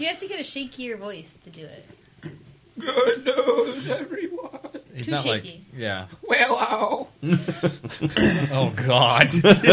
You have to get a shakier voice to do it. Good news, everyone. He's Too not shaky. like, yeah. Well, Oh, God.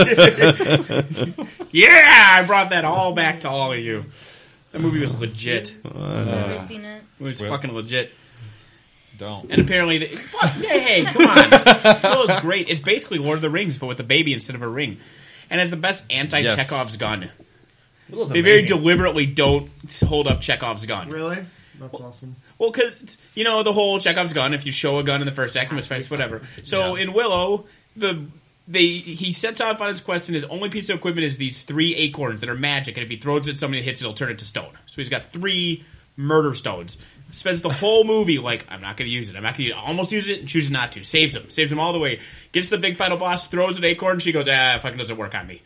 yeah, I brought that all back to all of you. That movie was legit. I've never seen it. It was fucking legit. Don't. And apparently, hey, come on. Well, it's great. It's basically Lord of the Rings, but with a baby instead of a ring. And it's the best anti-Chekhov's gun. They very deliberately don't hold up Chekhov's gun. Really? That's awesome. Well, because, the whole Chekhov's gun, if you show a gun in the first act, you must fight, whatever. So in Willow, he sets out on his quest, and his only piece of equipment is these 3 acorns that are magic, and if he throws it at somebody that hits it, it'll turn it to stone. So he's got 3 murder stones. Spends the whole movie like, I'm not going to use it. I'm not going to almost use it and chooses not to. Saves him all the way. Gets to the big final boss, throws an acorn, she goes, it fucking doesn't work on me.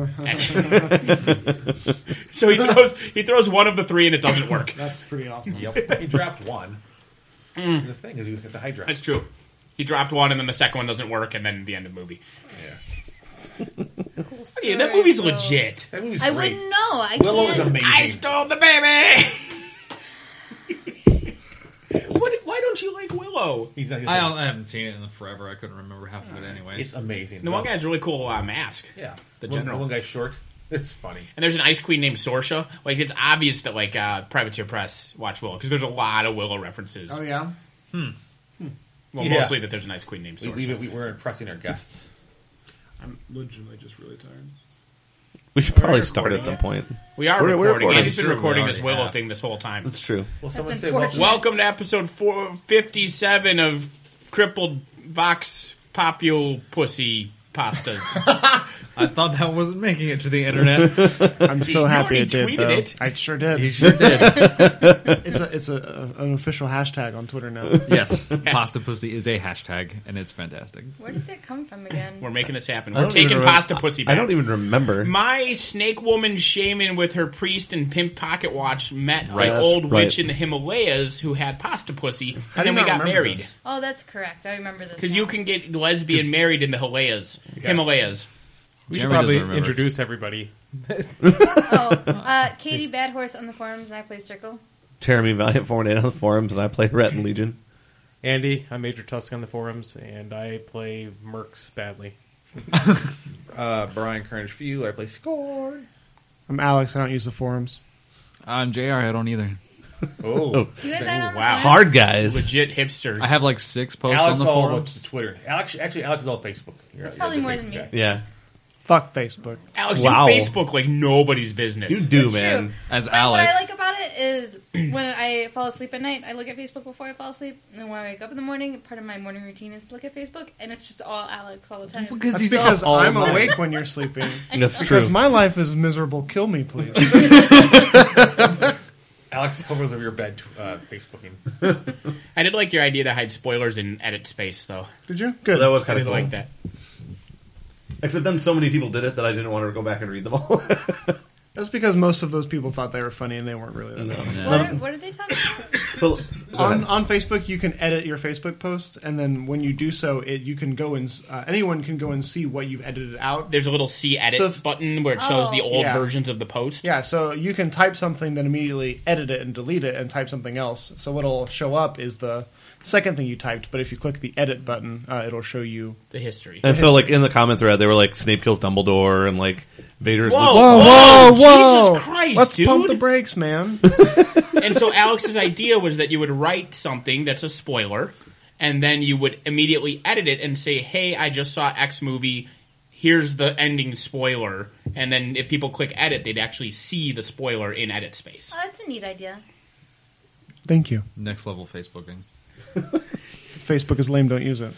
So he throws one of the 3 and it doesn't work. That's pretty awesome. Yep. He dropped one. The thing is, he was at the Hydra. That's true. He dropped one and then the second one doesn't work and then the end of the movie. Cool Yeah, that movie's story, legit. That movie's I great. wouldn't know. Willow is amazing. I stole the baby! Why don't you like Willow? I haven't seen it in forever. I couldn't remember half of it anyway. It's amazing. The one guy has a really cool mask. Yeah. The one, general. one guy's short. It's funny. And there's an ice queen named Sorsha. Like, it's obvious that, Privateer Press watch Willow, because there's a lot of Willow references. Oh, yeah? Well, Yeah. mostly that there's an ice queen named Sorsha. We're impressing our guests. I'm legitimately just really tired. We should probably start at some point. We are We're recording. recording. Andy's been Sure, we recording this already Willow have. thing this whole time. That's true. Will someone That's say unfortunate. Welcome to episode 457 of Crippled Vox Popule Pussy Pastas. I thought that wasn't making it to the internet. I'm so happy already it did, tweeted though. it. I sure did. He sure did. It's an official hashtag on Twitter now. Yes. Pasta Pussy is a hashtag, and it's fantastic. Where did that come from again? We're making this happen. I We're don't even taking remem- Pasta Pussy back. I don't even remember. My snake woman shaman with her priest and pimp pocket watch met Right. an old Right. witch in the Himalayas who had pasta pussy, How and do then you we not got remember married. this? Oh, that's correct. I remember this. Because now. you can get lesbian married in the Himalayas. Himalayas. We should Jeremy probably doesn't remember. introduce everybody. Katie Bad Horse on the forums, and I play Circle. Jeremy Valiant 48 on the forums, and I play Ret and Legion. Andy, I'm Major Tusk on the forums, and I play Mercs badly. Brian Carnage for you. I play Score. I'm Alex. I don't use the forums. I'm JR. I don't either. Oh. You guys aren't on the Wow. forums? Hard guys. Legit hipsters. I have like 6 posts Alex on the all forum. went to Twitter. Alex is all Facebook. That's probably more than me. Yeah. Fuck Facebook. Alex, Wow. you Facebook like nobody's business. You do, It's man. true. As But Alex. what I like about it is when I fall asleep at night, I look at Facebook before I fall asleep, and then when I wake up in the morning, part of my morning routine is to look at Facebook, and it's just all Alex all the time. Because That's he's because all I'm alone. awake when you're sleeping. That's Because true. my life is miserable. Kill me, please. Alex hovers over your bed Facebooking. I did like your idea to hide spoilers in edit space, though. Did you? Good. That was I kind did of cool. like that. Except then so many people did it that I didn't want to go back and read them all. That's because most of those people thought they were funny and they weren't really that funny. What are they talking about? So On Facebook, you can edit your Facebook post, and then when you do so, you can go and anyone can go and see what you've edited out. There's a little see edit So- button where it shows the old Yeah. versions of the post. Yeah, so you can type something, then immediately edit it and delete it, and type something else. So what'll show up is the second thing you typed, but if you click the edit button, it'll show you. The history. and so like in the comment thread, they were like Snape kills Dumbledore and like Vader's. Whoa, Whoa, whoa! Jesus Christ, Let's dude! pump the brakes, man. And so Alex's idea was that you would write something that's a spoiler, and then you would immediately edit it and say, "Hey, I just saw X movie. Here's the ending spoiler." And then if people click edit, they'd actually see the spoiler in edit space. Oh, that's a neat idea. Thank you. Next level Facebooking. Facebook is lame, don't use it.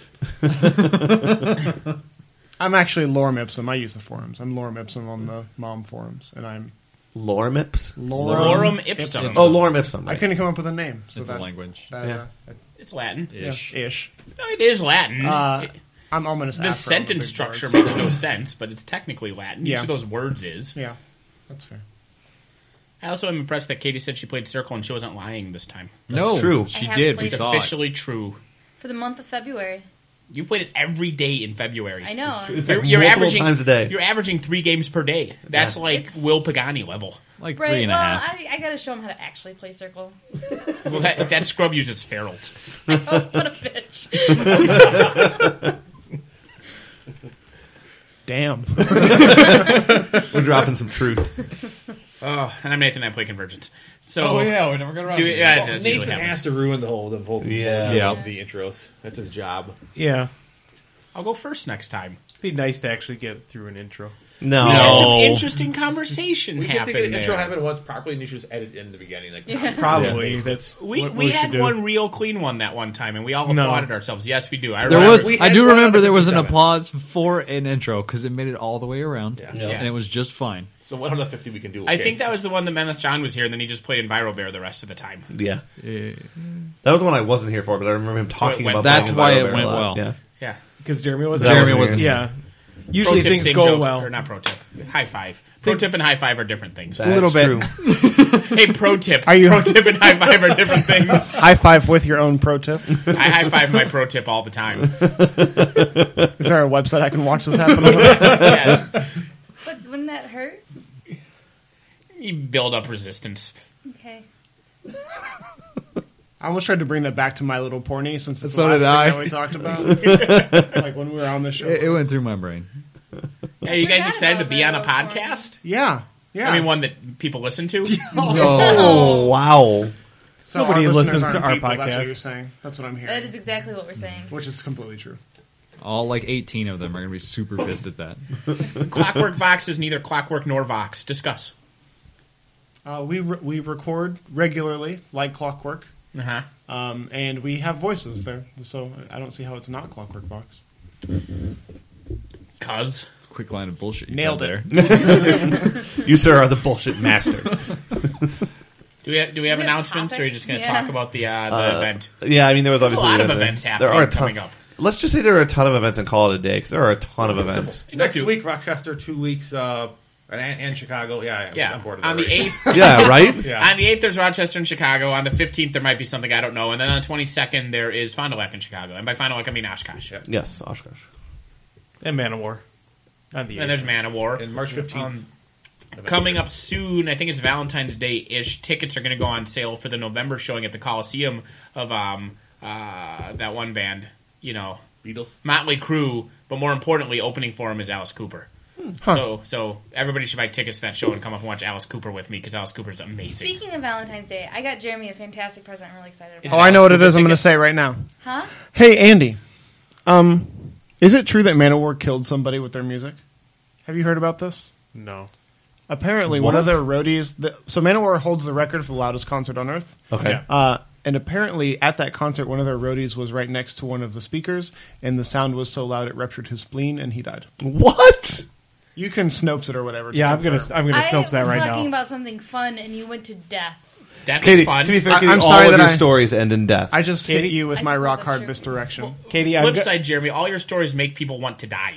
I'm actually Lorem Ipsum. I use the forums. I'm Lorem Ipsum on the mom forums, and I'm Lorem Ips? Lorem Ipsum. Oh, Lorem Ipsum. I couldn't come up with a name. So It's a language. Yeah. It's Latin. Ish. Ish. No, it is Latin. I'm ominous. the Afro, sentence big structure bars. makes no sense, but it's technically Latin. Yeah. Each of those words is. Yeah, that's fair. I also am impressed that Katie said she played Circle and she wasn't lying this time. No, true. she I have did. We played It's saw it. officially true. For the month of February. You've played it every day in February. I know. It's You're, like you're multiple averaging times a day. You're averaging 3 games per day. That's like It's- Will Pagani level. Like Right, 3.5. well, I gotta show him how to actually play Circle. Well, that scrub uses ferals. Oh, what a bitch. Damn. We're dropping some truth. Oh, and I'm Nathan. I play Convergence. So Oh yeah, we never got around. Do to it- it. yeah, Well, that's usually Nathan happens. has to ruin the whole Yeah. of the intros. That's his job. Yeah. I'll go first next time. It'd be nice to actually get through an intro. No. We had some No. interesting conversation We get to happen get an intro there. happen once properly, and you should just edit in the beginning. Like, Yeah. Probably. That's We what we should had do. one real clean one that one time, and we all No. applauded ourselves. Yes, we do. I There remember. was. We I had do one remember on there was an 57. applause for an intro because it made it all the way around, Yeah. Yeah. and it was just fine. So 1 out of 50 we can do. I okay. think that was the one that Meneth John was here, and then he just played EnviroBear the rest of the time. Yeah. Eh, That was the one I wasn't here for, but I remember him talking went- about That's playing why it Environment went a lot. well. Yeah. Yeah. Because Jeremy wasn't. That Jeremy wasn't wasn't. Yeah. Usually Pro tip, things same go joke. well. Or not pro tip. High five. Pro tip and high five are different things. That's little bit. true. Hey, pro tip. Are you- Pro tip and high five are different things. High five with your own pro tip. I high five my pro tip all the time. Is there a website I can watch this happen on? Yeah. But wouldn't that hurt? You build up resistance. Okay. I almost tried to bring that back to My Little Pony since it's So the did last I. thing that we talked about. Like when we were on the show. It went through my brain. Are you guys forgot excited to about be on a My Little Pony. podcast? Yeah. Yeah. I mean, one that people listen to. Oh, wow. So Nobody our listeners listens to aren't our people, That's what podcast. you're saying. That's what I'm hearing. That is exactly what we're saying. Which is completely true. All like 18 of them are going to be super pissed at that. Clockwork Vox is neither Clockwork nor Vox. Discuss. We record regularly, like Clockwork, Uh-huh. and we have voices there. So I don't see how it's not Clockwork Box. Cuz. It's a quick line of bullshit. You Nailed got it. there. You, sir, are the bullshit master. Do we have we have announcements, or are you topics? just going to Yeah. talk about the event? Yeah, I mean, there was obviously a lot of the- events There happening are a ton coming up. Let's just say there are a ton of events and call it a day because there are a ton of events. Next do. week, Rochester, 2 weeks, and Chicago. Yeah, Yeah. I'm bored of On the that already. 8th, Yeah, right? Yeah. on the 8th there's Rochester and Chicago. On the 15th there might be something I don't know, and then on the 22nd there is Fond du Lac in Chicago. And by Fond du Lac I mean Oshkosh. Yes, Oshkosh. And Man of War. On the And there's Man of War. And March 15th. Coming up soon, I think it's Valentine's Day ish. Tickets are going to go on sale for the November showing at the Coliseum of that one band, you know, Beatles. Motley Crue. But more importantly, opening for him is Alice Cooper. So everybody should buy tickets to that show and come up and watch Alice Cooper with me because Alice Cooper is amazing. Speaking of Valentine's Day, I got Jeremy a fantastic present I'm really excited about. Is Oh, I know what it Cooper is. I'm going to tickets? say it right now. Huh? Hey, Andy. Is it true that Manowar killed somebody with their music? Have you heard about this? No. Apparently, one of their roadies. So Manowar holds the record for the loudest concert on Earth. Okay. Yeah. And apparently, at that concert, one of their roadies was right next to one of the speakers, and the sound was so loud it ruptured his spleen, and he died. What? You can Snopes it or whatever. Yeah, I'm gonna I Snopes that was right talking now. about something fun, and you went to death. That Katie, is fun. to be fair, I- Katie, I'm all sorry of that your I- stories end in death. I just Katie? hit you with I my suppose rock that's hard true. misdirection. Katie, Flip side, Jeremy, all your stories make people want to die.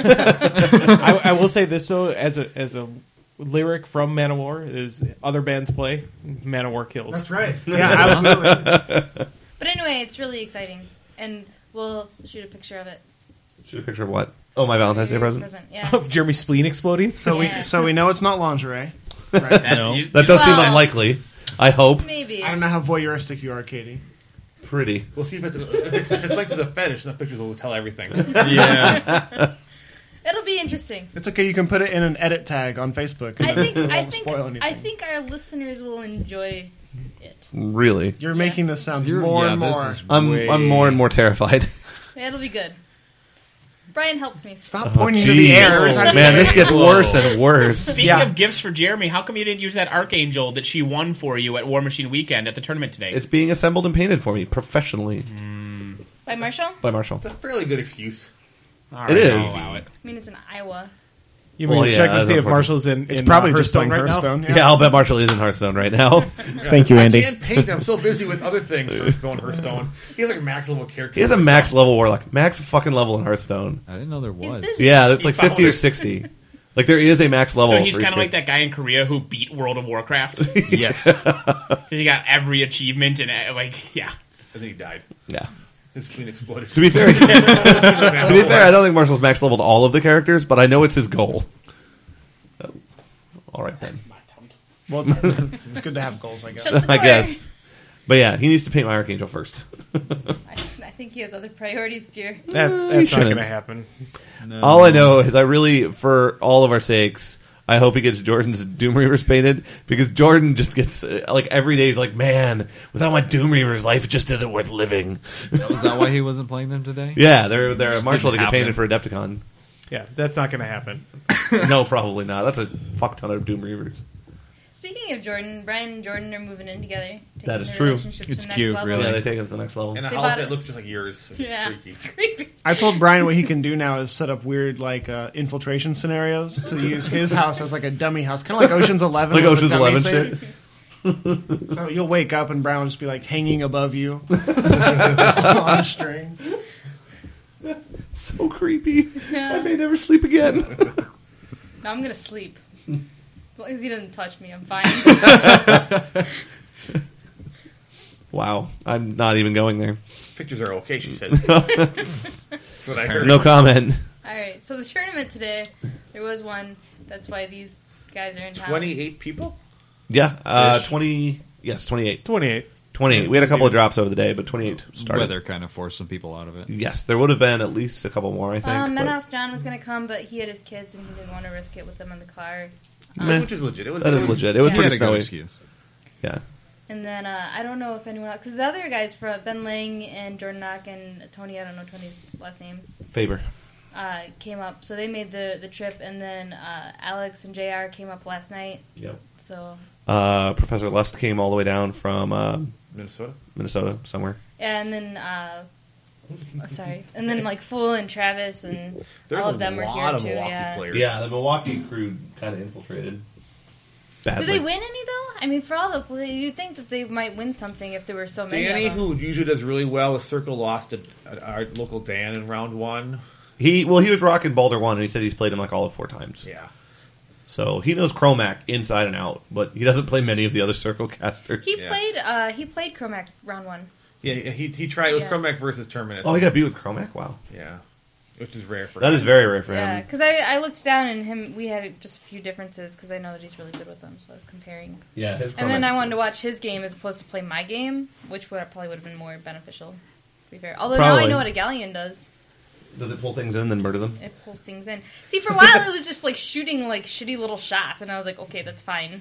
I will say this though, as a lyric from Man of War is other bands play, Man of War kills. right. Yeah, absolutely. But anyway, it's really exciting, and we'll shoot a picture of it. Shoot a picture of what? Oh, my Valentine's Day present? Yeah. Of Jeremy's spleen exploding. So we know it's not lingerie. That, No. That does seem Well- unlikely. I hope. Maybe. I don't know how voyeuristic you are, Katie. Pretty. We'll see if it's linked to the fetish, and the pictures will tell everything. Yeah. It'll be interesting. It's okay. You can put it in an edit tag on Facebook. and I think. it I won't think. spoil anything. I think our listeners will enjoy it. Really. You're making this sound You're- more yeah, and this more. is I'm way- more and more terrified. It'll be good. Brian helped me. Stop pointing to the Jeez. air. every time you Man, say this it. gets worse and worse. Speaking Yeah. of gifts for Jeremy, how come you didn't use that Archangel that she won for you at War Machine Weekend at the tournament today? It's being assembled and painted for me professionally By Marshall? by Marshall. It's a fairly good excuse. All it is. I'll allow it. I mean, it's in Iowa. You mean Well, yeah, check to that's see if unfortunate. Marshall's in It's probably just Hearthstone playing right Hearthstone. Yeah, I'll bet Marshall is in Hearthstone right now. Thank you, Andy. I can't paint. I'm so busy with other things. Hearthstone. He has like a max level character. He has a max level warlock. Max fucking level in Hearthstone. I didn't know there He's was. busy. Yeah, that's He like 50 found or it. 60. Like there is a max level. So he's for each kind of like character. that guy in Korea who beat World of Warcraft. Yes. He got every achievement and like, yeah. And then he died. Yeah. His spleen exploded. To be fair, I don't think Marshall's max leveled all of the characters, but I know it's his goal. All right then, Well, it's good to have goals, I guess. Shut the I door. guess. But yeah, he needs to paint my Archangel first. I think he has other priorities, dear. That's you not going shouldn't. to happen. All I know is I really, for all of our sakes, I hope he gets Jordan's Doom Reavers painted, because Jordan just gets, like, every day he's like, man, without my Doom Reavers, life just isn't worth living. Is that why he wasn't playing them today? Yeah, they're a Marshall to didn't get painted happen. for Adepticon. Yeah, that's not going to happen. No, probably not. That's a fuck ton of Doom Reavers. Speaking of Jordan, Brian and Jordan are moving in together. Taking That is their true. relationship to It's the next cute, level. really. Yeah, they take it to the next level. In a They house bought that it. looks just like yours, which Yeah, is freaky. it's creepy. I told Brian what he can do now is set up weird like infiltration scenarios to use his house as like a dummy house, kind of like Ocean's 11. Like with the Ocean's dummy 11 safe. So you'll wake up and Brian will just be like hanging above you on a string. So creepy. Yeah. I may never sleep again. No, I'm gonna sleep. As long as he doesn't touch me, I'm fine. Wow, I'm not even going there. Pictures are okay, she said. That's what I heard. No comment. All right, so the tournament today, there was one. That's why these guys are in town. 28 people? Yeah, Ish. 20. Yes, 28. 28. 28. We had a couple of drops over the day, but 28 started. Weather kind of forced some people out of it. Yes, there would have been at least a couple more, I think. but- Menhouse John was gonna come, but he had his kids and he didn't want to risk it with them in the car. Meh. Which is legit. It was, That is legit. It was Yeah. He had pretty a good snowy. excuse. Yeah. And then I don't know if anyone else, because the other guys from Ben Lang and Jordan Knock and Tony, I don't know Tony's last name, Faber. came up. So they made the trip, and then Alex and JR came up last night. Yep. So Professor Lust came all the way down from Minnesota. Minnesota somewhere. and then sorry, and then like Fool and Travis and There's all a of them were here lot of too. Milwaukee Yeah. players. Yeah, the Milwaukee crew kind of infiltrated. Badly. Did they win any though? I mean, for all the you'd think that they might win something if there were so many. Danny, of them. who usually does really well with Circle, lost to our local Dan in round one. He was rocking Baldur 1, and he said he's played him like all of 4 times. Yeah. So he knows Chromac inside and out, but he doesn't play many of the other Circle casters. He Yeah. played Chromac round 1. Yeah, he tried. It was Yeah. Chromac versus Terminus. Oh, he got beat with Chromac? Wow. Yeah. Which is rare for That him. is very rare for Yeah, him. because I looked down and him. We had just a few differences because I know that he's really good with them, so I was comparing. Yeah, his And then Chromac- I wanted to watch his game as opposed to play my game, which probably would have been more beneficial. To be fair, although now Probably. I know what a galleon does. Does it pull things in and then murder them? It pulls things in. See, for a while it was just like shooting like shitty little shots, and I was like, okay, that's fine.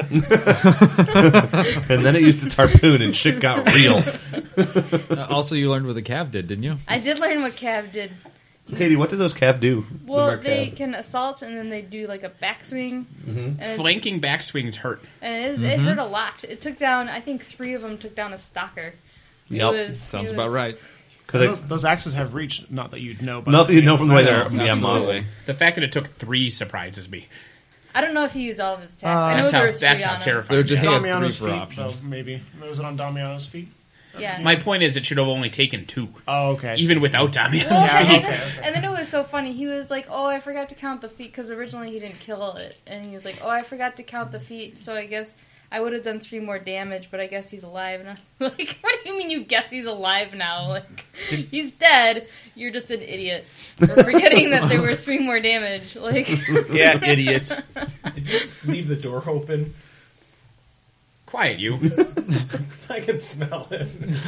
And then it used to harpoon and shit got real. Also, you learned what the Cav did, didn't you? I did learn what Cav did. Katie, what did those Cav do? Well, The Merc they Cav? can assault, and then they do like a backswing. And it's- Flanking backswings hurt. And it hurt a lot. It took down, I think 3 of them took down a stalker. Yep. Sounds about right. Those axes have reach, not that you'd know. But Not that you know from the way they're Absolutely. modeling. The fact that it took 3 surprises me. I don't know if he used all of his attacks. I know That's there how were 3 that's on how him. terrifying. They're just- it is. He had 3 Damiano's for feet, options. though, maybe. Was it on Damiano's feet? Yeah. My point is, it should have only taken 2, Oh, okay. even without Damian. Well, Yeah, and, okay. and then it was so funny. He was like, "Oh, I forgot to count the feet," because originally he didn't kill it, and he was like, "Oh, I forgot to count the feet, so I guess I would have done 3 more damage, but I guess he's alive." And I'm like, "What do you mean you guess he's alive now? Like, he's dead. You're just an idiot for forgetting that there were 3 more damage." Like, Yeah, idiots. Did you leave the door open? Quiet, you. So I can smell it.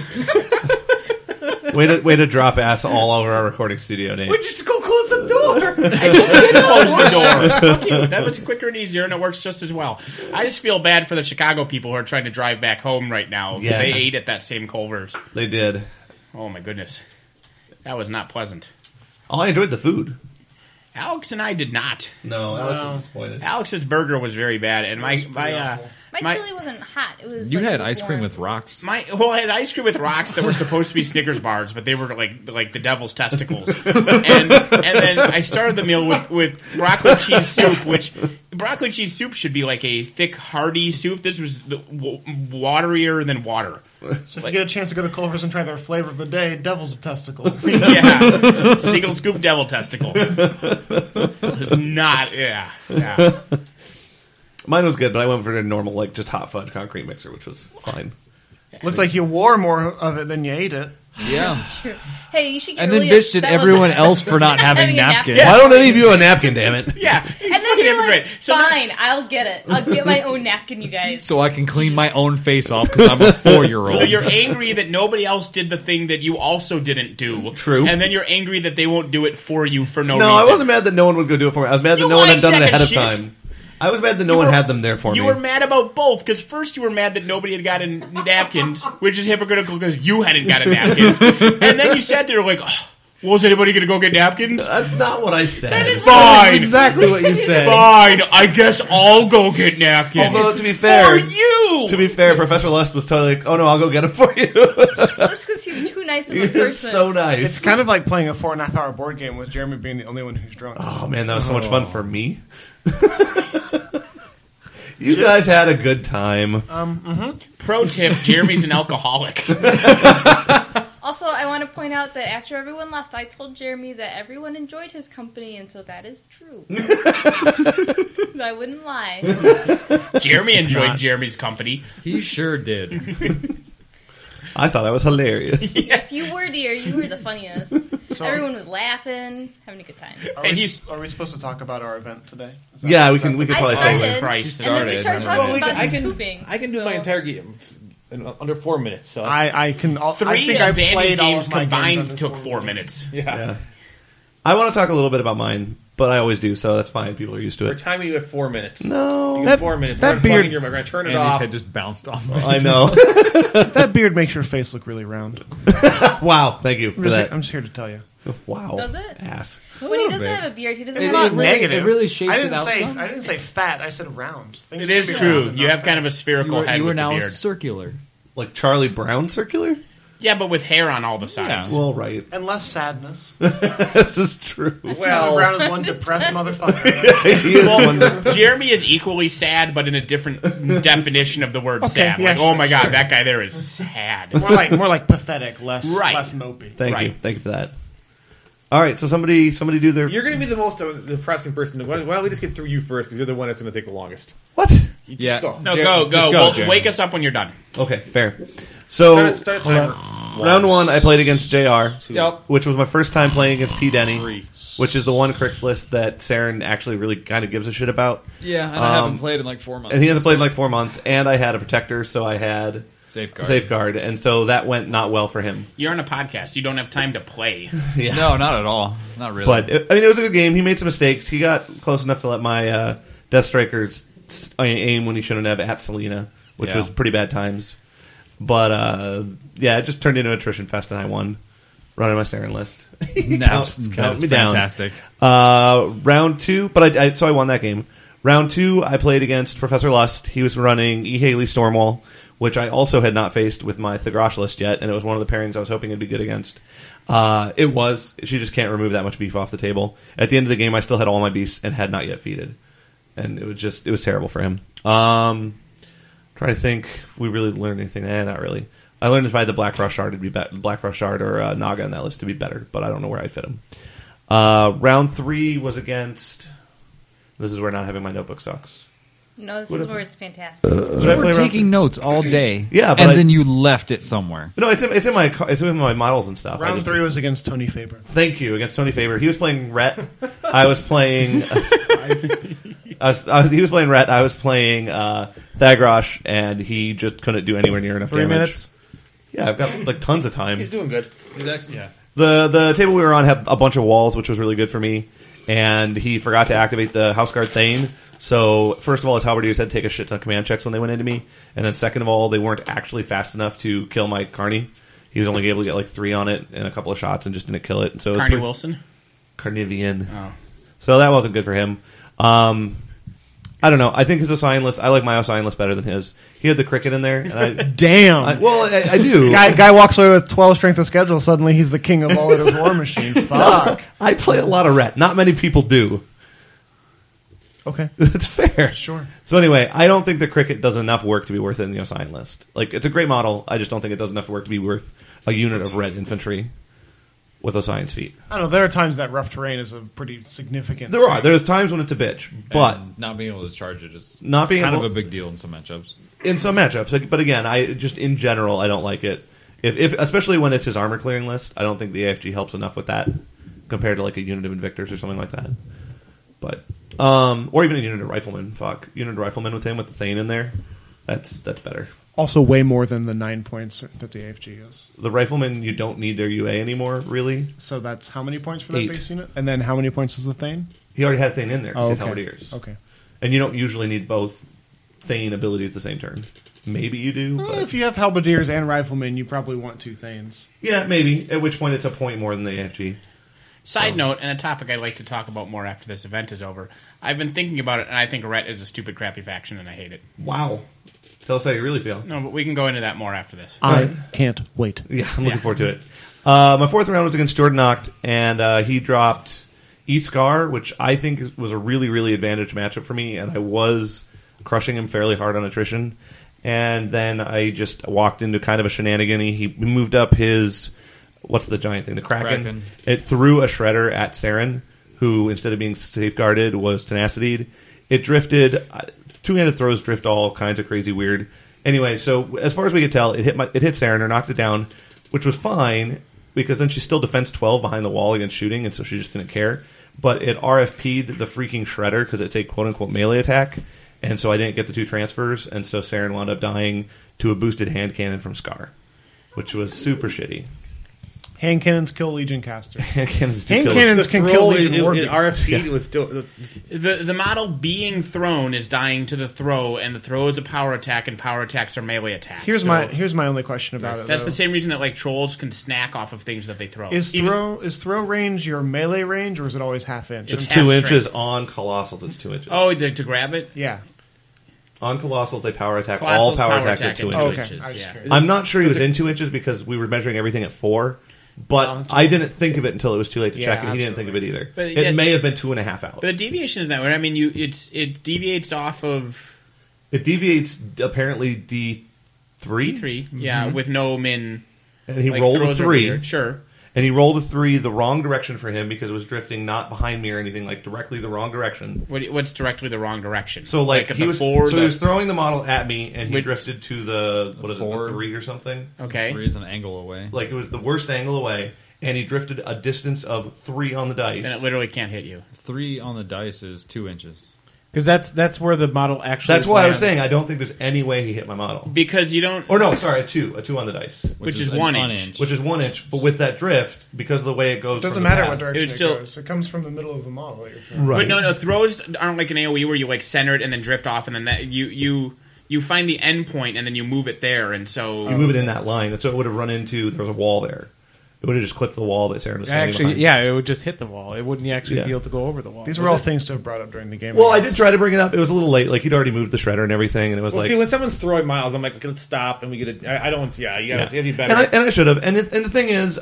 Way to drop ass all over our recording studio, Nate. Would you just go close the door? I just did close the door. Fuck you. That was quicker and easier, and it works just as well. I just feel bad for the Chicago people who are trying to drive back home right now. Yeah. They ate at that same Culver's. They did. Oh my goodness, that was not pleasant. Oh, I enjoyed the food. Alex and I did not. No, I was disappointed. Alex's burger was very bad, and my my chili wasn't hot. It was. You like, had ice cream warm. with rocks. I had ice cream with rocks that were supposed to be Snickers bars, but they were like the devil's testicles. And then I started the meal with broccoli cheese soup, which broccoli cheese soup should be like a thick, hearty soup. This was waterier than water. So if you get a chance to go to Culver's and try their flavor of the day, devil's testicles. Yeah, single scoop devil testicle. It's not. Yeah. Mine was good, but I went for a normal, like, just hot fudge concrete mixer, which was fine. Looked like you wore more of it than you ate it. Yeah. Hey, you should get And really then bitched at upset with everyone us else for not having a napkins. Why don't any of you have a napkin, damn it? Yeah, And then you're like, So now- fine, I'll get it. I'll get my own napkin, you guys. So I can clean my own face off because I'm a 4-year-old. So you're angry that nobody else did the thing that you also didn't do. True. And then you're angry that they won't do it for you for no No, reason. I wasn't mad that no one would go do it for me. I was mad that You no one like had done it second ahead of shit. time. I was mad that no one had them there for me. You were mad about both, because first you were mad that nobody had gotten napkins, which is hypocritical because you hadn't gotten napkins. And then you sat there like, oh, well, is anybody going to go get napkins? That's not what I said. Fine. exactly what you said. Fine, I guess I'll go get napkins. Although, to be fair, for you! to be fair, Professor Lust was totally like, "Oh no, I'll go get them for you." That's because he's too nice of a He was person. so nice. It's kind of like playing a 4.5 hour board game with Jeremy being the only one who's drunk. Oh man, that was so much fun for me. You guys had a good time. Pro tip, Jeremy's an alcoholic. Also, I want to point out that after everyone left, I told Jeremy that everyone enjoyed his company, and so that is true. I wouldn't lie. Jeremy enjoyed Jeremy's company. He sure did. I thought I was hilarious. Yes, you were, dear. You were the funniest. Everyone was laughing, having a good time. Are we supposed to talk about our event today? Yeah, we could I probably started, say Christ. and then we started talking Well, about I his can pooping. I can do so- my entire game in under 4 minutes. So I can. I Three think of I've Vandy's played all games of my games combined under took 4 4 minutes. minutes. Yeah. I want to talk a little bit about mine, but I always do, so that's fine. People are used to we're it. timing you at 4 minutes. No, You got 4 minutes. that We're beard- unplugging your mic. We're gonna turn it Andy's off. head just bounced off. I know. That beard makes your face look really round. Wow, thank you for that. I'm just here to tell you. Wow, Does it? ass. When he doesn't have a beard, he doesn't It- have it a really- negative. it really shapes I it didn't out say. some. I didn't say fat. I said round. Things It can is be true. round and You not have kind of a spherical head You were with the now beard. circular. Like Charlie Brown circular? Yeah, but with hair on all the sides. Yeah. Well, right. and less sadness. This is true. Well, Brown is one depressed motherfucker. He is one that- Jeremy is equally sad, but in a different definition of the word Okay, sad. yeah, Like, oh my god, sure. that guy there is sad. more like pathetic, less Right. less mopey. Thank you. Right. Thank you for that. All right, so somebody do their... You're going to be the most depressing person. Why don't we just get through you first because you're the one that's going to take the longest. What? You Yeah. just go. No, Jer- go. just go, Well, Jeremy. wake us up when you're done. Okay, fair. So, Start a timer. round one, I played against JR, Yep. which was my first time playing against P. Denny, 3. which is the one Crix list that Saren actually really kind of gives a shit about. Yeah, and I haven't played in like 4 months. And he hasn't played in like 4 months, and I had a protector, so I had Safeguard. and so that went not well for him. You're on a podcast. You don't have time to play. Yeah. No, not at all. Not really. But, I mean, it was a good game. He made some mistakes. He got close enough to let my Death Strikers aim when he shouldn't have at Selena, which Yeah. was pretty bad times. But, yeah, it just turned into an attrition fest, and I won. Running my Saren list. That's count me down. fantastic. Round two, but so I won that game. Round two, I played against Professor Lust. He was running E. Haley Stormwall, which I also had not faced with my Thagrosh list yet, and it was one of the pairings I was hoping it'd be good against. It was. She just can't remove that much beef off the table. At the end of the game, I still had all my beasts and had not yet feeded. And it was terrible for him. Trying to think if we really learned anything. Not really. I learned if I had the Black Frost Shard, it'd be Black Frost Shard or Naga on that list to be better, but I don't know where I'd fit him. Round three was against... This is where not having my notebook sucks. No, this is where it's fantastic. Did I You play were round taking notes all day. Yeah, but and I- then you left it somewhere. No, it's in my models and stuff. I Round just- 3 was against Tony Faber. Thank you against Tony Faber. He was playing Rhett. I was playing. He was playing Rhett. I was playing Thagrosh, and he just couldn't do anywhere near enough 3 damage. minutes. Yeah, I've got like tons of time. He's doing good. He's actually, yeah. The table we were on had a bunch of walls, which was really good for me. And he forgot to activate the House Guard Thane. So first of all, his halberdiers had to take a shit ton of command checks when they went into me. And then second of all, they weren't actually fast enough to kill my Carney. He was only able to get like 3 on it and a couple of shots and just didn't kill it. And so it was Carney pretty- Wilson. Carnivian. Oh. So that wasn't good for him. I don't know. I think his Ossian list, I like my Ossian list better than his. He had the cricket in there. And Damn. I do. Guy walks away with 12 strength of schedule. Suddenly he's the king of all of his war machines. Fuck. I play a lot of Rhett. Not many people do. Okay. That's fair. Sure. So anyway, I don't think the cricket does enough work to be worth it in the Ossian list. Like, it's a great model. I just don't think it does enough work to be worth a unit of Rhett infantry. with a science feat. I don't know. There are times that rough terrain is a pretty significant. There are. There's times when it's a bitch, but And not being able to charge it is not being kind able of a big deal in some matchups. in some matchups. But again, I just in general I don't like it. If especially when it's his armor clearing list, I don't think the AFG helps enough with that compared to like a unit of Invictors or something like that. But or even a unit of Riflemen. Fuck, unit of Riflemen with him with the Thane in there. That's better. Also, way more than the 9 points that the AFG is. The Riflemen, you don't need their UA anymore, really. So that's how many points for that 8. base unit? And then how many points is the Thane? He already had Thane in there because Oh, he's okay. Halberdiers. Okay. And you don't usually need both Thane abilities the same turn. Maybe you do. But If you have Halberdiers and Riflemen, you probably want 2 Thanes. yeah, maybe. At which point it's a point more than the AFG. Side note, and a topic I'd like to talk about more after this event is over. I've been thinking about it, and I think Ret is a stupid, crappy faction, and I hate it. Wow. Tell us how you really feel. No, but we can go into that more after this. I can't wait. Yeah, I'm looking forward to it. My fourth round was against Jordan Noct, and he dropped E-Scar, which I think was a really, really advantaged matchup for me, and I was crushing him fairly hard on attrition. And then I just walked into kind of a shenanigan. He moved up his, what's the giant thing? The Kraken. It threw a Shredder at Saren, who instead of being safeguarded was Tenacitied. It drifted. Two-handed throws drift all kinds of crazy weird. Anyway, so as far as we could tell, it hit Saren or knocked it down, which was fine because then she still defends 12 behind the wall against shooting, and so she just didn't care. But it RFP'd the freaking Shredder because it's a quote-unquote melee attack, and so I didn't get the 2 transfers, and so Saren wound up dying to a boosted hand cannon from Scar, which was super shitty. Hand cannons kill Legion Caster. Hand cannons do Hand kill cannons can kill Legion War Beasts. RFP was still. The model being thrown is dying to the throw, and the throw is a power attack, and power attacks are melee attacks. Here's So my only question about it. That's though. the same reason that like trolls can snack off of things that they throw. Is throw range your melee range, or is it always half inch? It's It's half 2 inches strength. on Colossals. It's 2 inches. to grab it? Yeah. On Colossals, they power attack. Colossals All power power attacks at attack 2 at inches. 2 Okay. inches, I was yeah. curious. I'm not sure he was in 2 inches because we were measuring everything at 4, but Oh, that's I didn't think of it until it was too late to Yeah, check, and he didn't think of it either. But it yeah, may have been 2.5 out. But the deviation is that way. I mean, it deviates off of It deviates apparently D3, 3, yeah, with no min. and he Like, rolled a throws are 3, weird, sure. and he rolled a 3 the wrong direction for him because it was drifting not behind me or anything, like directly the wrong direction. What's directly the wrong direction? So like at he the was, 4, so the, he was throwing the model at me, and he Which- drifted to the what is it, the Four. 3 or something. okay. 3 is an angle away. Like it was the worst angle away, and he drifted a distance of 3 on the dice. And it literally can't hit you. 3 on the dice is 2 inches. Because that's where the model actually. That's why I was lands. saying I don't think there's any way he hit my model. Because you don't. Or no, sorry, a 2 on the dice, Which is an 1 inch. which is 1 inch. But with that drift, because of the way it goes, It doesn't from the matter path- what direction It's it still- goes. It comes from the middle of the model that you're throwing. Right. But no, throws aren't like an AoE where you like center it and then drift off, and then that you find the end point and then you move it there, and so You move it in that line, and so it would have run into there was a wall there. It would have just clipped the wall that Saren was standing Actually, behind. yeah, it would just hit the wall. It wouldn't actually Yeah. be able to go over the wall. These were all things to have brought up during the game. Well, I did try to bring it up. It was a little late. Like he'd already moved the shredder and everything, and it was Well, like, see, when someone's throwing miles, I'm like, let's stop and we get it. I don't. Yeah, you gotta be better. and I should have. And the thing is,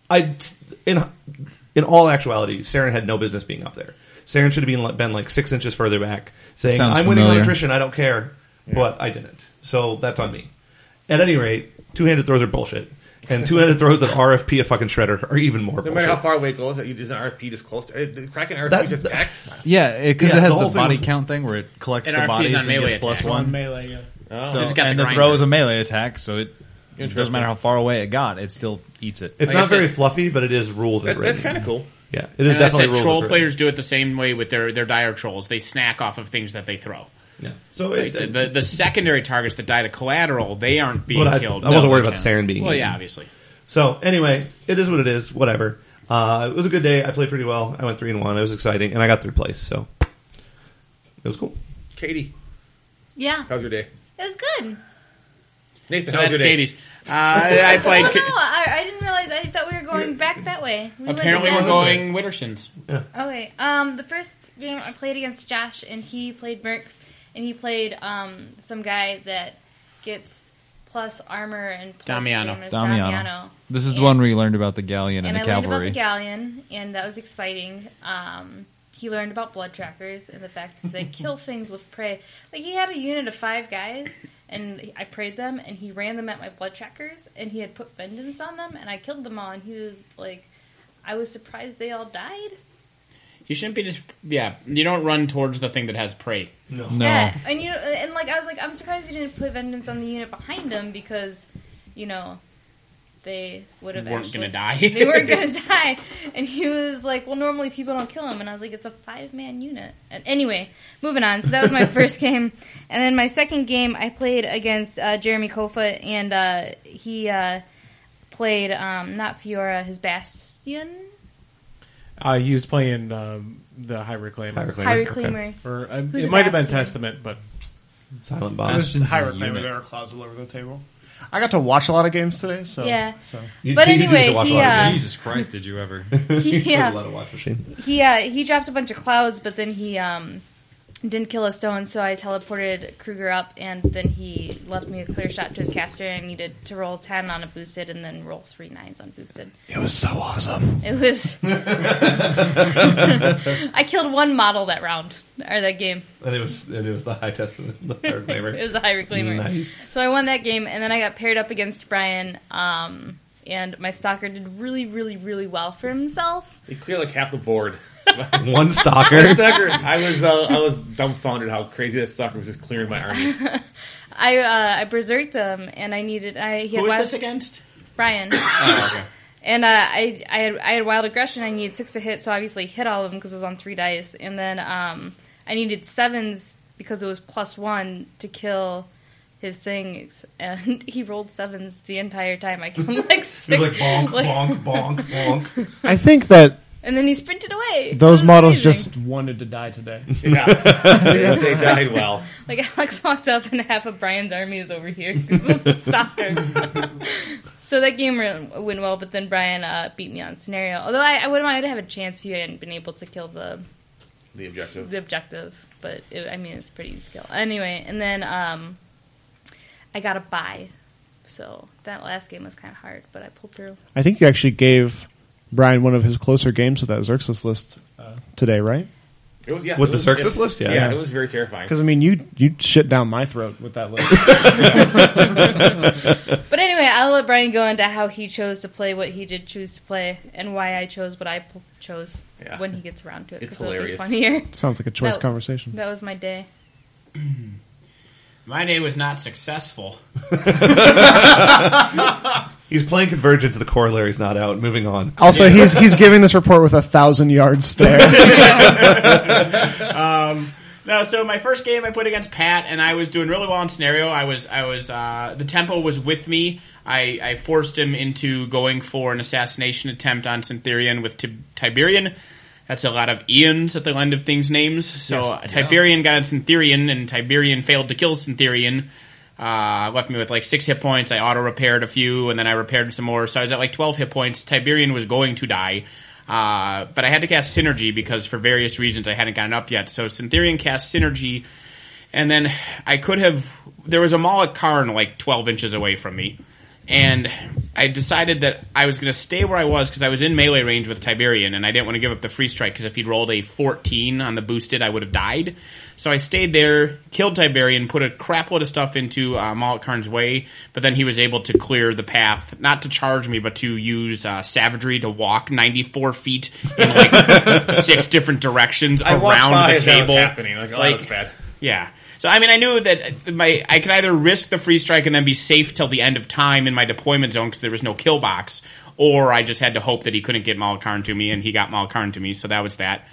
in all actuality, Saren had no business being up there. Saren should have been like 6 inches further back, saying, Sounds "I'm winning on familiar. attrition. I don't care," but I didn't. So that's on me. At any rate, 2-handed throws are bullshit, and 2-handed throws that RFP a fucking shredder are even more no bullshit. matter how far away it goes, is an RFP just close? The Kraken RFP That- is just X. Yeah, because Yeah, it has the the, whole thing body was- count thing where it collects And the RFP is bodies on and melee gets plus attacks. one. melee. Yeah. Oh. So, It's got and the the throw grinder. is a melee attack, so it Interesting. doesn't matter how far away it got, it still eats it. It's Like I not very said- fluffy, but it is rules. That's kind of cool. Yeah, it is And definitely I said, rules. troll as written. players do it the same way with their dire trolls. They snack off of things that they throw. Yeah. So Like I it's, said, the secondary targets that die to collateral, they aren't being but I killed. wasn't No, worried they about can't. Saren being. Well, eaten. yeah, obviously. So anyway, it is what it is. Whatever. It was a good day. I played pretty well. I went 3-1. It was exciting, and I got 3rd place. So it was cool. Katie, Yeah, how's your day? it was good. Nathan, So how's that's your day? Katie's. I played. Oh no, I didn't realize. I thought we were going back that way. We went Apparently, we're again. going Wittershins. Okay. The first game I played against Josh, and he played Mercs, and he played some guy that gets plus armor and plus Damiano. damage, Damiano. This is the And- one where you learned about the galleon and, And the I learned about cavalry. the galleon, and that was exciting. He learned about blood trackers and the fact that they kill things with prey. Like, he had a unit of 5 guys, and I prayed them, and he ran them at my blood trackers, and he had put vengeance on them, and I killed them all, and he was like, I was surprised they all died. You shouldn't be just... Yeah, you don't run towards the thing that has prey. No. Yeah, and I was like, I'm surprised you didn't put vengeance on the unit behind him because, they would have Weren't actually... gonna die. They weren't going to die. And he was like, well, normally people don't kill him. And I was like, it's a 5-man unit. And anyway, moving on. So that was my first game. And then my second game, I played against Jeremy Kofa, and he played, not Fiora, his Bastion. He was playing the High Reclaimer. High Reclaimer. Okay. Or Who's it a might have been Bastion? Testament, but Silent There's Boss. high reclaimer there, claws all over the table. I got to watch a lot of games today, so Yeah. So. But anyway, watch a he, lot of games. Jesus Christ, did you ever? Yeah. A lot of watch machine. He dropped a bunch of clouds, but then he didn't kill a stone, so I teleported Kruger up, and then he left me a clear shot to his caster, and I needed to roll 10 on a boosted, and then roll 3 9s on boosted. It was so awesome. It was... I killed one model that round, or that game. And it was the High Testament, the High Reclaimer. It was the High Reclaimer. Nice. So I won that game, and then I got paired up against Brian, and my stalker did really, really, really well for himself. He cleared like half the board. One stalker. I was dumbfounded how crazy that stalker was just clearing my army. I berserked him, and I needed... Who was this against? Brian. Oh, okay. And I had wild aggression. I needed 6 to hit, so obviously hit all of them because it was on 3 dice. And then I needed 7s because it was +1 to kill his things. And he rolled 7s the entire time. I killed him like 6. It was like bonk, bonk, bonk, bonk. I think that And then he sprinted away. those It was models amazing. just wanted to die today. Yeah, they died well. Like, Alex walked up and half of Brian's army is over here because of the stalker. So that game went well, but then Brian beat me on scenario. Although I would have had a chance if you hadn't been able to kill the objective. But, it's pretty easy to kill. Anyway, and then I got a bye. So that last game was kind of hard, but I pulled through. I think you actually gave Brian one of his closer games with that Xerxes list today, right? It was With the Xerxes list? Yeah. Yeah, it was very terrifying. Because, you shit down my throat with that list. But anyway, I'll let Brian go into how he chose to play what he did choose to play and why I chose what I chose when he gets around to it. It's 'cause it'll be hilarious. funnier. Sounds like a choice That- conversation. That was my day. My day was not successful. He's playing Convergence. The corollary's not out. Moving on. Also, he's giving this report with a 1,000-yard stare. No, so my first game I played against Pat, and I was doing really well in scenario. The tempo was with me. I forced him into going for an assassination attempt on Syntherian with Tiberian. That's a lot of Ians at the end of things' names. So Tiberian got on Syntherian, and Tiberian failed to kill Syntherian. Left me with like 6 hit points. I auto-repaired a few, and then I repaired some more. So I was at like 12 hit points. Tiberian was going to die. But I had to cast Synergy because for various reasons I hadn't gotten up yet. So Syntherian cast Synergy, and then there was a Moloch Karn like 12 inches away from me. And I decided that I was going to stay where I was because I was in melee range with Tiberian, and I didn't want to give up the free strike because if he'd rolled a 14 on the boosted, I would have died. So I stayed there, killed Tiberian, put a crap load of stuff into Moloch Karn's way, but then he was able to clear the path, not to charge me, but to use Savagery to walk 94 feet in like 6 different directions I walked around by the as that table. was happening. Like, that was bad. Yeah. So, I knew that I could either risk the free strike and then be safe till the end of time in my deployment zone because there was no kill box, or I just had to hope that he couldn't get Moloch Karn to me, and he got Moloch Karn to me, so that was that.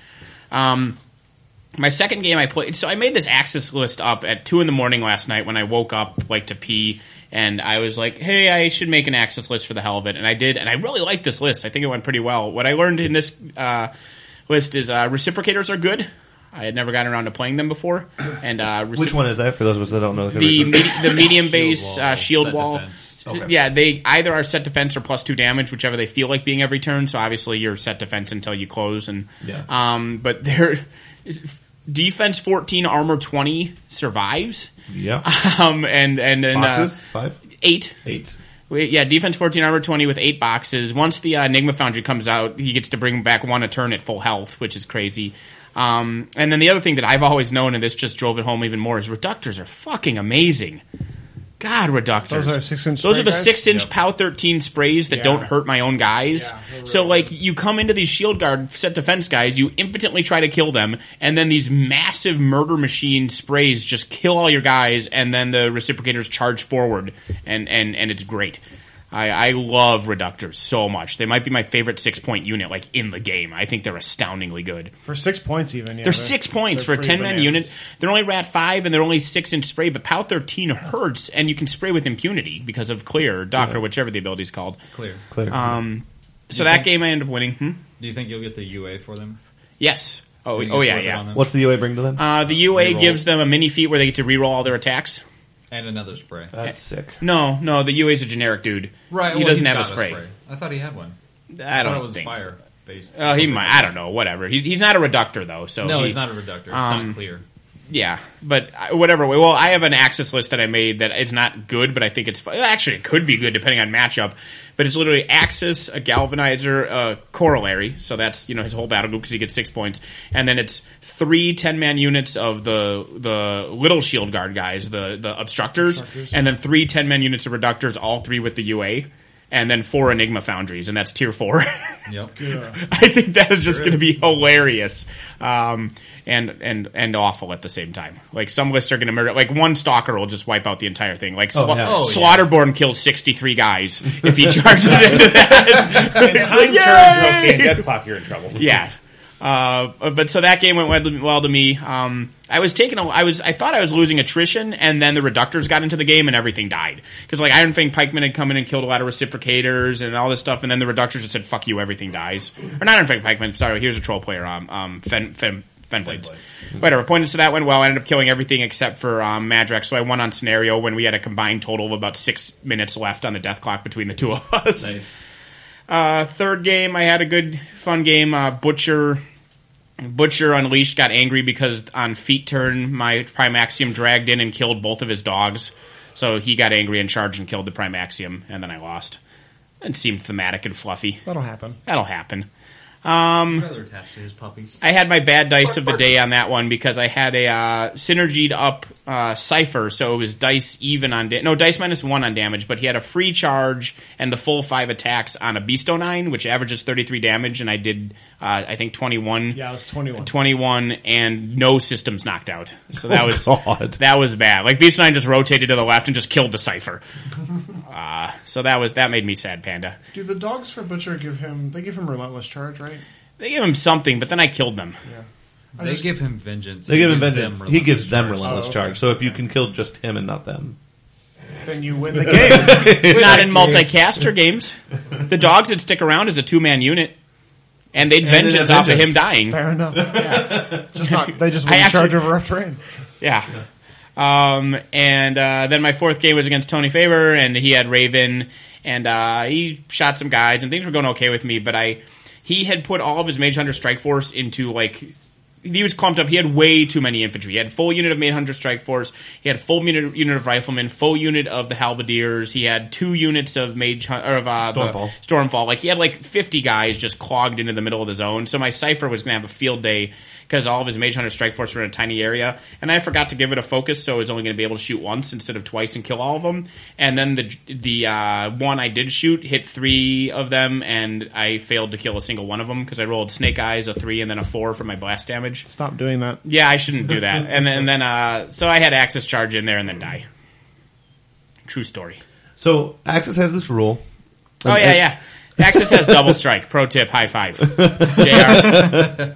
My second game I played, so I made this Axis list up at 2 a.m. last night when I woke up, like, to pee, and I was like, hey, I should make an Axis list for the hell of it, and I did, and I really liked this list. I think it went pretty well. What I learned in this list is reciprocators are good. I had never gotten around to playing them before. And Which one is that for those of us that don't know? The medium base shield wall. Okay. Yeah, they either are set defense or +2 damage, whichever they feel like being every turn. So obviously you're set defense until you close. And but they're defense 14, armor 20 survives. Yeah. And Boxes? 5? 8. 8. Yeah, defense 14, armor 20 with 8 boxes. Once the Enigma Foundry comes out, he gets to bring back 1 a turn at full health, which is crazy. And then the other thing that I've always known, and this just drove it home even more, is reductors are fucking amazing. God, reductors. Those are 6-inch Those are the spray guys? 6-inch POW 13 sprays that Yeah. don't hurt my own guys. Yeah, So, like, you come into these shield guard set defense guys, you impotently try to kill them, and then these massive murder machine sprays just kill all your guys, and then the reciprocators charge forward, and it's great. I love reductors so much. They might be my favorite 6-point unit, like, in the game. I think they're astoundingly good. For 6 points, even. Yeah, They're 6 points for they're a pretty 10-man bananas. unit. They're only Rat 5, and they're only 6-inch spray, but POW 13 hurts, and you can spray with impunity because of Clear or Doc or whichever the ability's called. Clear. So that game I ended up winning. Do you think you'll get the UA for them? Yes. Oh, You can oh just yeah, work yeah. on them? What's the UA bring to them? The UA Reroll. gives them a mini feat where they get to reroll all their attacks. And another spray. That's sick. No, the UA's a generic dude. Right. He well, doesn't he's have a got spray. I thought he had one. I thought don't it was think. fire based. Oh, he might. I don't know. Whatever. He's not a reductor though. So No, he's not a reductor. It's not clear. Yeah, but whatever. Well, I have an Axis list that I made that it's not good, but I think it's actually it could be good depending on matchup. But it's literally Axis, a Galvanizer, a Corollary. So that's his whole battle group because he gets 6 points, and then it's 3 10-man units of the little shield guard guys, the obstructors, and then 3 10-man units of reductors, all 3 with the UA. And then 4 Enigma Foundries, and that's tier 4. Yep. I think that is just going to be hilarious, and awful at the same time. Like some lists are going to murder. Like one Stalker will just wipe out the entire thing. Like Slaughterborn kills 63 guys if he charges into that. Time turns okay, and Deathclock, you're in trouble. Yeah. But so that game went well to me. I thought I was losing attrition, and then the reductors got into the game, and everything died. Because like Iron Fang Pikeman had come in and killed a lot of reciprocators and all this stuff, and then the reductors just said, "Fuck you, everything dies." Or not Iron Fang Pikeman. Sorry, here's a troll player. Fenblades. Whatever. Point so that went well. I ended up killing everything except for Madrak, so I won on scenario when we had a combined total of about 6 minutes left on the death clock between the two of us. Nice. Third game, I had a good, fun game. Butcher Unleashed got angry because on feet turn, my Primaxium dragged in and killed both of his dogs. So he got angry and charged and killed the Primaxium, and then I lost. It seemed thematic and fluffy. That'll happen. That'll happen. I'd rather attached to his puppies. I had my bad dice of the day on that one because I had a synergied up Cypher, so it was dice even on dice -1 on damage, but he had a free charge and the full 5 attacks on a Beasto 9, which averages 33 damage, and I did I think 21. Yeah, it was 21. 21 and no systems knocked out. So that was God. that was bad. Like Beasto 9 just rotated to the left and just killed the Cypher. So that made me sad, Panda. Do the dogs for Butcher give him relentless charge, right? They gave him something, but then I killed them. Yeah. They give him vengeance. They give him Give vengeance. them He gives them relentless relentless Oh, okay. charge. So if you can kill just him and not them. Then you win the game. Not in multi-caster games. The dogs would stick around as a 2-man unit, and they'd then vengeance have off of him vengeance. dying. Fair enough. They just I win actually- charge over rough terrain. Yeah. And then my fourth game was against Tony Faber, and he had Raven, and he shot some guys, and things were going okay with me, but he had put all of his Mage Hunter Strike Force into, like, he was clumped up. He had way too many infantry. He had full unit of Mage Hunter Strike Force. He had full unit of Riflemen, full unit of the Halberdiers. He had 2 units of Stormfall. Stormfall. Like, he had like 50 guys just clogged into the middle of the zone. So my Cypher was going to have a field day because all of his Mage Hunter Strike Force were in a tiny area. And then I forgot to give it a focus, so it was only going to be able to shoot once instead of twice and kill all of them. And then the one I did shoot hit 3 of them, and I failed to kill a single one of them because I rolled Snake Eyes, a 3, and then a 4 for my blast damage. Stop doing that. Yeah, I shouldn't do that. And then so I had Axis charge in there and then die. True story. So Axis has this rule. Oh, yeah. Axis has double strike. Pro tip, high five. JR.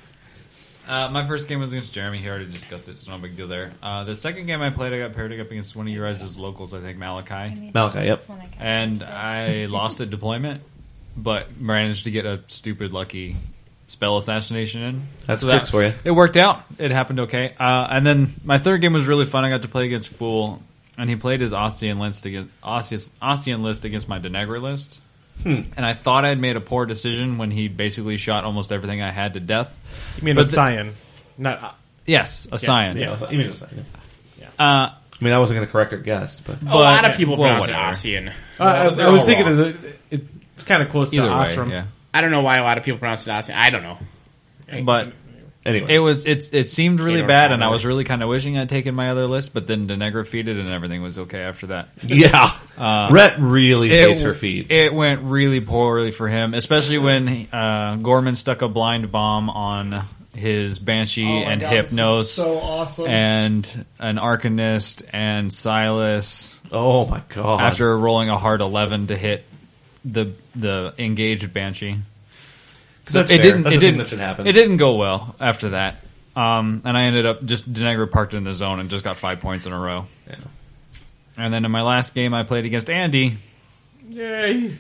My first game was against Jeremy. He already discussed it, so no big deal there. The second game I played, I got paired up against one of your guys' locals, I think, Malachi. Malachi, yep. And I lost at deployment, but managed to get a stupid lucky spell assassination in. That's So fix for you. It worked out. It happened okay. And then my third game was really fun. I got to play against Fool, and he played his Ossian list against my Denegra list. And I thought I'd made a poor decision when he basically shot almost everything I had to death. You mean But a Scion, not Yes, a Scion. Yeah, you mean just- yeah. Uh, I mean, I wasn't going to correct our guest, but A lot of people well, pronounce it whatever. Ossian. I was thinking it's kind of close to either way, Osram. yeah. I don't know why a lot of people pronounce it Ossian. I don't know. But Anyway, it seemed really Can't bad, remember. and I was really kind of wishing I'd taken my other list, but then Denegra feeded, and everything was okay after that. yeah. Rhett really hates her feet. It went really poorly for him, especially when Gorman stuck a blind bomb on his Banshee and Hypnos so awesome. and an Arcanist and Silas Oh my god! after rolling a hard 11 to hit the engaged Banshee. That's it fair. didn't. That's It a thing didn't. that should happen. It didn't go well after that, and I ended up just Denegra parked in the zone and just got 5 points in a row. Yeah. And then in my last game, I played against Andy. Yay!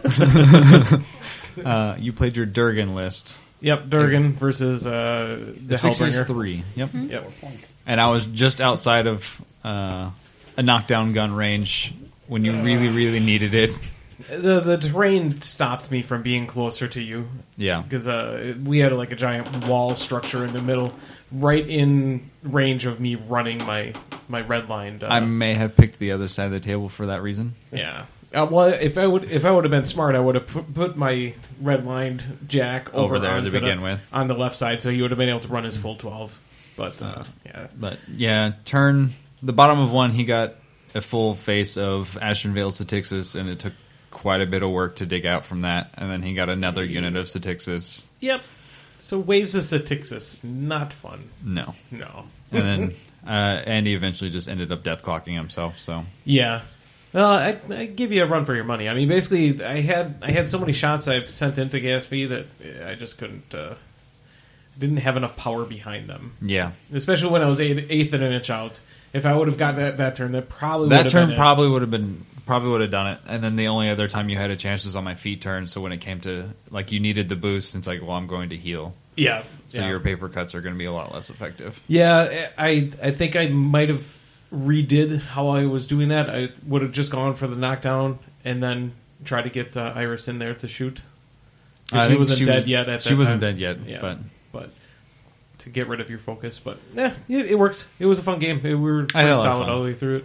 You played your Durgan list. Yep, Durgan versus the This fixture is Hellbringer. 3. Yep. Yep. And I was just outside of a knockdown gun range when you really, really needed it. The terrain stopped me from being closer to you Yeah. because we had like a giant wall structure in the middle, right in range of me running my red line. I may have picked the other side of the table for that reason. Yeah. Well, if I would have been smart, I would have put my red lined Jack Over there to onto begin with. on the left side, so he would have been able to run his full 12. But yeah, But yeah, the bottom of one, he got a full face of Ashen Veil Statixis, and it took quite a bit of work to dig out from that. And then he got another unit of Statixis. yep. So waves of Statixis, not fun. No. No. And then Andy eventually just ended up death clocking himself. So Yeah. Well, I give you a run for your money. I mean, basically, I had so many shots I've sent into Gatsby that I just couldn't. Didn't have enough power behind them, yeah, especially when I was eighth and an inch out. If I would have got that turn, that probably would that have turn been it. probably would have done it. And then the only other time you had a chance was on my feet turn. So when it came to like you needed the boost, it's like, well, I'm going to heal. Yeah. So yeah. your paper cuts are going to be a lot less effective. Yeah, I think I might have redid how I was doing that. I would have just gone for the knockdown and then try to get Iris in there to shoot. I She think wasn't dead was- yet. At she that wasn't time. dead yet, Yeah, but to get rid of your focus. But yeah, it works. It was a fun game. We were I had a pretty lot of solid fun. all the way through it.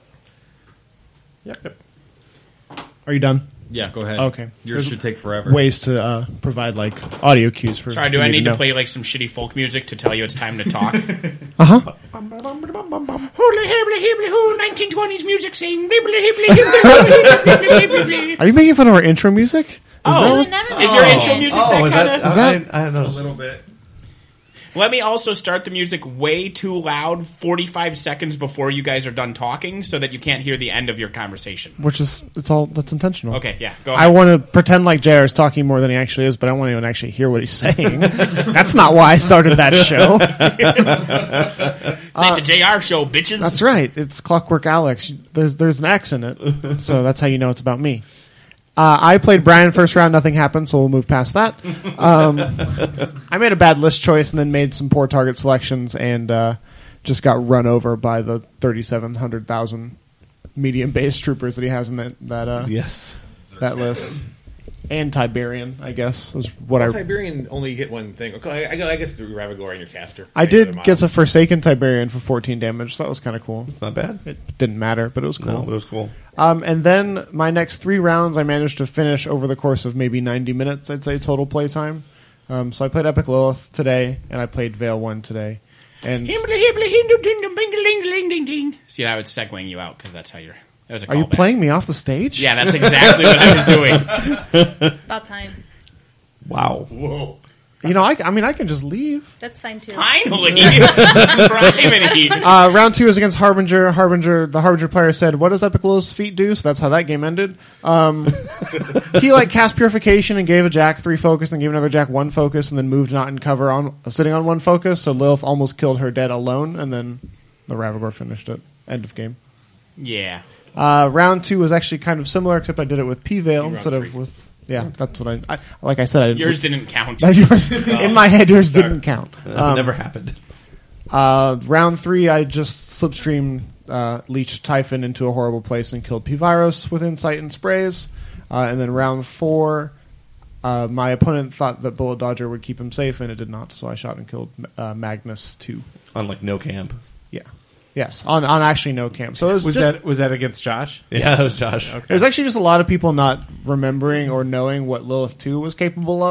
Yep. Are you done? yeah, go ahead. Okay. Yours There's should take forever. Ways to provide like audio cues for. Sorry, do for I me need to know. play like some shitty folk music to tell you it's time to talk? Uh-huh. Holy hibbly hibbly hoo, 1920s music saying bibbly hibbly hibbly hibbly. Are you making fun of our intro music? Oh, We never is your did intro it. music Oh, is that that? kind of? Is that- I don't know. A little bit. Let me also start the music way too loud 45 seconds before you guys are done talking so that you can't hear the end of your conversation. Which is that's intentional. Okay, yeah, go I ahead. want to pretend like JR is talking more than he actually is, but I don't want anyone to actually hear what he's saying. That's not why I started that show. It's like the JR show, bitches. That's right. It's Clockwork Alex. There's an X in it, so that's how you know it's about me. I played Brian first round. Nothing happened, so we'll move past that. I made a bad list choice and then made some poor target selections and just got run over by the 3,700,000 medium base troopers that he has in that Yes. list. And Tiberian, I guess, is what I Tiberian only hit one thing. Okay, I guess the Ravagore in your caster. I did get a Forsaken Tiberian for 14 damage, so that was kind of cool. It's not bad. It didn't matter, but it was cool. No, it was cool. And then my next 3 rounds I managed to finish over the course of maybe 90 minutes, I'd say, total playtime. So I played Epic Lilith today, and I played Veil 1 today. And Hibbly hibbly hindu ding ding ding ding ding ding ding. See, I was segueing you out because that's how you're. That was a are you callback. playing me off the stage? Yeah, that's exactly what I was doing. About time. Wow. Whoa. You know, I mean, I can just leave. That's fine too. Finally, Primary. Round 2 is against Harbinger. The Harbinger player said, "What does Epic Lilith's feat do?" So that's how that game ended. He cast Purification and gave a Jack 3 focus, and gave another Jack 1 focus, and then moved not in cover sitting on 1 focus. So Lilith almost killed her dead alone, and then the Ravagore finished it. End of game. Yeah. Round 2 was actually kind of similar, except I did it with P-Veil instead of 3. with. Yeah, that's what I like. I said, I didn't. Yours didn't count. Yours in my head, yours didn't count. Never happened. Round 3, I just slipstream leached Typhon into a horrible place and killed P-Virus with Insight and Sprays. And then round 4, my opponent thought that Bullet Dodger would keep him safe, and it did not. So I shot and killed Magnus 2. On no camp. Yeah. Yes, on actually no camp. So it was just, Was that against Josh? Yeah, that was Josh. There's actually just a lot of people not remembering or knowing what Lilith 2 was capable of.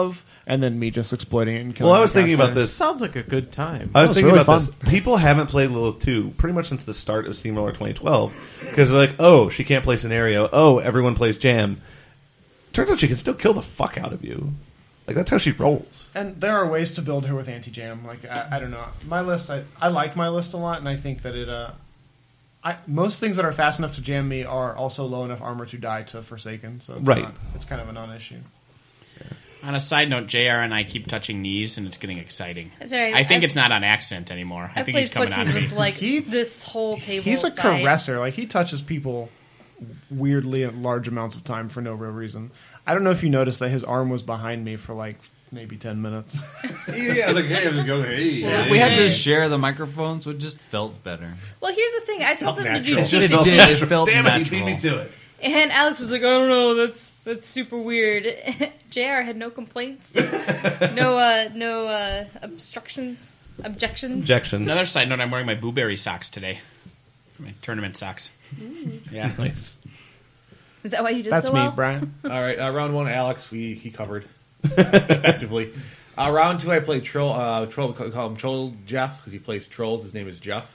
and then me just exploiting it and killing Well, I was the thinking about caster. this. Sounds like a good time. I was It's thinking really about fun. this. People haven't played Lilith 2 pretty much since the start of Steamroller 2012 because they're like, oh, she can't play scenario. Oh, everyone plays jam. Turns out she can still kill the fuck out of you. Like, that's how she rolls. And there are ways to build her with anti-jam. Like, I don't know. My list, I like my list a lot, and I think that most things that are fast enough to jam me are also low enough armor to die to Forsaken. So it's Right. it's kind of a non-issue. On a side note, JR and I keep touching knees, and it's getting exciting. Sorry, I think it's not on accident anymore. I I've think he's played coming on footsies me. with like He- this whole table. He's a side. caresser. Like, he touches people weirdly at large amounts of time for no real reason. I don't know if you noticed that his arm was behind me for like maybe 10 minutes. Yeah, like, hey, I'm just going, hey. If we had to share the microphones, it just felt better. Well, here's the thing. I told him to do natural. It cheating. did. It felt Damn it, you natural. beat me to it. And Alex was like, I don't know, that's super weird. JR had no complaints. no objections. Objection. Another side note, I'm wearing my Blueberry socks today. My tournament socks. Yeah. Nice. Is that why you did That's so me, well? Brian. All right, round one, Alex, he covered effectively. Round two, I played Troll. Troll, call him Troll Jeff because he plays trolls. His name is Jeff.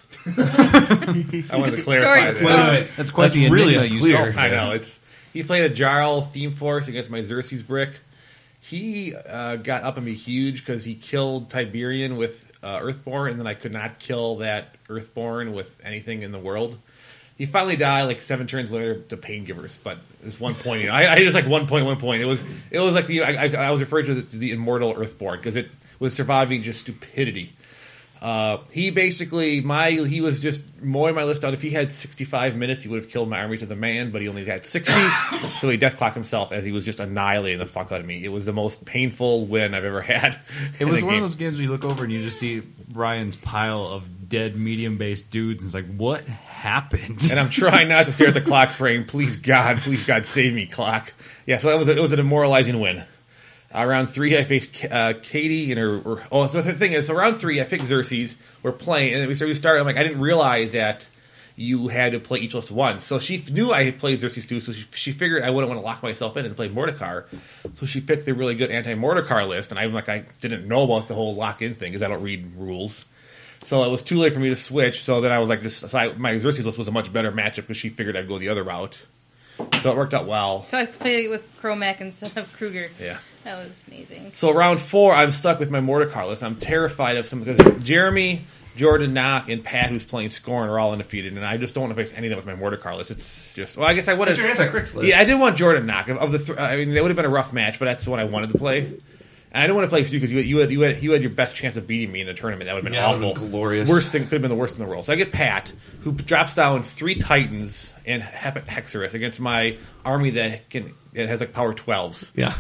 I wanted to clarify Story. this. Wait. That's quite the really enigma you unclear. solved. I know he played a Jarl Theme Force against my Xerxes brick. He got up on me huge because he killed Tiberian with Earthborn, and then I could not kill that Earthborn with anything in the world. He finally died like 7 turns later to Pain Givers, but it's 1 point. I just like 1 point. It was like I was referred to as the immortal Earthborn because it was surviving just stupidity. He basically he was just mowing my list out. If he had 65 minutes, he would have killed my army to the man, but he only got 60, so he death clocked himself as he was just annihilating the fuck out of me. It was the most painful win I've ever had. It was one of those games where you look over and you just see Brian's pile of dead medium-based dudes, and it's like, what happened? And I'm trying not to stare at the clock frame. Please God, save me, clock. Yeah, so it was a demoralizing win. Round 3, I faced Katie and her. So the thing is, so round 3, I picked Xerxes. We're playing, and we started. I'm like, I didn't realize that you had to play each list once. So she knew I had played Xerxes too, so she figured I wouldn't want to lock myself in and play Mordekar. So she picked the really good anti-Mordekar list, and I'm like, I didn't know about the whole lock-in thing because I don't read rules. So it was too late for me to switch. So then I was like, my Xerxes list was a much better matchup because she figured I'd go the other route. So it worked out well. So I played it with Chromac instead of Kruger. Yeah. That was amazing. So round 4, I'm stuck with my Mordekar list. I'm terrified of some because Jeremy, Jordan Knock, and Pat, who's playing Scorn, are all undefeated, and I just don't want to face any of them with my Mordekar list. It's just I guess I would have. What's your anti-Crix list? Yeah, I did want Jordan Knock. Of the, I mean, that would have been a rough match, but that's the one I wanted to play. And I didn't want to play you because you had your best chance of beating me in the tournament. That would have been Yeah, that awful, would've been glorious. Worst thing could have been the worst in the world. So I get Pat, who drops down 3 Titans and Hexerus against my army that has like power 12s. Yeah.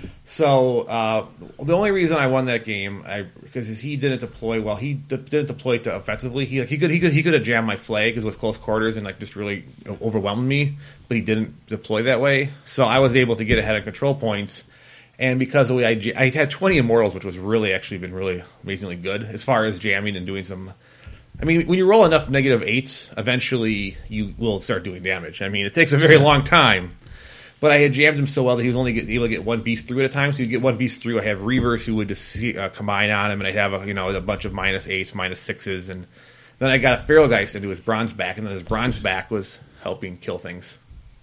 So the only reason I won that game, because he didn't deploy well. He didn't deploy to offensively. He could have jammed my flag because it was close quarters and like just really overwhelmed me. But he didn't deploy that way. So I was able to get ahead of control points. And because of the way I had 20 immortals, which was really actually been really amazingly good as far as jamming and doing some. I mean, when you roll enough -8s, eventually you will start doing damage. I mean, it takes a very long time. But I had jammed him so well that he was only able to get 1 beast through at a time. So you get 1 beast through. I have Reavers who would just combine on him, and I'd have a bunch of -8s, -6s, and then I got a Feral Geist into his Bronze Back, and then his Bronze Back was helping kill things.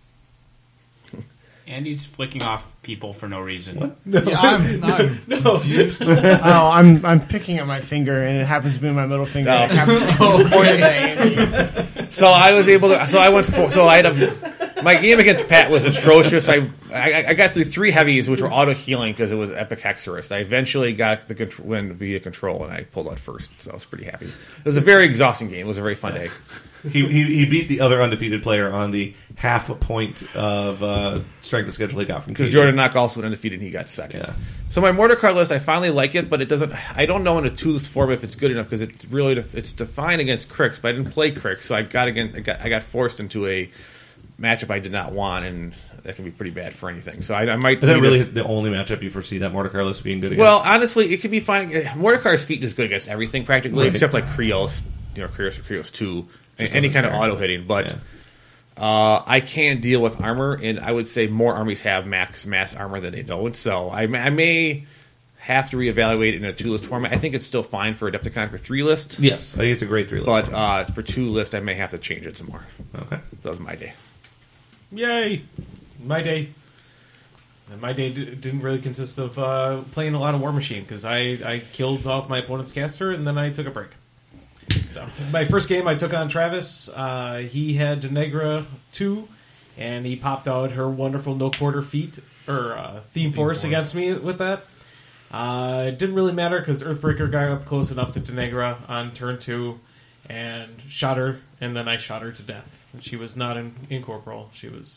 Andy's flicking off people for no reason. Yeah, I'm confused. Oh, I'm picking at my finger, and it happens to be my middle finger. No. I happen to be pointing at Andy. So I was able to. So I went. So I had my game against Pat was atrocious. I got through 3 heavies, which were auto healing because it was Epic Hexerus. I eventually got the win via control, and I pulled out first. So I was pretty happy. It was a very exhausting game. It was a very fun day. He beat the other undefeated player on the half a point of strength of schedule he got from Because Katie. Jordan Knock also went undefeated and he got second. Yeah. So my Mordekar list, I finally like it, but it doesn't. I don't know in a 2-list form if it's good enough because it's really it's defined against Crix, but I didn't play Crix, so I got forced into a matchup I did not want, and that can be pretty bad for anything. So I might. Is that really the only matchup you foresee that Mordekar list being good against? Well, honestly, it could be fine. Mordekar's feat is good against everything practically, Right. except like Krios, Krios or Krios 2, any kind of auto hitting, but. Yeah. I can't deal with armor, and I would say more armies have mass armor than they don't. So I may have to reevaluate it in a 2-list format. I think it's still fine for Adepticon for 3-list. Yes, I think it's a great 3-list. But for 2-list, I may have to change it some more. Okay. That was my day. Yay! My day. And my day didn't really consist of playing a lot of War Machine because I killed off my opponent's caster and then I took a break. So my first game I took on Travis. He had Denegra 2 and he popped out her wonderful no quarter feat or theme force against me with that. It didn't really matter because Earthbreaker got up close enough to Denegra on turn 2 and shot her, and then I shot her to death. And she was not incorporeal. She was,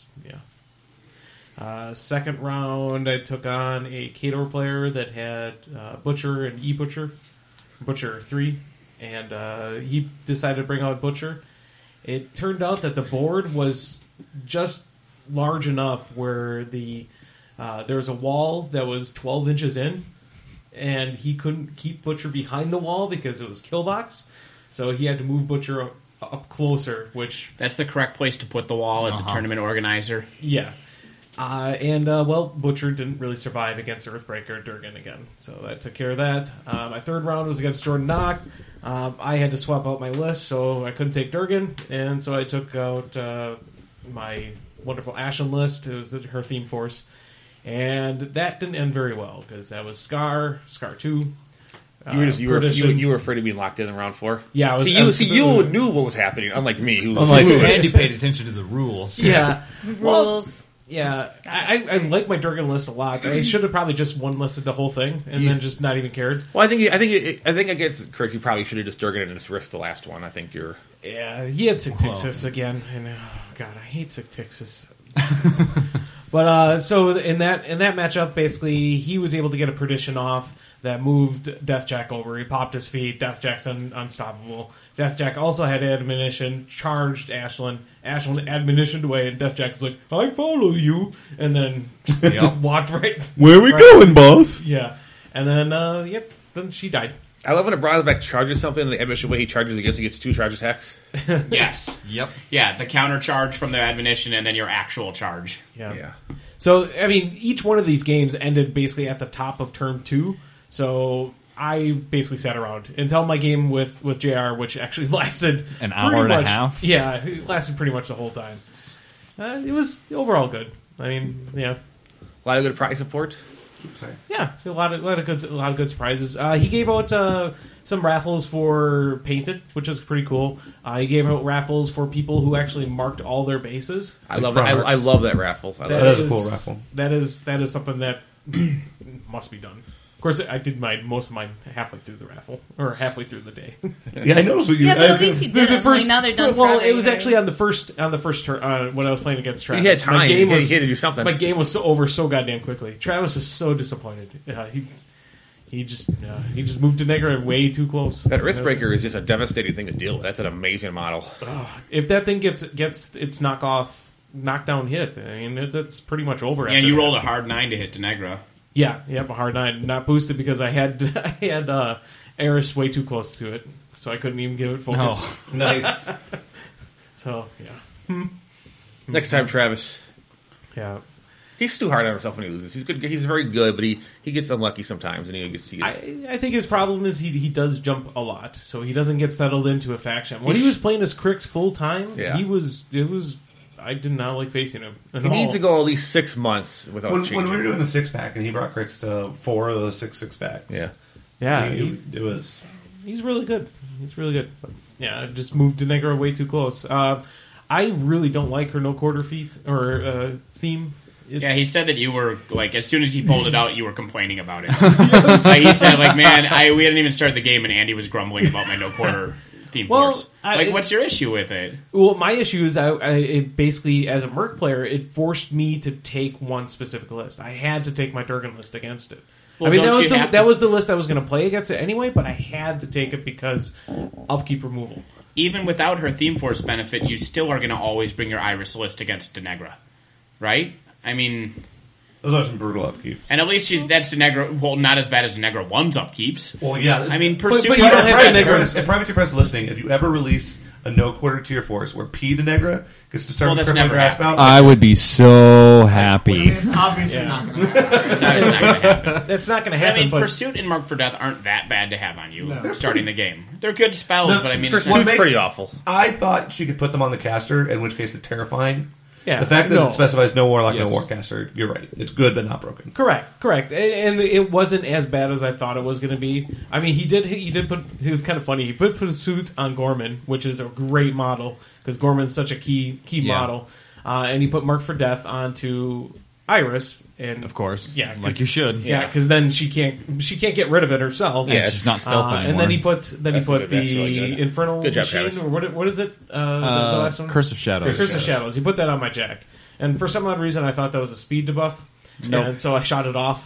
second round, I took on a Khador player that had Butcher and E-Butcher. Butcher 3. And he decided to bring out Butcher. It turned out that the board was just large enough where there was a wall that was 12 inches in, and he couldn't keep Butcher behind the wall because it was kill box. So he had to move Butcher up closer, which... That's the correct place to put the wall as a tournament organizer. Yeah. Butcher didn't really survive against Earthbreaker Durgan again. So that took care of that. My third round was against Jordan Knock. I had to swap out my list, so I couldn't take Durgan. And so I took out my wonderful Ashen list. It was her theme force. And that didn't end very well, because that was Scar 2. You were afraid of being locked in round 4. Yeah, I was, you knew what was happening, unlike me. Andy paid attention to the rules. Yeah, Rules. Yeah, I like my Durgan list a lot. I should have probably just one-listed the whole thing and then just not even cared. Well, I think against Kirk, you probably should have just Durgan and just risked the last one. I think you're... Yeah, he had Sictixis again, and God, I hate Sictixis. But so in that matchup, basically, he was able to get a Perdition off that moved Deathjack over. He popped his feet. Deathjack's unstoppable. Deathjack also had admonition, charged Ashlyn. Ashlyn admonitioned away, and Deathjack's like, I follow you, and then walked right. Where we going, boss? Yeah, and then then she died. I love when a Bronzeback charges something, and the admonition way he charges against, he gets 2 charge attacks. Yes. Yep. Yeah, the counter charge from the admonition and then your actual charge. Yeah. So, I mean, each one of these games ended basically at the top of turn 2. So I basically sat around until my game with JR, which actually lasted an hour and a half. Yeah, it lasted pretty much the whole time. It was overall good. I mean, yeah, A lot of good prize support. Sorry. yeah, a lot of good surprises. He gave out some raffles for Painted, which is pretty cool. He gave out raffles for people who actually marked all their bases. I love that. I love that raffle. That is a cool raffle. That is something that must be done. Of course, I did most of mine halfway through the raffle, or halfway through the day. Yeah, I noticed what you... Yeah, but at least you did it. Like, now they're done. Well, forever, it was right? actually on the first turn when I was playing against Travis. He had time. My game He was, had to do something. My game was over so goddamn quickly. Travis is so disappointed. He just moved to Denegra way too close. That Earthbreaker is just a devastating thing to deal with. That's an amazing model. If that thing gets its knockdown hit, I mean that's pretty much over. And after you that. rolled a hard 9 to hit Denegra. Yeah, a hard 9, not boosted because I had Eris way too close to it, so I couldn't even give it focus. Oh. Nice. So yeah, Next time, Travis. yeah. He's too hard on himself when he loses. He's good. He's very good, but he gets unlucky sometimes, and he gets. I think his problem is he does jump a lot, so he doesn't get settled into a faction. When he was playing as Crix full time, Yeah. I did not like facing him at He all. needs to go at least 6 months without changing. When we were doing the 6-pack, and he brought Crix to 4 of those 6-packs. Yeah. Yeah, It was... he's really good. He's really good. But, yeah, I just moved Denegra way too close. I really don't like her no quarter feet or theme. Yeah, he said that you were, like, as soon as he pulled it out, you were complaining about it. Like, he said, like, man, we hadn't even started the game, and Andy was grumbling about my no quarter theme force. What's your issue with it? Well, my issue is it basically, as a Merc player, it forced me to take one specific list. I had to take my Durgan list against it. Well, I mean, don't you have that to- was the list I was going to play against it anyway, but I had to take it because upkeep removal. Even without her theme force benefit, you still are going to always bring your Iris list against Denegra, right? I mean... Those are some brutal upkeep. And at least that's Denegra... Well, not as bad as Denegra 1's upkeep. Well, yeah. I mean, pursue... but you don't have If Denegra's... Privateer Press listening, if you ever release a no quarter tier force where P Denegra gets to start Well, that's crippling never grasp out. I would be so happy. It's obviously not going to happen. It's not gonna happen. That's not going to I happen. mean, but Pursuit and Mark for Death aren't that bad to have on you starting the game. They're good spells, No, but I mean, Pursuit's make- pretty awful. I thought she could put them on the caster, in which case they're terrifying. yeah, The fact that no. it specifies no warlock, Yes. no warcaster, you're right. It's good but not broken. Correct, and it wasn't as bad as I thought it was going to be. I mean, he did put. It was kind of funny. He put Pursuit on Gorman, which is a great model because Gorman's such a key Yeah. model, and he put Mark for Death onto Iris, and Of course. yeah, 'cause- Like you should. yeah, because then she can't get rid of it herself. Yeah, it's not stealth anymore. and then he put That's good. That's really the good. Infernal Good job, Machine, Travis. or what is it? The last one, Curse of Shadows. Curse of Shadows. He put that on my Jack, and for some odd reason, I thought that was a speed debuff, and so I shot it off.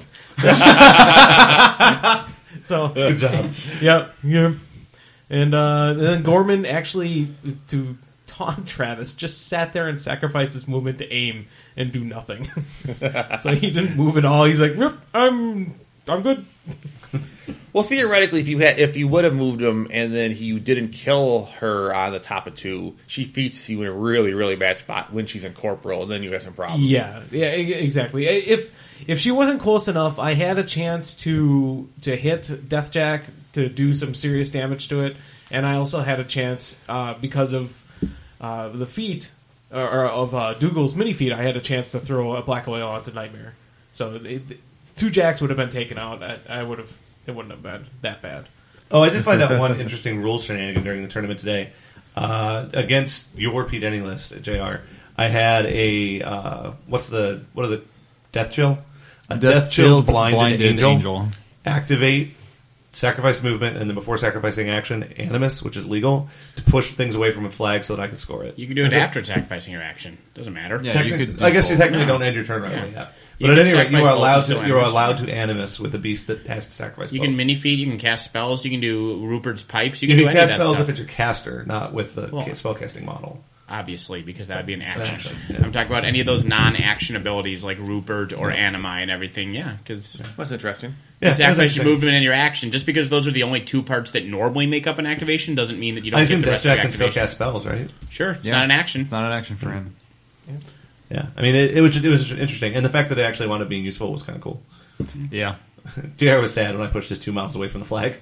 So Good job. Yep. And then Gorman actually, to taunt Travis, just sat there and sacrificed his movement to aim and do nothing. So he didn't move at all. He's like, "Yep, I'm good." Well, theoretically, if you would have moved him and then you didn't kill her on the top of 2, she feats you in a really, really bad spot when she's in corporal, and then you have some problems. Yeah, exactly. If she wasn't close enough, I had a chance to hit Deathjack to do some serious damage to it, and I also had a chance because of the feat or of Dougal's mini feat. I had a chance to throw a Black Oil onto Nightmare, so 2 Jacks would have been taken out. It wouldn't have been that bad. Oh, I did find out one interesting rule shenanigan during the tournament today. Against your Pete Any list, JR, I had a what are the Death Chill? A Death Chill blinded angel. Activate, sacrifice movement, and then before sacrificing action, Animus, which is legal, to push things away from a flag so that I could score it. you can do it after sacrificing your action. Doesn't matter. Yeah, you could do I guess you both. technically don't end your turn right away. Yeah. You But at can any rate, you sacrifice are both allowed and still to. You're Animus. allowed to Animus with a beast that has to sacrifice. You both. can mini feed. You can cast spells. You can do Rupert's pipes. You You can do can any cast of that spells stuff. if it's your caster, not with the Well, spellcasting model. Obviously, because that would be an an action. action, yeah. I'm talking about any of those non-action abilities like Rupert or Animi and everything. Yeah, because That's interesting. Yeah, you sacrifice that's your movement and your action. Just because those are the only 2 parts that normally make up an activation doesn't mean that you I don't assume get the rest of Deathjack your can still activation. cast spells, right? Sure, it's Yeah. not an action. It's not an action for him. Yeah, I mean, it was interesting, and the fact that it actually wound up being useful was kind of cool. Yeah. JR was sad when I pushed us 2 miles away from the flag.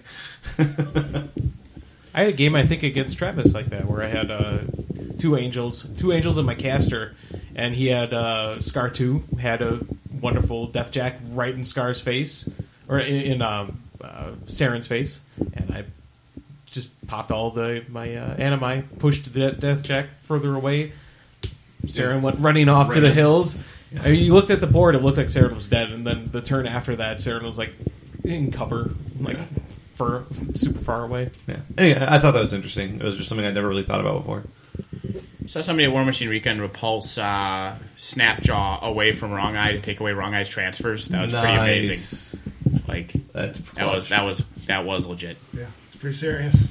I had a game, I think, against Travis like that, where I had 2 angels in my caster, and he had Scar 2 had a wonderful Deathjack right in Scar's face, or in Saren's face, and I just popped all my animi, pushed the Deathjack further away. Saren went running off to the hills. I mean, you looked at the board; it looked like Saren was dead, and then the turn after that, Saren was like in cover, like for super far away. Yeah. Anyway, I thought that was interesting. It was just something I'd never really thought about before. Saw somebody at War Machine Weekend repulse Snapjaw away from Wrong Eye to take away Wrong Eye's transfers. That was pretty amazing. Like That's that was legit. Yeah, it's pretty serious.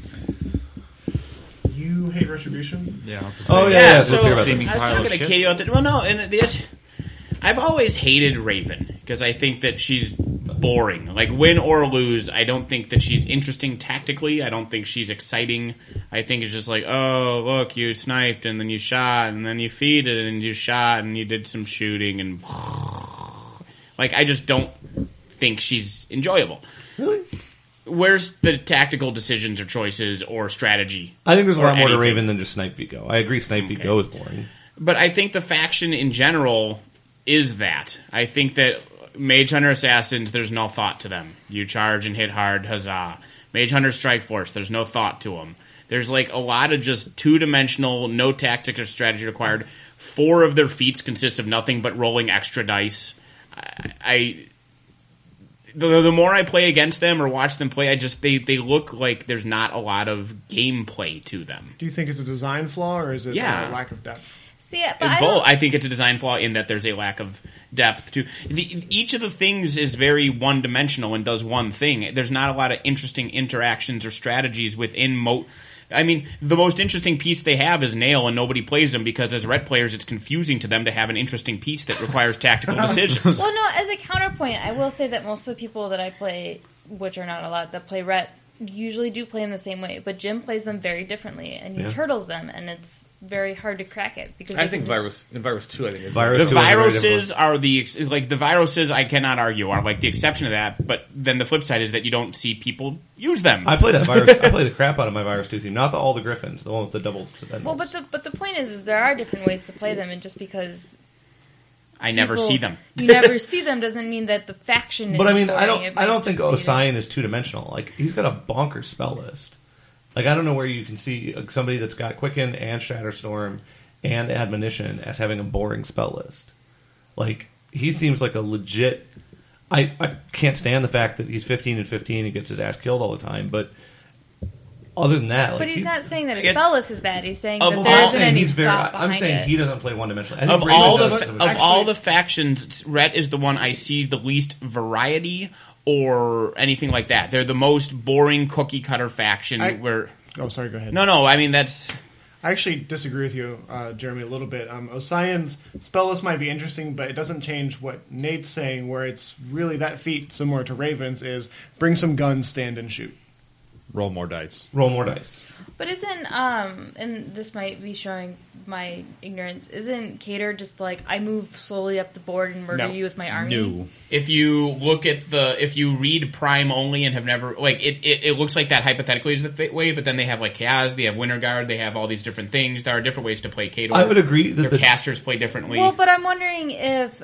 You hate Retribution? Yeah. Oh, yeah, Yeah, let's so hear about steaming I was pile of talking to shit. Katie about that. Well, no, and I've always hated Raven because I think that she's boring. Like, win or lose, I don't think that she's interesting tactically. I don't think she's exciting. I think it's just like, oh, look, you sniped, and then you shot, and then you feeded, and you shot, and you did some shooting, and... Like, I just don't think she's enjoyable. Really? Where's the tactical decisions or choices or strategy? I think there's a Or lot more to anything. Raven than just Snipe Vigo. I agree Snipe Vigo is boring. But I think the faction in general is that. I think that Mage Hunter Assassins, there's no thought to them. You charge and hit hard, huzzah. Mage Hunter Strike Force, there's no thought to them. There's like a lot of just 2-dimensional, no tactic or strategy required. 4 of their feats consist of nothing but rolling extra dice. The more I play against them or watch them play, they look like there's not a lot of gameplay to them. Do you think it's a design flaw or is it Yeah. a lack of depth? See, but I Both. don't, I think it's a design flaw in that there's a lack of depth to each of the things is very one-dimensional and does one thing. There's not a lot of interesting interactions or strategies within I mean, the most interesting piece they have is Nail, and nobody plays them because as Ret players, it's confusing to them to have an interesting piece that requires tactical decisions. well, no. As a counterpoint, I will say that most of the people that I play, which are not a lot, that play Ret, usually do play them the same way, but Jim plays them very differently, and he Yeah. turtles them, and it's very hard to crack it because I they think can just- Virus 2, I think is Virus The 2 is a very viruses different are the viruses. I cannot argue are like the exception to that. But then the flip side is that you don't see people use them. I play that virus. I play the crap out of my Virus 2 team. Not all the Griffins, the one with the double. Well, but the point is there are different ways to play them, and just because I never people- see them. you never see them doesn't mean that the faction. But is I mean, boring. It I might don't think just be that- Osian is 2-dimensional. Like, he's got a bonkers spell list. Like, I don't know where you can see somebody that's got Quicken and Shatterstorm and Admonition as having a boring spell list. Like, he seems like a legit. I can't stand the fact that he's 15 and 15 and gets his ass killed all the time, but other than that, like, But he's not saying that his guess- spell list is bad. He's saying Of that all- there I'm isn't saying any he's very. thought I'm behind saying it. he doesn't play one-dimensional. Of all the factions, Rhett is the one I see the least variety or anything like that. They're the most boring cookie cutter faction. Where Oh, sorry. Go ahead. no, I mean that's. I actually disagree with you, Jeremy, a little bit. Osian's spell list might be interesting, but it doesn't change what Nate's saying, where it's really that feat, similar to Raven's, is bring some guns, stand and shoot. Roll more dice. Roll more dice. But isn't and this might be showing my ignorance. Isn't Cater just like I move slowly up the board and murder No. you with my army? No. If you look at if you read Prime only and have never it looks like that hypothetically is the way, but then they have like Chaos, they have Winter Guard, they have all these different things. There are different ways to play Cater. I would agree that Their the casters play differently. Well, but I'm wondering if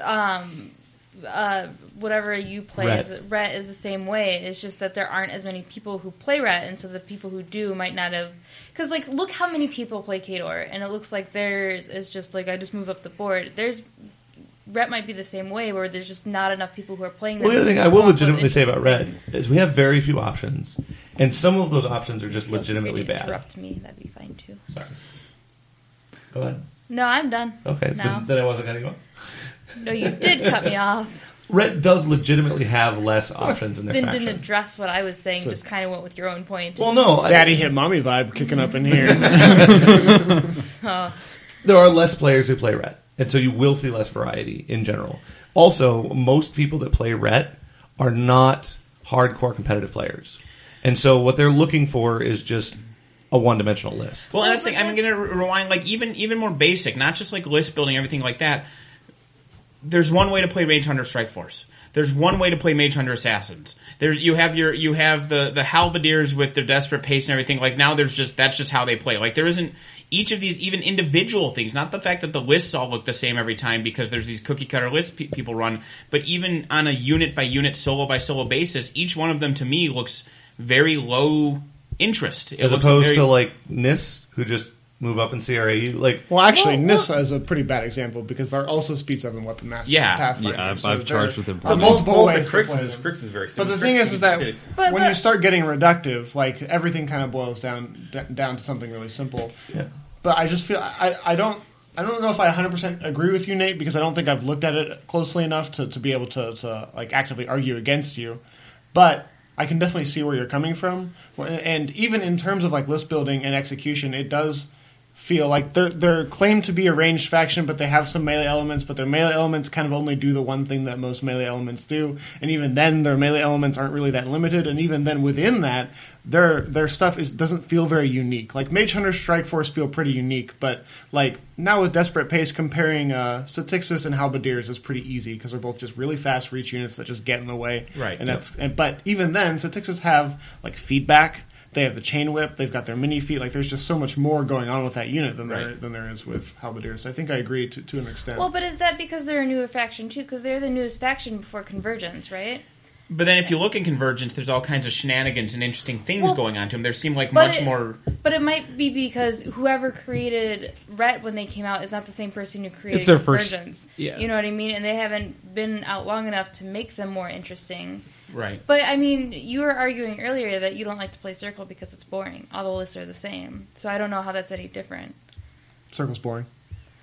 whatever you play Rhett is the same way. It's just that there aren't as many people who play Rhett, and so the people who do might not have. Because like, look how many people play Kador, and it looks like theirs is just like I just move up the board. Rhett might be the same way, where there's just not enough people who are playing. Well, the them other thing to I will come up with legitimately say about Red interesting is we have very few options, and some of those options are just things. legitimately Feel free to bad. Interrupt me. That'd be fine too. Sorry. Go ahead. No, I'm done. Okay, so now. then I wasn't going to go. No, you did cut me off. Red does legitimately have less options in their Then faction. didn't address what I was saying. Just kind of went with your own point. Well, no, Daddy hit mommy vibe kicking up in here. So, there are less players who play Ret, and so you will see less variety in general. Also, most people that play Ret are not hardcore competitive players, and so what they're looking for is just a one-dimensional list. Well, and that's the thing. I'm going to rewind, like even more basic, not just like list building, everything like that. There's one way to play Mage Hunter Strike Force. There's one way to play Mage Hunter Assassins. You have the Halberdiers with their desperate pace and everything. Like now, that's just how they play. Like there isn't each of these even individual things. Not the fact that the lists all look the same every time because there's these cookie cutter lists people run, but even on a unit by unit, solo by solo basis, each one of them to me looks very low interest. It As looks opposed very- to like NIST, who just move up in CRAU. Like, Well, actually, Well, Nissa is a pretty bad example because they're also speed 7 weapon masters. Yeah. in Pathfinder, Yeah, so I've charged they're- with him. there are Most multiple of ways to play them. Crix is very But similar. the thing is that But- when but- you start getting reductive, like everything kind of boils down to something really simple. yeah. But I just feel I don't know if I 100% agree with you, Nate, because I don't think I've looked at it closely enough to be able to like actively argue against you. But I can definitely see where you're coming from, and even in terms of like list building and execution, it does feel like they're claimed to be a ranged faction, but they have some melee elements, but their melee elements kind of only do the one thing that most melee elements do, and even then their melee elements aren't really that limited, and even then within that, their stuff doesn't feel very unique. Like Mage Hunter Strike Force feel pretty unique, but like now with Desperate Pace, comparing Statixis and Halberdiers is pretty easy because they're both just really fast reach units that just get in the way. Right, And yep. but even then, Statixis have like feedback. They have the chain whip. They've got their mini feet. Like there's just so much more going on with that unit than there is with Halberdiers. So I think I agree to an extent. well, but is that because they're a newer faction too? Because they're the newest faction before Convergence, right? But then if you look in Convergence, there's all kinds of shenanigans and interesting things Well, going on to them. There seem like but much it- more... But it might be because whoever created Rhett when they came out is not the same person who created It's their first- Convergence. yeah. You know what I mean? And they haven't been out long enough to make them more interesting. Right. But I mean, you were arguing earlier that you don't like to play Circle because it's boring. All the lists are the same. So I don't know how that's any different. Circle's boring.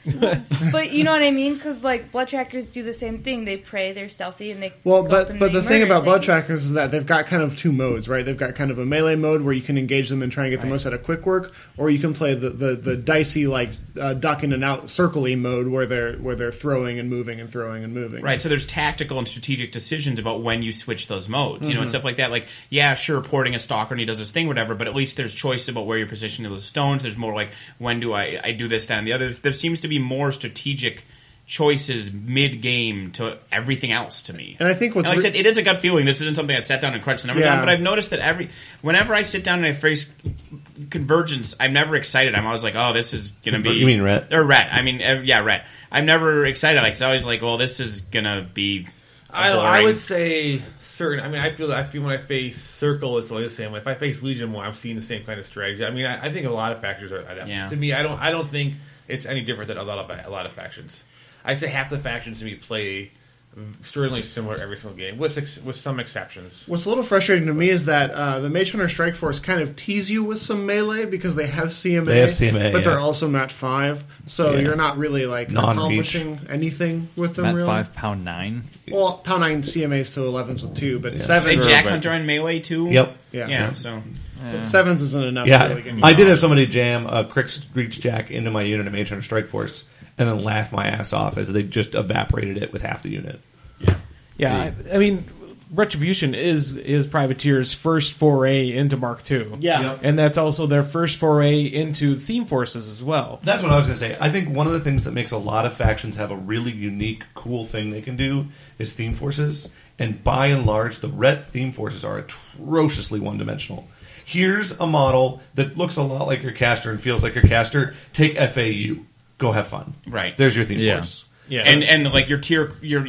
But you know what I mean? Because like blood trackers do the same thing. They prey, they're stealthy, and they Well, go up but and the they thing murder about blood things. trackers is that they've got kind of two modes, right? They've got kind of a melee mode where you can engage them and try and get the most out of quick work, or you can play the dicey like duck in and out circle-y mode where they're throwing and moving and throwing and moving. Right, so there's tactical and strategic decisions about when you switch those modes, and stuff like that. Like, yeah, sure, porting a stalker and he does his thing, whatever, but at least there's choice about where you're positioning those stones. There's more like, when do I do this, that, and the other. There seems to be more strategic choices mid-game to everything else to me. And I think what's like I said, it is a gut feeling. This isn't something I've sat down and crunched the numbers Yeah. on, but I've noticed that whenever I sit down and I face Convergence, I'm never excited. I'm always like, oh, this is going to be... You mean Rhett? Or Rhett. I mean, yeah, Rhett. I'm never excited. Like, it's always like, well, this is going to be... I boring. would say certain. I mean, I feel when I face Circle, it's always the same. If I face Legion more, I'm seeing the same kind of strategy. I mean, I think a lot of factors are. Yeah. To me, I don't think it's any different than a lot of factions. I'd say half the factions to me play extremely similar every single game, with some exceptions. What's a little frustrating to me is that the Mage Hunter Strike Force kind of tease you with some melee because they have CMA, They have CMA, but yeah. they're also Mat 5, so Yeah. you're not really like Non-reach. accomplishing anything with them. Mat really. 5, pound 9. Well, pound 9 CMAs to 11s with 2, but Yeah. 7s. They Jack Hunter and Melee, too? Yep. Yeah. So... But 7s isn't enough to Yeah, really get me I did off. have somebody jam a Crick Screech Jack into my unit of Mage Hunter Strike Force and then laugh my ass off as they just evaporated it with half the unit. Yeah, I mean, Retribution is Privateer's first foray into Mark II. Yeah. Yep. And that's also their first foray into Theme Forces as well. That's what I was going to say. I think one of the things that makes a lot of factions have a really unique, cool thing they can do is theme forces. And by and large, the Ret theme forces are atrociously one-dimensional. Here's a model that looks a lot like your caster and feels like your caster. Take FAU. Go have fun. Right. There's your theme Yeah. force. Yeah. And like your tier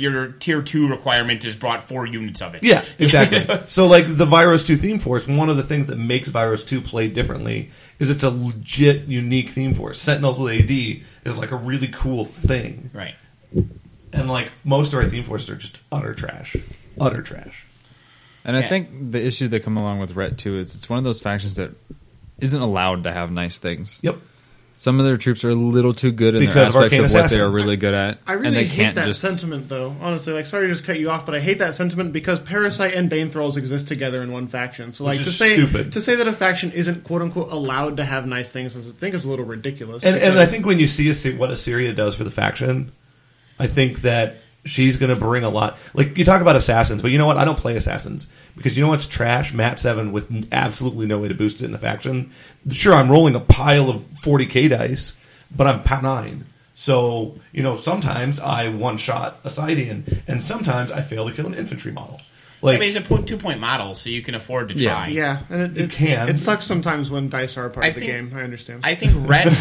2 requirement is brought 4 units of it. Yeah, exactly. So like the Virus 2 theme force, one of the things that makes Virus 2 play differently is it's a legit unique theme force. Sentinels with AD is like a really cool thing. Right. And like most of our theme forces are just utter trash. Utter trash. And I Yeah. think the issue that come along with Ret 2 is it's one of those factions that isn't allowed to have nice things. Yep. Some of their troops are a little too good in Because their of aspects Arcane of what they Assassin. are really good at. I and really they hate can't that just sentiment, though. Honestly, like, sorry to just cut you off, but I hate that sentiment because Parasite and Bane Thralls exist together in one faction. So, like, Which to is say stupid. that a faction isn't "quote unquote" allowed to have nice things, I think is a little ridiculous. And I because- think when you see what Assyria does for the faction, I think that she's going to bring a lot. Like, you talk about assassins, but you know what? I don't play assassins. Because you know what's trash? Mat 7 with absolutely no way to boost it in the faction. Sure, I'm rolling a pile of 40k dice, but I'm pound 9. So, you know, sometimes I one-shot a Scythian, and sometimes I fail to kill an infantry model. Like, I mean, it's a 2-point model, so you can afford to try. yeah, and You can. It sucks sometimes when dice are a part I of the think- game. I understand. I think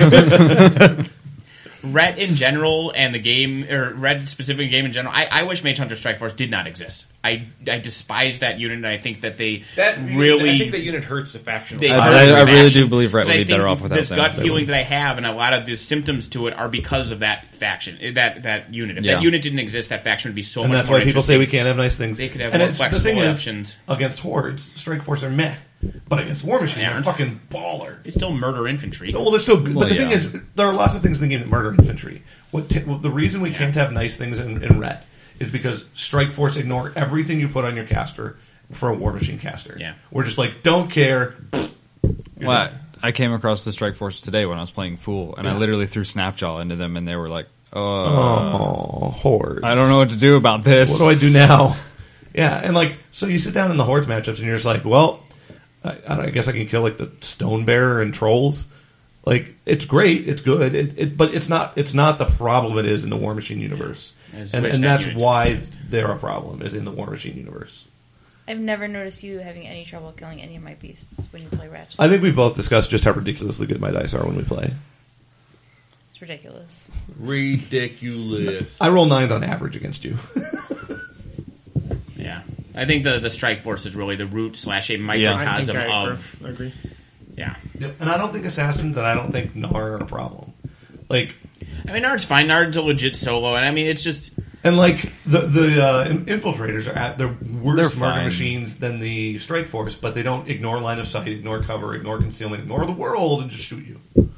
Ret in general and the game, or Ret specific game in general, I wish Mage Hunter Strike Force did not exist. I despise that unit, and I think that they really... I think that unit hurts the faction. They I hurt the really faction. do believe Ret would Because be I think better off without this them. gut feeling that I have, and a lot of the symptoms to it are because of that faction, that unit. If Yeah. that unit didn't exist, that faction would be so and much that's more why people say interesting. we can't have nice things. They could have And more it's- flexible the thing options. Is, against hordes, Strike Force are meh. But against War Machine, They they're aren't. fucking baller. They still murder infantry. Well, they're still good. Well, But the thing yeah. is, there are lots of things in the game that murder infantry. Well, the reason we can't have nice things in Ret is because Strike Force ignore everything you put on your caster for a War Machine caster. Yeah. We're just like, don't care. You're Well, done. I came across the Strike Force today when I was playing Fool, and I Yeah. literally threw Snapjaw into them, and they were like, Oh, hordes. I don't know what to do about this. What do I do now? Yeah, and like, so you sit down in the hordes matchups, and you're just like, well, I guess I can kill like the Stone Bearer and Trolls. Like, it's great, it's good, but it's not the problem it is in the War Machine universe, And and switch that that's unit. why they're a problem is in the War Machine universe. I've never noticed you having any trouble killing any of my beasts when you play Ratchet. I think we both discussed just how ridiculously good my dice are when we play. It's ridiculous. ridiculous. I roll 9s on average against you. Yeah. I think the Strike Force is really the root / a I think microcosm I of... agree. Yeah. Yep. And I don't think Assassins and I don't think Gnar are a problem. Like, I mean, Nard's fine. Nard's a legit solo, and I mean, it's just... and like the infiltrators are at their worse They're murder fine. machines than the Strike Force, but they don't ignore line of sight, ignore cover, ignore concealment, ignore the world, and just shoot you.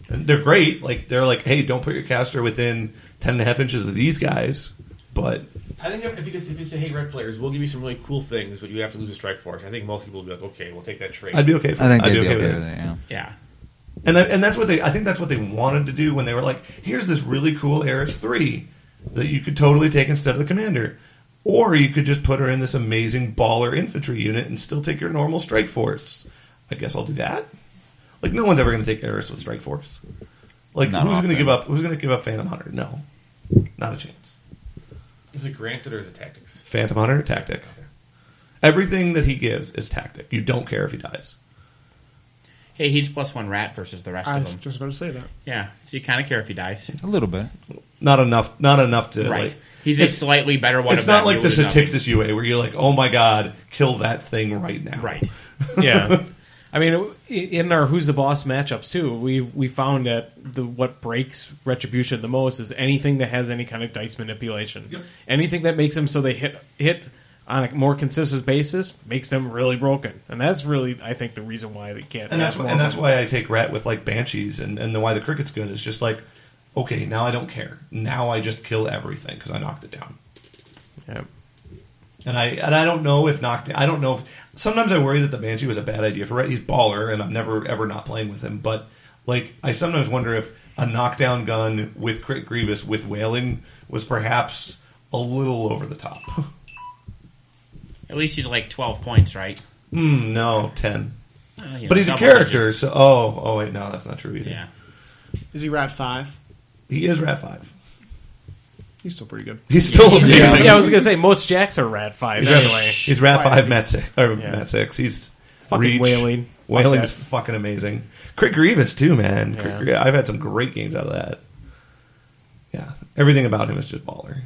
And they're great. Like they're like, hey, don't put your caster within 10.5 inches of these guys. But I think if you say, hey, red players, we'll give you some really cool things, but you have to lose a strike force. I think most people will be like, okay, we'll take that trade. I'd be okay. I think I'd they'd be be okay okay with with it. it. Yeah. Yeah. And that's what I think that's what they wanted to do when they were like, here's this really cool Eris 3 that you could totally take instead of the commander. Or you could just put her in this amazing baller infantry unit and still take your normal strike force. I guess I'll do that. Like no one's ever going to take Eris with strike force. Like Not who's going to often. give up Phantom Hunter? No. Not a chance. Is it granted or is it tactics? Phantom Hunter, tactic. Everything that he gives is tactic. You don't care if he dies. Hey, he's +1 rat versus the rest I of was them. just about to say that. Yeah, so you kind of care if he dies. A little bit. Not enough to Right. like, He's a slightly better one. it's of not them. like You the lose nothing. Satixis UA where you're like, oh my god, kill that thing right now. Right. Yeah. I mean, in our Who's the Boss matchups too, we found that what breaks Retribution the most is anything that has any kind of dice manipulation. Yep. Anything that makes them so they hit on a more consistent basis makes them really broken, and that's really, I think, the reason why they can't. And have more that's of them. why I take Rat with like Banshees and why the Cricket's good is just like, okay, now I don't care. Now I just kill everything because I knocked it down. Yeah. And I don't know if I don't know if sometimes I worry that the Banshee was a bad idea for Rat. He's baller, and I'm never ever not playing with him. But like I sometimes wonder if a knockdown gun with Crit Grievous with Wailing was perhaps a little over the top. At least he's like 12 points, right? No, 10. You But know, he's a double character, digits. so oh wait, no, that's not true either. Yeah. Is he Rat 5? He is Rat 5. He's still pretty good. He's still amazing. Yeah, I was gonna say most Jacks are Rad 5 anyway. He's Rat 5, Mat 6. Or Yeah. Mat 6. He's Fucking Reach. Wailing. Fuck Wailing's that. fucking amazing. Crit Grievous, too, man. Yeah. I've had some great games out of that. Yeah. Everything about him is just baller.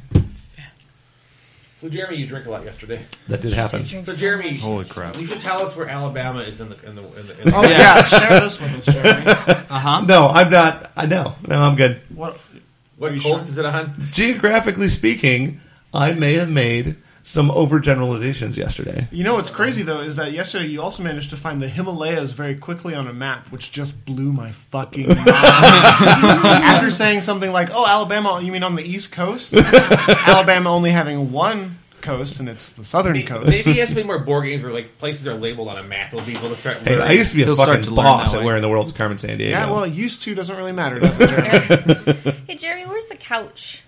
So, Jeremy, you drank a lot yesterday. That did happen. So, Jeremy, Holy crap. you should tell us where Alabama is in the. Oh, yeah. Share this with us, Jeremy. No, I'm not. I know. No, I'm good. What? What Are you coast sure? is it on? Geographically speaking, I may have made some overgeneralizations yesterday. You know what's crazy, though, is that yesterday you also managed to find the Himalayas very quickly on a map, which just blew my fucking mind. After saying something like, oh, Alabama, you mean on the East Coast? Alabama only having one coast, and it's the southern coast. Maybe he has to be more board games where like places are labeled on a map. He'll be able to start. Hey, learning. I used to be a He'll start fucking to learn boss that at way. wearing the World's Carmen San Diego. Yeah, well, used to doesn't really matter, does it, Jeremy? Hey, Jeremy, where's the couch?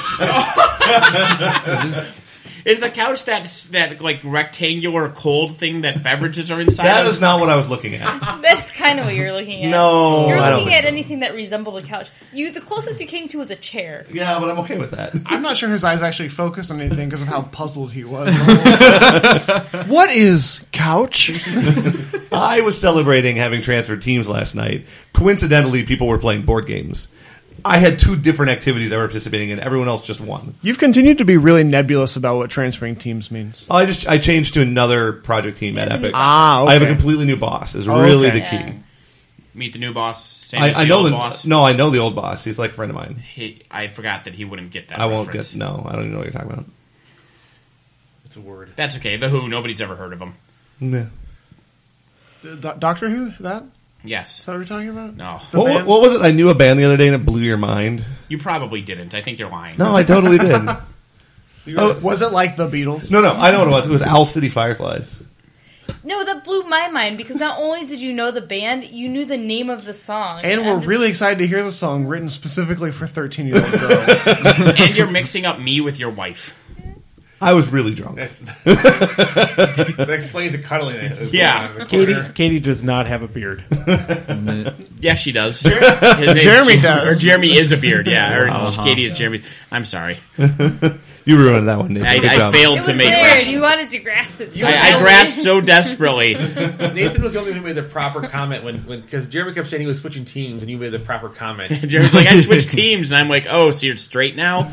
Is the couch that like rectangular cold thing that beverages are inside? that of? is not what I was looking at. That's kind of what you're looking at. No, You're I don't looking think at so. anything that resembled a couch. The closest you came to was a chair. Yeah, but I'm okay with that. I'm not sure his eyes actually focused on anything because of how puzzled he was. What is couch? I was celebrating having transferred teams last night. Coincidentally, people were playing board games. I had two different activities I was participating in. Everyone else just one. You've continued to be really nebulous about what transferring teams means. I changed to another project team at Yes, Epic. Ah, okay. I have a completely new boss. Is Oh, really okay. the key. Yeah. Meet the new boss. Same as I the know old the boss. No, I know the old boss. He's like a friend of mine. I forgot that he wouldn't get that. I won't reference. get. No, I don't even know what you're talking about. It's a word. That's okay. The Who. Nobody's ever heard of him. Nah. Doctor Who? That? Is Yes. that what you're talking about? No. The band? What was it? I knew a band the other day and it blew your mind. You probably didn't. I think you're lying. No, I totally did. Oh, Was it like the Beatles? no, I know what it was. It was Owl City Fireflies. No, that blew my mind because not only did you know the band, you knew the name of the song. And I'm we're just- really excited to hear the song written specifically for 13-year-old girls. And you're mixing up me with your wife. I was really drunk. That explains the cuddling. That is Yeah. going on in the corner. Katie does not have a beard. Yeah, she does. His name's Jeremy does. Or Jeremy is a beard. Yeah. Or Katie is Jeremy. I'm sorry. You ruined that one, Nick. Good I job. failed It to was make. there. You wanted to grasp it. So I badly. grasped so desperately. Nathan was the only one who made the proper comment when because Jeremy kept saying he was switching teams and you made the proper comment. Jeremy's like, I switched teams, and I'm like, oh, so you're straight now?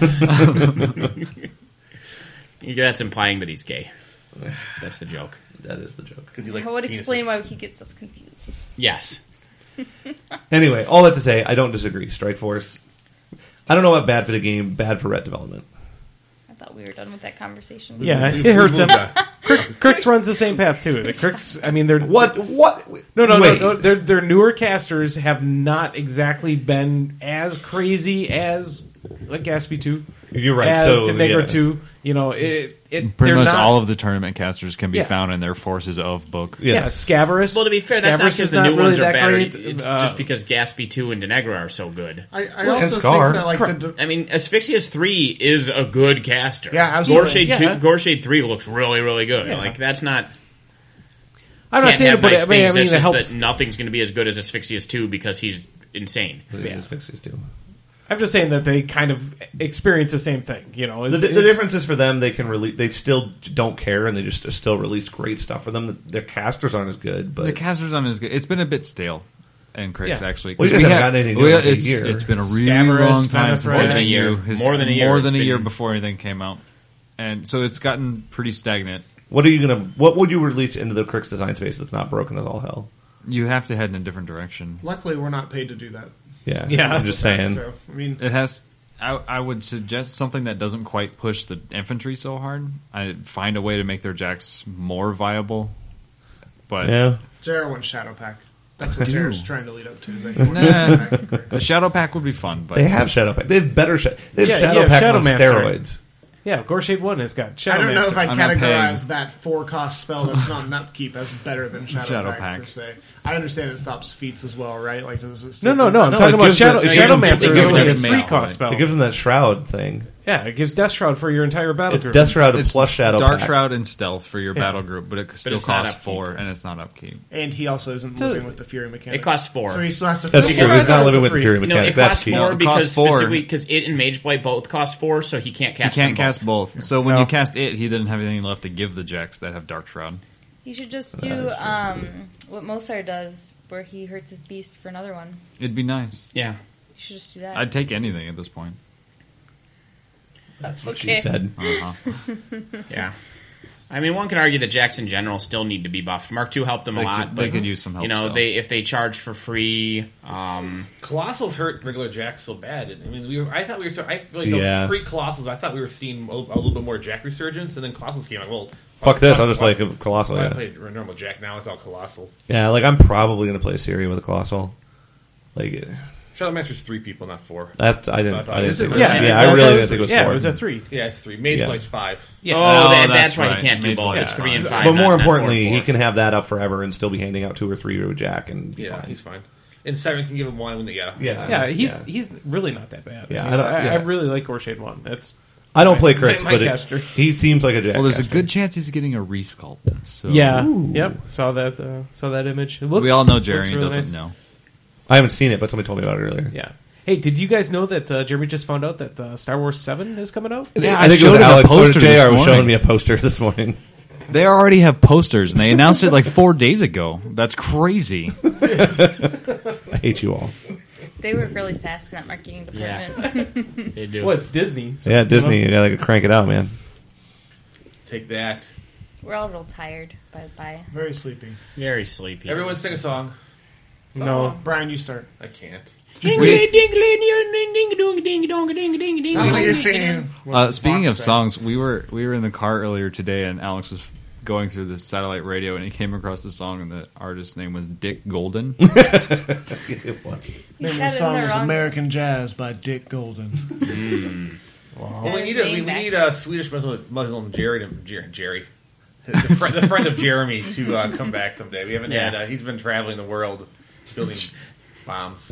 That's implying that he's gay. That's the joke. That is the joke. Because he likes That would penises. explain why he gets us confused. Yes. Anyway, all that to say, I don't disagree. Strike Force. I don't know about bad for the game, bad for Ret development. I thought we were done with that conversation. Yeah, We it hurts him. moved on. Crix runs the same path too. The Crix, I mean, they're What? no. Their newer casters have not exactly been as crazy as like Gaspy 2. You're right. As So Denegra yeah. 2. You know, Pretty they're much not- all of the tournament casters can be Yeah. found in their Forces of book. Yeah, Scavarus. Well, to be fair, that's not Scavarus because is the new really ones are that better. great. It's just because Gaspy 2 and Denegra are so good. I and also Scar. think that like I mean, Asphyxious 3 is a good caster. Yeah, absolutely. Gorshade 2, Gorshade 3 looks really, really good. Yeah. Like, that's not... I'm not can't saying have it, but nice I mean, things. It's it just helps. that nothing's going to be as good as Asphyxious 2 because he's insane. I'm just saying that they kind of experience the same thing. You know, The It's- difference is for them, they can release. They still don't care, and they just still release great stuff for them. Their casters aren't as good, but The casters aren't as good. It's been a bit stale. And Crix Yeah. actually. Well, you 'Cause guys we haven't have- gotten anything new in a it's, year. it's been a really Scavarus, long time since Manafred. anything year. new. It's More than a year. More It's than a year been- before anything came out, and so it's gotten pretty stagnant. what are you gonna? What would you release into the Crix design space that's not broken as all hell? You have to head in a different direction. luckily we're not paid to do that. Yeah. I'm just saying. So I mean, It has. I would suggest something that doesn't quite push the infantry so hard. I'd find a way to make their jacks more viable. But Yeah, Jera wants Shadow Pack. That's what Dude. Jera's trying to lead up to. Nah. the Shadow Pack would be fun. But they have Shadow Pack. They have better. They have Yeah, Shadow yeah, Pack Shadow on Mancer. steroids. Yeah, Gorshade 1 has got I Shadow don't know if Mancer. I'd I'm not categorize paying. that 4-cost spell that's not an upkeep as better than Shadow, Shadow Pack, Pack. per se. I understand it stops feats as well, right? Like, does it still No. I'm No, talking it about gives Shadow the- it Shadow gives- Mancer it gives is like a them- 3-cost spell. It gives them that Shroud thing. Yeah, it gives Death Shroud for your entire battle It's group. Death Shroud it's plus Shadow Dark Pack. Shroud and Stealth for your battle group, but it still it's not costs upkeep. 4, and it's not upkeep. And he also isn't living with the Fury mechanic. It costs 4. So he still has to That's fill true. it. He's not living with the Three. Fury No, mechanic. it That's costs key. 4 It because costs 4. specifically because it and Mageblight both cost 4, so he can't He cast. can't them cast both. both. So when No. you cast it, he didn't have anything left to give the jacks that have Dark Shroud. You should just do what Mosar does, where he hurts his beast for another one. It'd be nice. Yeah, You should just do that. I'd take anything at this point. That's what Okay. she said. Uh-huh. yeah. I mean, one could argue that jacks in general still need to be buffed. Mark II helped them a They lot, could- but they could use some help You know, still. if they charge for free, Colossals hurt regular Jack so bad. I mean, I thought we were. I feel like Yeah. pre-Colossals, I thought we were seeing a little bit more Jack resurgence, and then Colossals came out. Well, Fuck this. I'll just play Colossal. I Yeah. played normal Jack. Now it's all Colossal. Yeah, like I'm probably gonna play Siri with a Colossal. Like Shadow Master's 3 people, not 4. that, I didn't. I didn't Is it think. really? Yeah, Yeah, I really that didn't was- think it was. Yeah, four. it was a 3. Yeah, it's 3. Mage Yeah. Blight's 5. Yeah. oh, that's that's why right. he can't do Mage both. Blade It's is 3 and fine. 5. But more not 4 and importantly, 4. he can have that up forever and still be handing out 2 or 3 with Jack and be Yeah, fine. he's fine. And Sirens can give him 1 when they, yeah. Yeah, he's really not that bad. Yeah, I, mean, I don't- yeah. I really like Gorshade 1. It's I don't play Crix, my but caster. he seems like a Jack. Well, there's a caster. good chance he's getting a resculpt. So yeah, yep. Saw that image. It looks, we all know looks Jeremy really doesn't nice. know. I haven't seen it, but somebody told me about it earlier. Yeah. Hey, did you guys know that Jeremy just found out that Star Wars 7 is coming out? Yeah, I think it was showed him a Alex. poster this JR was showing morning. me a poster this morning. They already have posters, and they announced it like 4 days ago. That's crazy. I hate you all. They work really fast in that marketing department. They do. Well, it's Disney. so, Yeah, Disney, you you know. gotta crank it out, man. Take that. We're all real tired by Very sleepy. Very sleepy. Everyone sing a song. No. Brian, you start. I can't. Sounds Sounds like you're singing. Speaking of songs, we were in the car earlier today, and Alex was going through the satellite radio, and he came across a song, and the artist's name was Dick Golden. Name He of the said it song in the is wrong- American Jazz by Dick Golden. Well, we Name need back. a Swedish Muslim Jerry, the friend of Jeremy, to come back someday. We haven't Yeah. had. He's been traveling the world building bombs.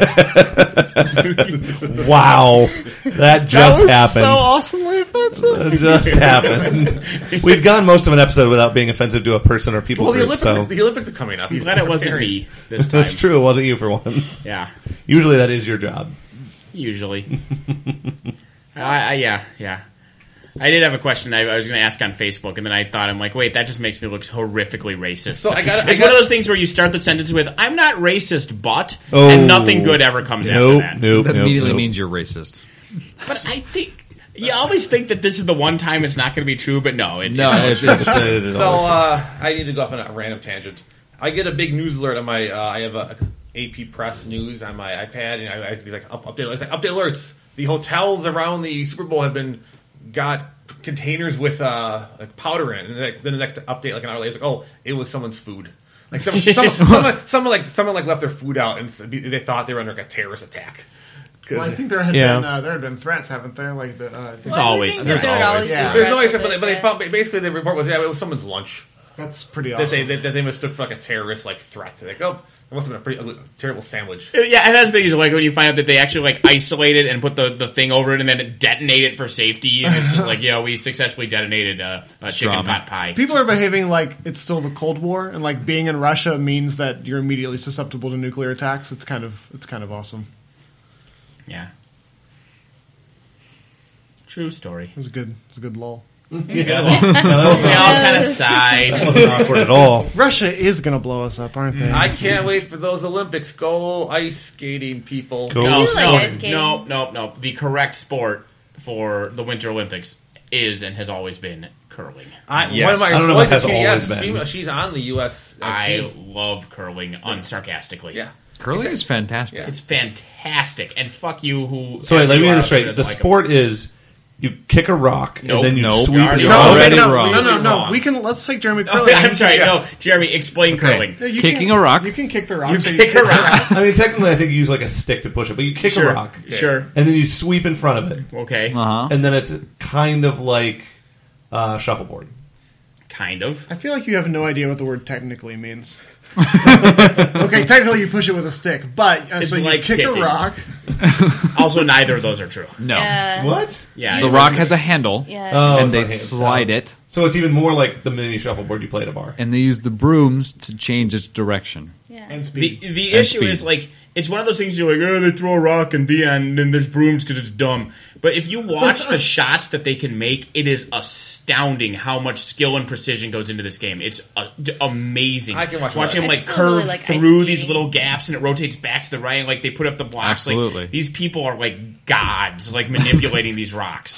Wow, that just happened. awesomely offensive. That just happened. We've gone most of an episode without being offensive to a person or people Well, the group, Olympics are coming up. I'm glad it wasn't me this time. That's true. It wasn't you for once. Yeah, Usually that is your job. usually. Yeah. I did have a question I was going to ask on Facebook, and then I thought, I'm like, wait, that just makes me look horrifically racist. So I got- it's one of those things where you start the sentence with, I'm not racist, but, and nothing good ever comes after that. Nope. That immediately means you're racist. But I think, you always think that this is the one time it's not going to be true, but no. No, it's So I need to go off on a random tangent. I get a big news alert on my. I have a AP Press News on my iPad, and I do like update. It's like update alerts. The hotels around the Super Bowl have been got containers with like powder in, and then the next update, like an hour later, it's like, oh, it was someone's food. Like someone left their food out, and they thought they were under like a terrorist attack. Well, I think there had been threats, haven't there? Like There's always. There's always, but they found basically the report was it was someone's lunch. That's pretty awesome. That they mistook for like a terrorist like threat. They're like, oh, it must have been a pretty terrible sandwich. Yeah, and that's the thing is like when you find out that they actually like isolate it and put the thing over it and then detonate it for safety, and it's just like, we successfully detonated a chicken pot pie. People are behaving like it's still the Cold War, and like being in Russia means that you're immediately susceptible to nuclear attacks. It's kind of awesome. Yeah. True story. It's a good lull. They all kind of sighed. That wasn't awkward at all. Russia is going to blow us up, aren't they? I can't wait for those Olympics. Go ice skating, people. No, ice skating. No. The correct sport for the Winter Olympics is and has always been curling. One of my I don't know if it has always been. She's on the U.S. I love curling, unsarcastically. Yeah. Curling is fantastic. Yeah. It's fantastic. And fuck you who... So wait, let me get this who straight. The like sport them. is you kick a rock Nope. and then you Nope. sweep You're it. You're already wrong. No. Let's take Jeremy curling. I'm sorry. No, Jeremy, explain curling. Yeah, you Kicking can- a rock. You can kick the rock. You so kick a rock. I mean, technically, I think you use like a stick to push it, but you kick a rock, Sure. and then you sweep in front of it, Okay. Uh-huh. and then it's kind of like shuffleboard. Kind of. I feel like you have no idea what the word technically means. Okay, technically you push it with a stick, but It's so you like kick kicking. a rock. Also, neither of those are true. No. What? Yeah. The rock has a handle, Yeah. Oh, and it's they on hand. slide it, So it's even more like the mini shuffleboard you play at a bar. and they use the brooms to change its direction. Yeah. And The speed. the And issue speed. is like it's one of those things you're like, oh, they throw a rock and then there's brooms because it's dumb. But if you watch the shots that they can make, it is astounding how much skill and precision goes into this game. It's amazing. I can watch him I like still curve really like ice through these skating. little gaps and it rotates back to the right. And, like they put up the blocks. Absolutely. Like, these people are like gods, like manipulating these rocks.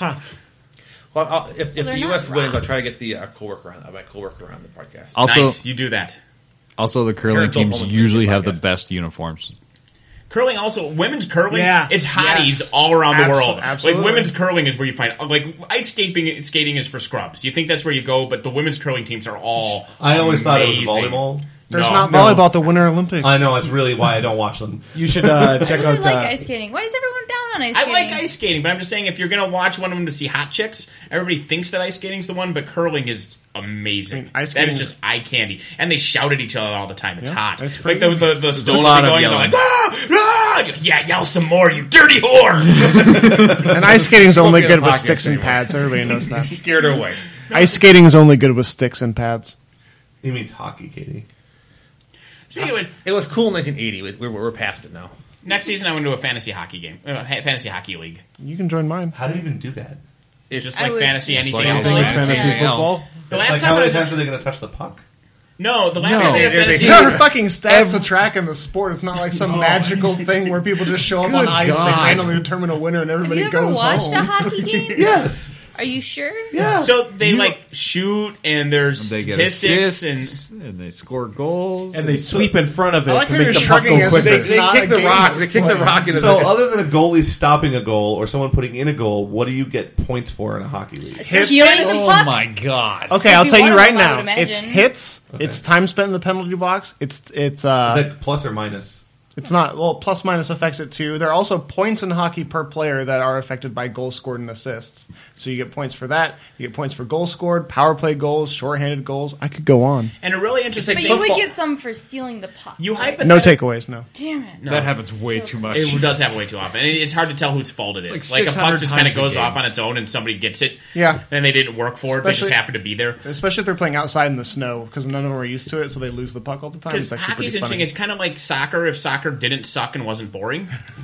Well, if they're the not U.S. wins, I'll rocks. try to get the coworker on the podcast. Also, Nice, you do that. the curling Parents don't teams hold them usually to the have the podcast. best uniforms. Curling also, women's curling, Yeah. it's hotties Yes. all around the world. Absolutely. Like, women's curling is where you find, like, ice skating is for scrubs. You think that's where you go, but the women's curling teams are all I always thought it was amazing. volleyball. There's No. not volleyball at the Winter Olympics. I know, it's really why I don't watch them. You should I check really out. like ice skating. Why is everyone down on ice I skating? like ice skating, but I'm just saying if you're going to watch one of them to see hot chicks, everybody thinks that ice skating's the one, but curling is amazing. I mean, ice that is skating- just eye candy. And they shout at each other all the time. It's Yeah, hot. it's Like pretty- the stoners lot are of going, and they're yelling. like, yeah, yell some more, you dirty whore! And ice skating is only Spoken good with podcast sticks and anymore. pads. Everybody knows that. Scared her away. Ice skating is only good with sticks and pads. He means hockey, Katie. Speaking of which, It was cool in 1980. We're past it now. next season I went to a fantasy hockey game. Fantasy hockey league. You can join mine. How do you even do that? It's just I like would fantasy, just anything like else. anything Like else. Fantasy Anything football. else? The last Like, time how I many was times are they going to touch the puck? no, the last No. time I did a fantasy There are fucking stats to track in the sport. It's not like some magical thing where people just show up on ice and they God. randomly determine a winner and Have everybody you ever goes watched home. a hockey game? Yes. Are you sure? Yeah. So they like shoot and there's They get statistics assists, and they score goals. and they sweep in front of it I like to how make you're the puck shrugging go as quicker. It's They not kick a the game rock. that's They kick the played. rock into So the. other than a goalie stopping a goal or someone putting in a goal, what do you get points for in a hockey league? Stealing a Oh puck? my god! Okay, I'll If you tell you want right them, I now. would It's imagine. hits. It's time spent in the penalty box. It's Is that plus or minus? It's not, well, plus minus affects it too. There are also points in hockey per player that are affected by goals scored and assists. So you get points for that. You get points for goals scored, power play goals, shorthanded goals. I could go on. And a really interesting But thing. you would get some for stealing the puck. You right? No hypothetically. takeaways, no. Damn it. That happens way too much. It does happen way too often. And it's hard to tell whose fault it is. It's Like like a puck 600 just kind of times a goes game. off on its own and somebody gets it. Yeah. And they didn't work for it. They just Especially- happened to be there. Especially if they're playing outside in the snow, because none of them are used to it, so they lose the puck all the time. Because It's actually hockey's pretty interesting. funny. It's kind of like soccer if soccer didn't suck and wasn't boring.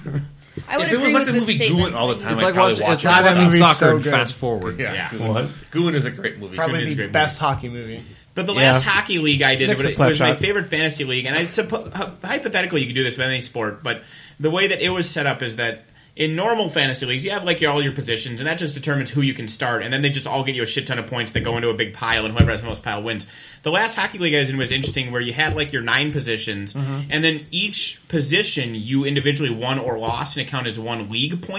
I would If it was agree like with the this movie statement. Goon all the time, It's I'd like probably watching, watch it's it. like That watching movie's soccer so and good. fast forward. Yeah. What? Goon is a great movie. Probably Goon is a the great best hockey movie. But the last hockey league I did Next was to my Slapshot. favorite fantasy league, and I suppose hypothetically you could do this with any sport, but the way that it was set up is that in normal fantasy leagues you have like all your positions, and that just determines who you can start, and then they just all get you a shit ton of points that go into a big pile, and whoever has the most pile wins. The last hockey league I was in was interesting, where you had like your 9 positions, and then each position you individually won or lost, and it counted as one league point.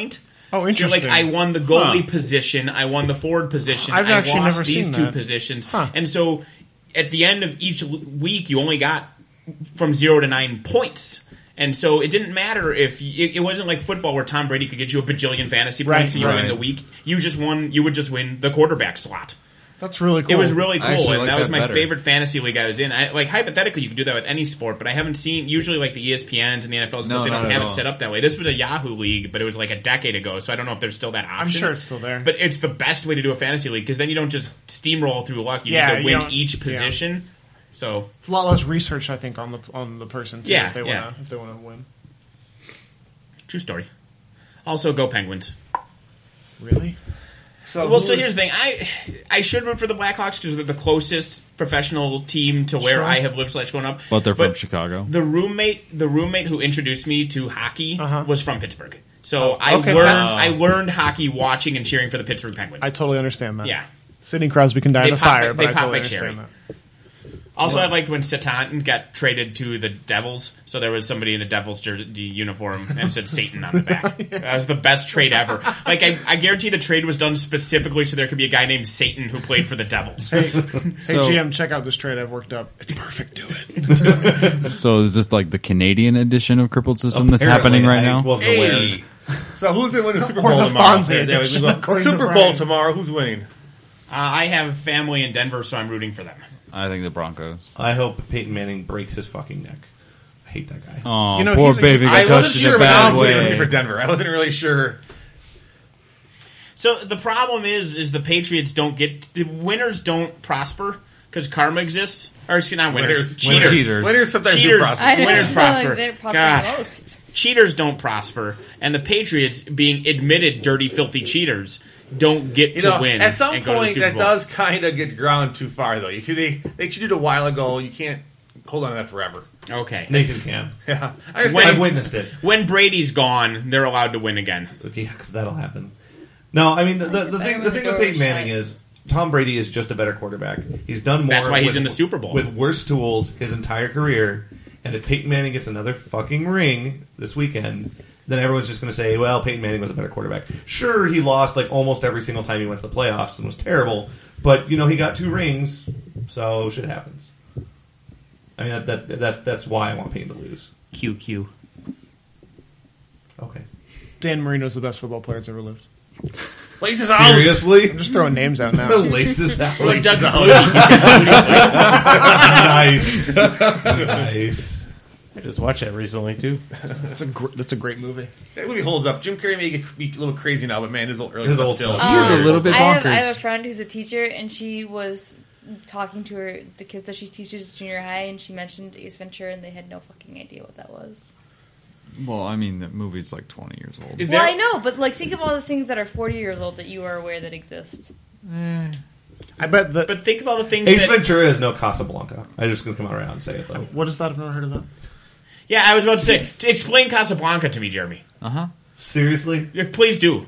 Oh, So you're interesting. like, I won the goalie position, I won the forward position, I've I actually lost never these seen two that. positions. Huh. And so at the end of each week, you only got from 0 to 9 points. And so it didn't matter if it wasn't like football where Tom Brady could get you a bajillion fantasy points Right, and you win right. the week. You would just win the quarterback slot. That's really cool. It was really I cool, actually and like that was that my better. favorite fantasy league I was in. Hypothetically, you could do that with any sport, but I haven't seen usually like the ESPNs and the NFL. No, They not don't at have it all. set up that way. This was a Yahoo league, but it was like a decade ago, so I don't know if there's still that option. I'm sure it's still there. But it's the best way to do a fantasy league because then you don't just steamroll through luck. You Yeah, need to you win don't- each yeah. position. So It's a lot less research, I think, on the person too, Yeah, if they yeah. want to win. true story. Also, go Penguins. Really? So Here's the thing. I should root for the Blackhawks because they're the closest professional team to where Sure. I have lived / grown up. But they're from Chicago. The roommate who introduced me to hockey Uh-huh. was from Pittsburgh. So okay. I learned hockey watching and cheering for the Pittsburgh Penguins. I totally understand that. Yeah. Sidney Crosby can die in They a pop fire, my- but they I pop totally my cherry. understand that. Also, I liked when Satan got traded to the Devils. So there was somebody in the Devils jersey uniform and it said Satan on the back. That was the best trade ever. Like I guarantee the trade was done specifically so there could be a guy named Satan who played for the Devils. Hey, So- GM, check out this trade I've worked up. It's perfect. Do it. So is this like the Canadian edition of Crippled System that's happening right now? Wasn't aware. Hey. So who's going to win the Super Or Bowl the tomorrow? Fonzie There we edition, go. according to Super Bowl Brian. tomorrow. Who's winning? I have family in Denver, so I'm rooting for them. I think the Broncos. I hope Peyton Manning breaks his fucking neck. I hate that guy. Oh, You know, poor he's a- baby got I wasn't touched in sure, a but now bad I'm rooting for way. Denver. I wasn't really sure. So the problem is the Patriots don't the winners don't prosper because karma exists. Or excuse me, not winners, Winners. cheaters. Cheaters. Winners sometimes do Cheaters. prosper. I know. Winners prosper. Like they're probably God. the most. Cheaters don't prosper, and the Patriots, being admitted dirty, filthy cheaters, don't get You to know, win. at some and go to the point, Super that Bowl. does kind of get ground too far, though. They cheated a while ago. You can't hold on to that forever. Okay. Nathan can. Yeah, I When- understand. I've witnessed it. When Brady's gone, they're allowed to win again. Okay, because that'll happen. No, I mean the thing with Peyton Manning is Tom Brady is just a better quarterback. He's done more. That's why he's with- in the Super Bowl. with worse tools his entire career. And if Peyton Manning gets another fucking ring this weekend, then everyone's just going to say, "Well, Peyton Manning was a better quarterback." Sure, he lost like almost every single time he went to the playoffs and was terrible, but he got 2 rings, so shit happens. I mean that's why I want Peyton to lose. QQ. Okay. Dan Marino's the best football player that's ever lived. Laces out. Seriously? I'm just throwing names out now. The laces out. Like Doug Nice. Nice. I just watched that recently too. That's a great movie. That movie holds up. Jim Carrey may be a little crazy now, but man, his old early His stuff old still. stuff. He was a little bit I bonkers. have a friend who's a teacher, and she was talking to the kids that she teaches junior high, and she mentioned Ace Ventura, and they had no fucking idea what that was. Well, I mean, the movie's like 20 years old. Well, I know, but like, think of all the things that are 40 years old that you are aware that exist. I bet that. But think of all the things Ace that... Ventura is no Casablanca. I'm just going to come around and say it, though. What is that? I've never heard of that. Yeah, I was about to say, to explain Casablanca to me, Jeremy. Uh-huh. Seriously? Yeah, please do.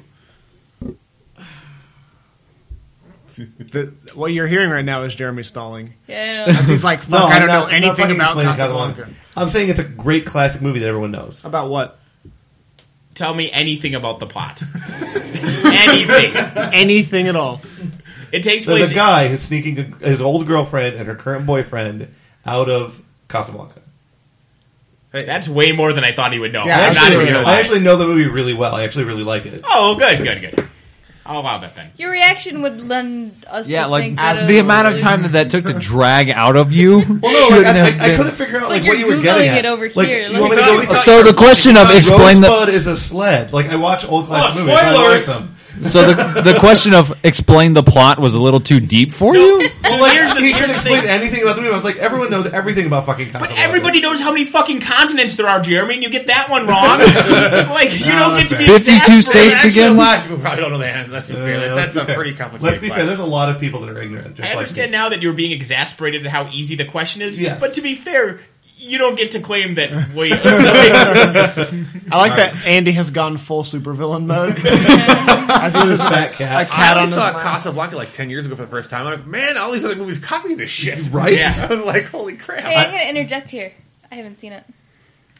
What you're hearing right now is Jeremy stalling. Yeah, I know. He's like, fuck, I don't know anything fucking about explaining Casablanca. I'm saying it's a great classic movie that everyone knows. About what? Tell me anything about the plot. Anything. Anything at all. It takes There's place... a guy who's sneaking his old girlfriend and her current boyfriend out of Casablanca. That's way more than I thought he would know. Yeah, I'm not even gonna lie. I actually know the movie really well. I actually really like it. Oh, good. I'll allow that then. Your reaction would lend us Yeah, to like think that the amount of time that took to drag out of you. Well, no, shouldn't like, have I been. couldn't figure out like like what you're you were getting Googling at. it over like, here. You want me to Like- go? So the question of explain the Rosebud is a sled. Like I watch old classic movies. I spoilers! like them. so the question of explain the plot was a little too deep for you. Well, like, here's the- he here's can the explain thing. anything about the movie. I was like, everyone knows everything about fucking Casablanca. But everybody knows how many fucking continents there are, Jeremy, and you get that one wrong. like, you don't get to be 52 exasperated. states Actually, again? a lot of people probably don't know the answer. Let's be fair. That's a pretty complicated Let's be fair. question. There's a lot of people that are ignorant. Just I understand like now that you're being exasperated at how easy the question is. Yes. But to be fair, you don't get to claim that. Wait, I like that Andy has gone full supervillain mode. As he me. says, Fat cat. a cat I on only his saw lap. Casablanca like 10 years ago for the first time. I'm like, man, all these other movies copy this shit. Right? Yeah. I was like, holy crap. Hey, I'm going to interject here. I haven't seen it.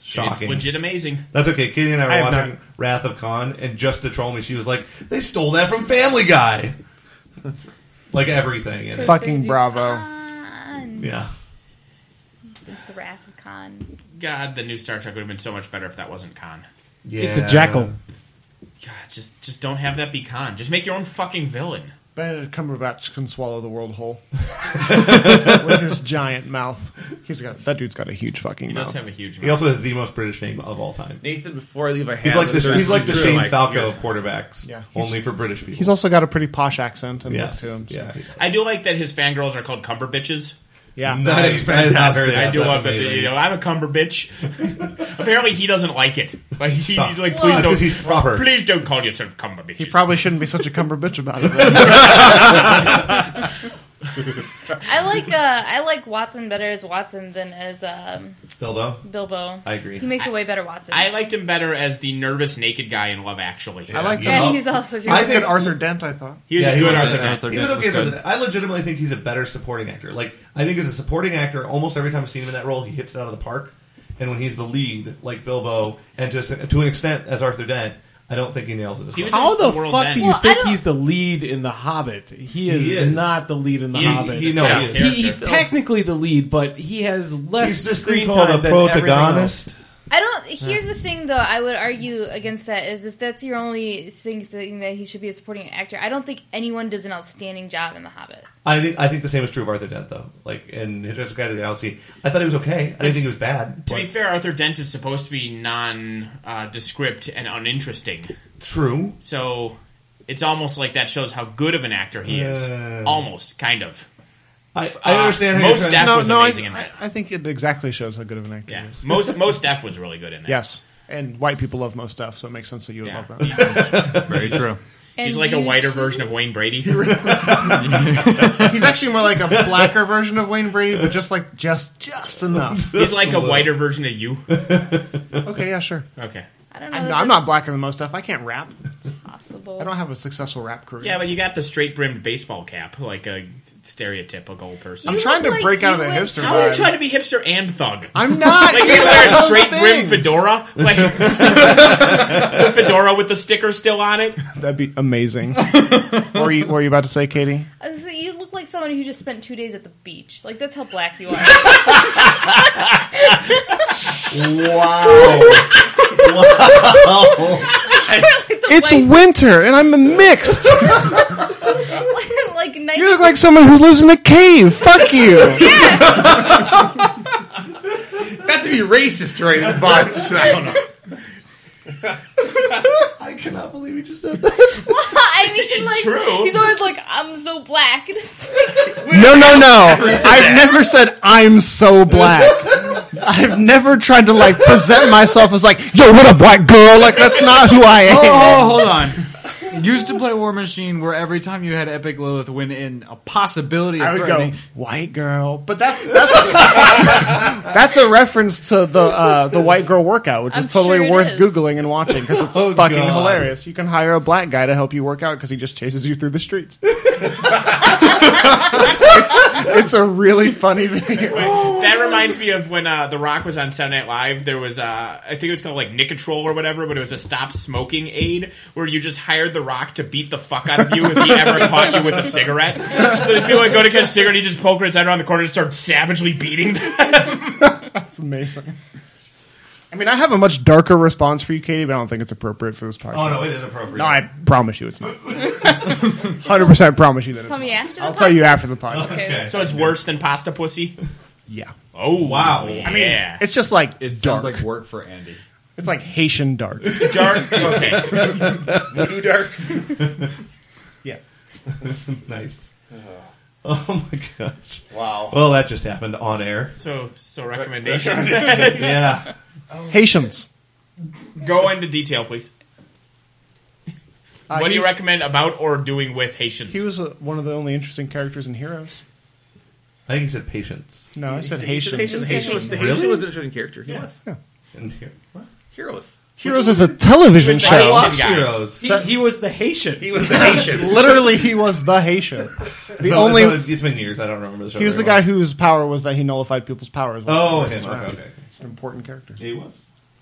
Shocking. It's legit amazing. That's okay. Katie and I I were have watching not. Wrath of Khan, and just to troll me, she was like, "They stole that from Family Guy." Like everything in it. Fucking bravo. Khan. Yeah. It's the Wrath of Khan. God, the new Star Trek would have been so much better if that wasn't Khan. Yeah. It's a jackal. God, just don't have that be Khan. Just make your own fucking villain. Benedict Cumberbatch can swallow the world whole with his giant mouth. That dude's got a huge fucking He mouth. does have a huge mouth. He also has the most British name of all time. Nathan, before I leave, I have He's like he's like the Shane Falco Falco. of quarterbacks. Yeah. Only for British people. He's also got a pretty posh accent and yes. look to him. So. Yeah. I do like that his fangirls are called Cumber Bitches. Yeah. Nice. is I had not heard fantastic. that. I do That's love that. amazing. You know, I'm a Cumber bitch. Apparently, he doesn't like it. Like he's like, Well, please that's 'cause don't. he's proper. Please don't call yourself Cumber bitches. He probably shouldn't be such a cumber bitch about it. I like Watson better as Watson than as Bilbo. Bilbo. I agree. He makes a way better Watson. I liked him better as the nervous naked guy in Love Actually. I liked him. and he's also just I Good think Arthur Dent, I thought. He was Yeah, a he good was Arthur a- Dent. Arthur He was Dent okay. was So good. I legitimately think he's a better supporting actor. Like, I think as a supporting actor, almost every time I've seen him in that role, he hits it out of the park. And when he's the lead, like Bilbo, and just to an extent as Arthur Dent, I don't think he nails it as He much. was How in the World's fuck End. do you Well, I think don't- he's the lead in The Hobbit? He is is. not the lead in The He is- Hobbit. he- no, Yeah, he is. character. He's technically the lead, but he has less He's this screen thing called time a than everything protagonist. else. I don't. Here's the thing, though. I would argue against that. Is if that's your only thing saying that he should be a supporting actor, I don't think anyone does an outstanding job in The Hobbit. I think the same is true of Arthur Dent, though. Like in Hitchhiker's Guide to the Galaxy, I thought he was okay. I didn't think he was bad. To but be fair, Arthur Dent is supposed to be non-descript and uninteresting. true. So it's almost like that shows how good of an actor he is. Yeah. Almost, kind of. I understand. how most you're Def trying- was amazing in that. I think it exactly shows how good of an actor Yeah, he is. most Def was really good in that. Yes. And white people love most stuff, so it makes sense that you would Yeah. love that. Very true. And He's like a you whiter two- version of Wayne Brady. He's actually more like a blacker version of Wayne Brady, but just enough. He's like a whiter version of you. Okay, yeah, sure. Okay. I don't know. I'm not blacker than most stuff. I can't rap. Possible. I don't have a successful rap career. Yeah, but you got the straight brimmed baseball cap, like a stereotypical person. I'm You trying to look like break out of you the went hipster How are you vibe. trying to be hipster and thug? I'm not. Like you either wear of a those straight brimmed things. fedora, like the fedora with the sticker still on it. That'd be amazing. What were you about to say, Katie? I was gonna say, you look like someone who just spent 2 days at the beach. Like that's how black you are. Like the It's white- winter, and I'm mixed. like 90. You look like someone who lives in a cave. Fuck you. Not to be racist, right? But I don't know. I cannot believe you just said that. I mean, It's like, true. He's always like, I'm so black. And it's like, No. I've never said I'm so black. I've never tried to like present myself as like, yo, what a black girl. Like that's not who I am. Oh, hold on. Used to play War Machine, where every time you had Epic Lilith win in a possibility of I would go threatening, white girl, but that's a reference to the white girl workout, which is I'm totally sure it worth is. googling and watching because it's Oh, fucking God. hilarious. You can hire a black guy to help you work out because he just chases you through the streets. it's a really funny video. That reminds me of when The Rock was on Saturday Night Live. There was, I think it was called like Nicotrol or whatever, but it was a stop smoking aid where you just hired The Rock to beat the fuck out of you if he ever caught you with a cigarette. So these people would go to get a cigarette, and he just poke his head around the corner and start savagely beating them. It's amazing. I mean, I have a much darker response for you, Katie, but I don't think it's appropriate for this podcast. Oh no, it is appropriate. No, I promise you it's not. 100% promise you that it's tell not. me after the I'll tell you podcast. after the podcast. Okay. So it's worse than pasta pussy? Yeah. Oh, Wow. Yeah. I mean, It's just like it sounds dark. like work for Andy. It's like Haitian dark. dark. Okay. Voodoo dark. Yeah. Nice. Oh my gosh. Wow. Well, that just happened on air. So recommendations. Yeah. Haitians. Go into detail, please. What do you he was- recommend about or doing with Haitians? He was one of the only interesting characters in Heroes. I think he said patience. No, I said The Haitian. Haitian was an interesting character. He was. And here. What? Heroes. Heroes is a television With the show. Haitian Watch guy. Heroes. He was the Haitian. He was the Haitian. Literally, he was the Haitian. The No, only it's been years. I don't remember the show. he was the very guy whose power was that he nullified people's powers. well. Oh, He him. was around. Okay. It's an important character. He was.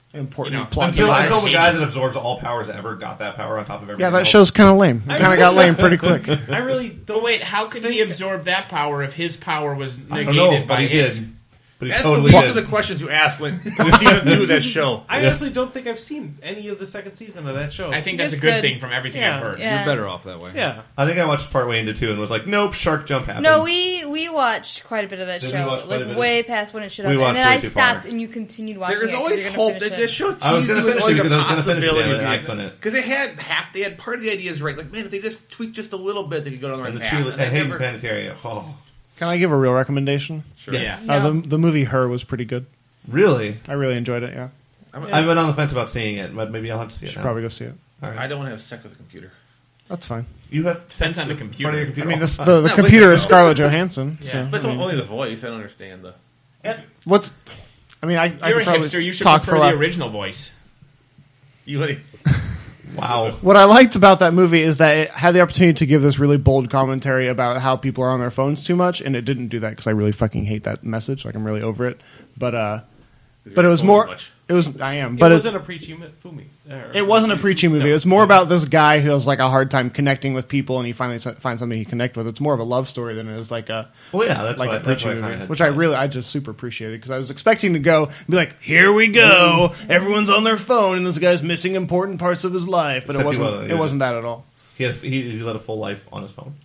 important plot Until device. the guy that absorbs all powers ever got that power on top of everything. Yeah, that else. show's kind of lame. It kind of got lame pretty quick. I really don't. But wait, how could he absorb that power if his power was I negated don't know, by but he it? did. But he That's totally the least of did. the questions you ask when in season 2 of that show. I honestly don't think I've seen any of the second season of that show. I think that's It's a good good. thing from everything I've heard. Yeah. You're better off that way. yeah. I think I watched partway into 2 and was like, nope, shark jump happened. No, we watched quite a bit of that Did we show, watch quite a like bit? way past when it should We have. watched And then way I too stopped, far. and you continued watching. There's it 'cause always you're gonna hope finish that it. this show I was teased gonna you with finish like it a because I was gonna finish it, possibility. damn it, I couldn't. Because they had part of the ideas right. Like, man, if they just tweak just a little bit, they could go down the right And the path. true, And I they hate never- Planetaria. Oh, Can I give a real recommendation? Sure. Yeah. No. The movie Her was pretty good. really? I really enjoyed it. Yeah, I've been on the fence about seeing it, but maybe I'll have to see you it should now. probably go see it. All right. I don't want to have sex with a computer. That's fine. You have Depends on the in computer. front of your computer. I mean, all the No, computer wait, is no. Scarlett Johansson. Yeah. So, But it's I mean, only the voice. I don't understand the. what's? I mean, I You're could a probably hipster. You should talk for prefer a the while. original voice. You Wow. What I liked about that movie is that it had the opportunity to give this really bold commentary about how people are on their phones too much, and it didn't do that because I really fucking hate that message. Like, I'm really over it. But it was more. Much. It was. I am. It But wasn't a preachy Fumi. it wasn't a preachy movie. It was more about this guy who has like a hard time connecting with people, and he finally finds something he connect with. It's more of a love story than it is like a Well, yeah, that's like what, a that's preachy what I movie, kind which I just super appreciated because I was expecting to go and be like, here we go, everyone's on their phone, and this guy's missing important parts of his life, but Except he it wasn't. wasn't. He It was wasn't that at all. he led a full life on his phone.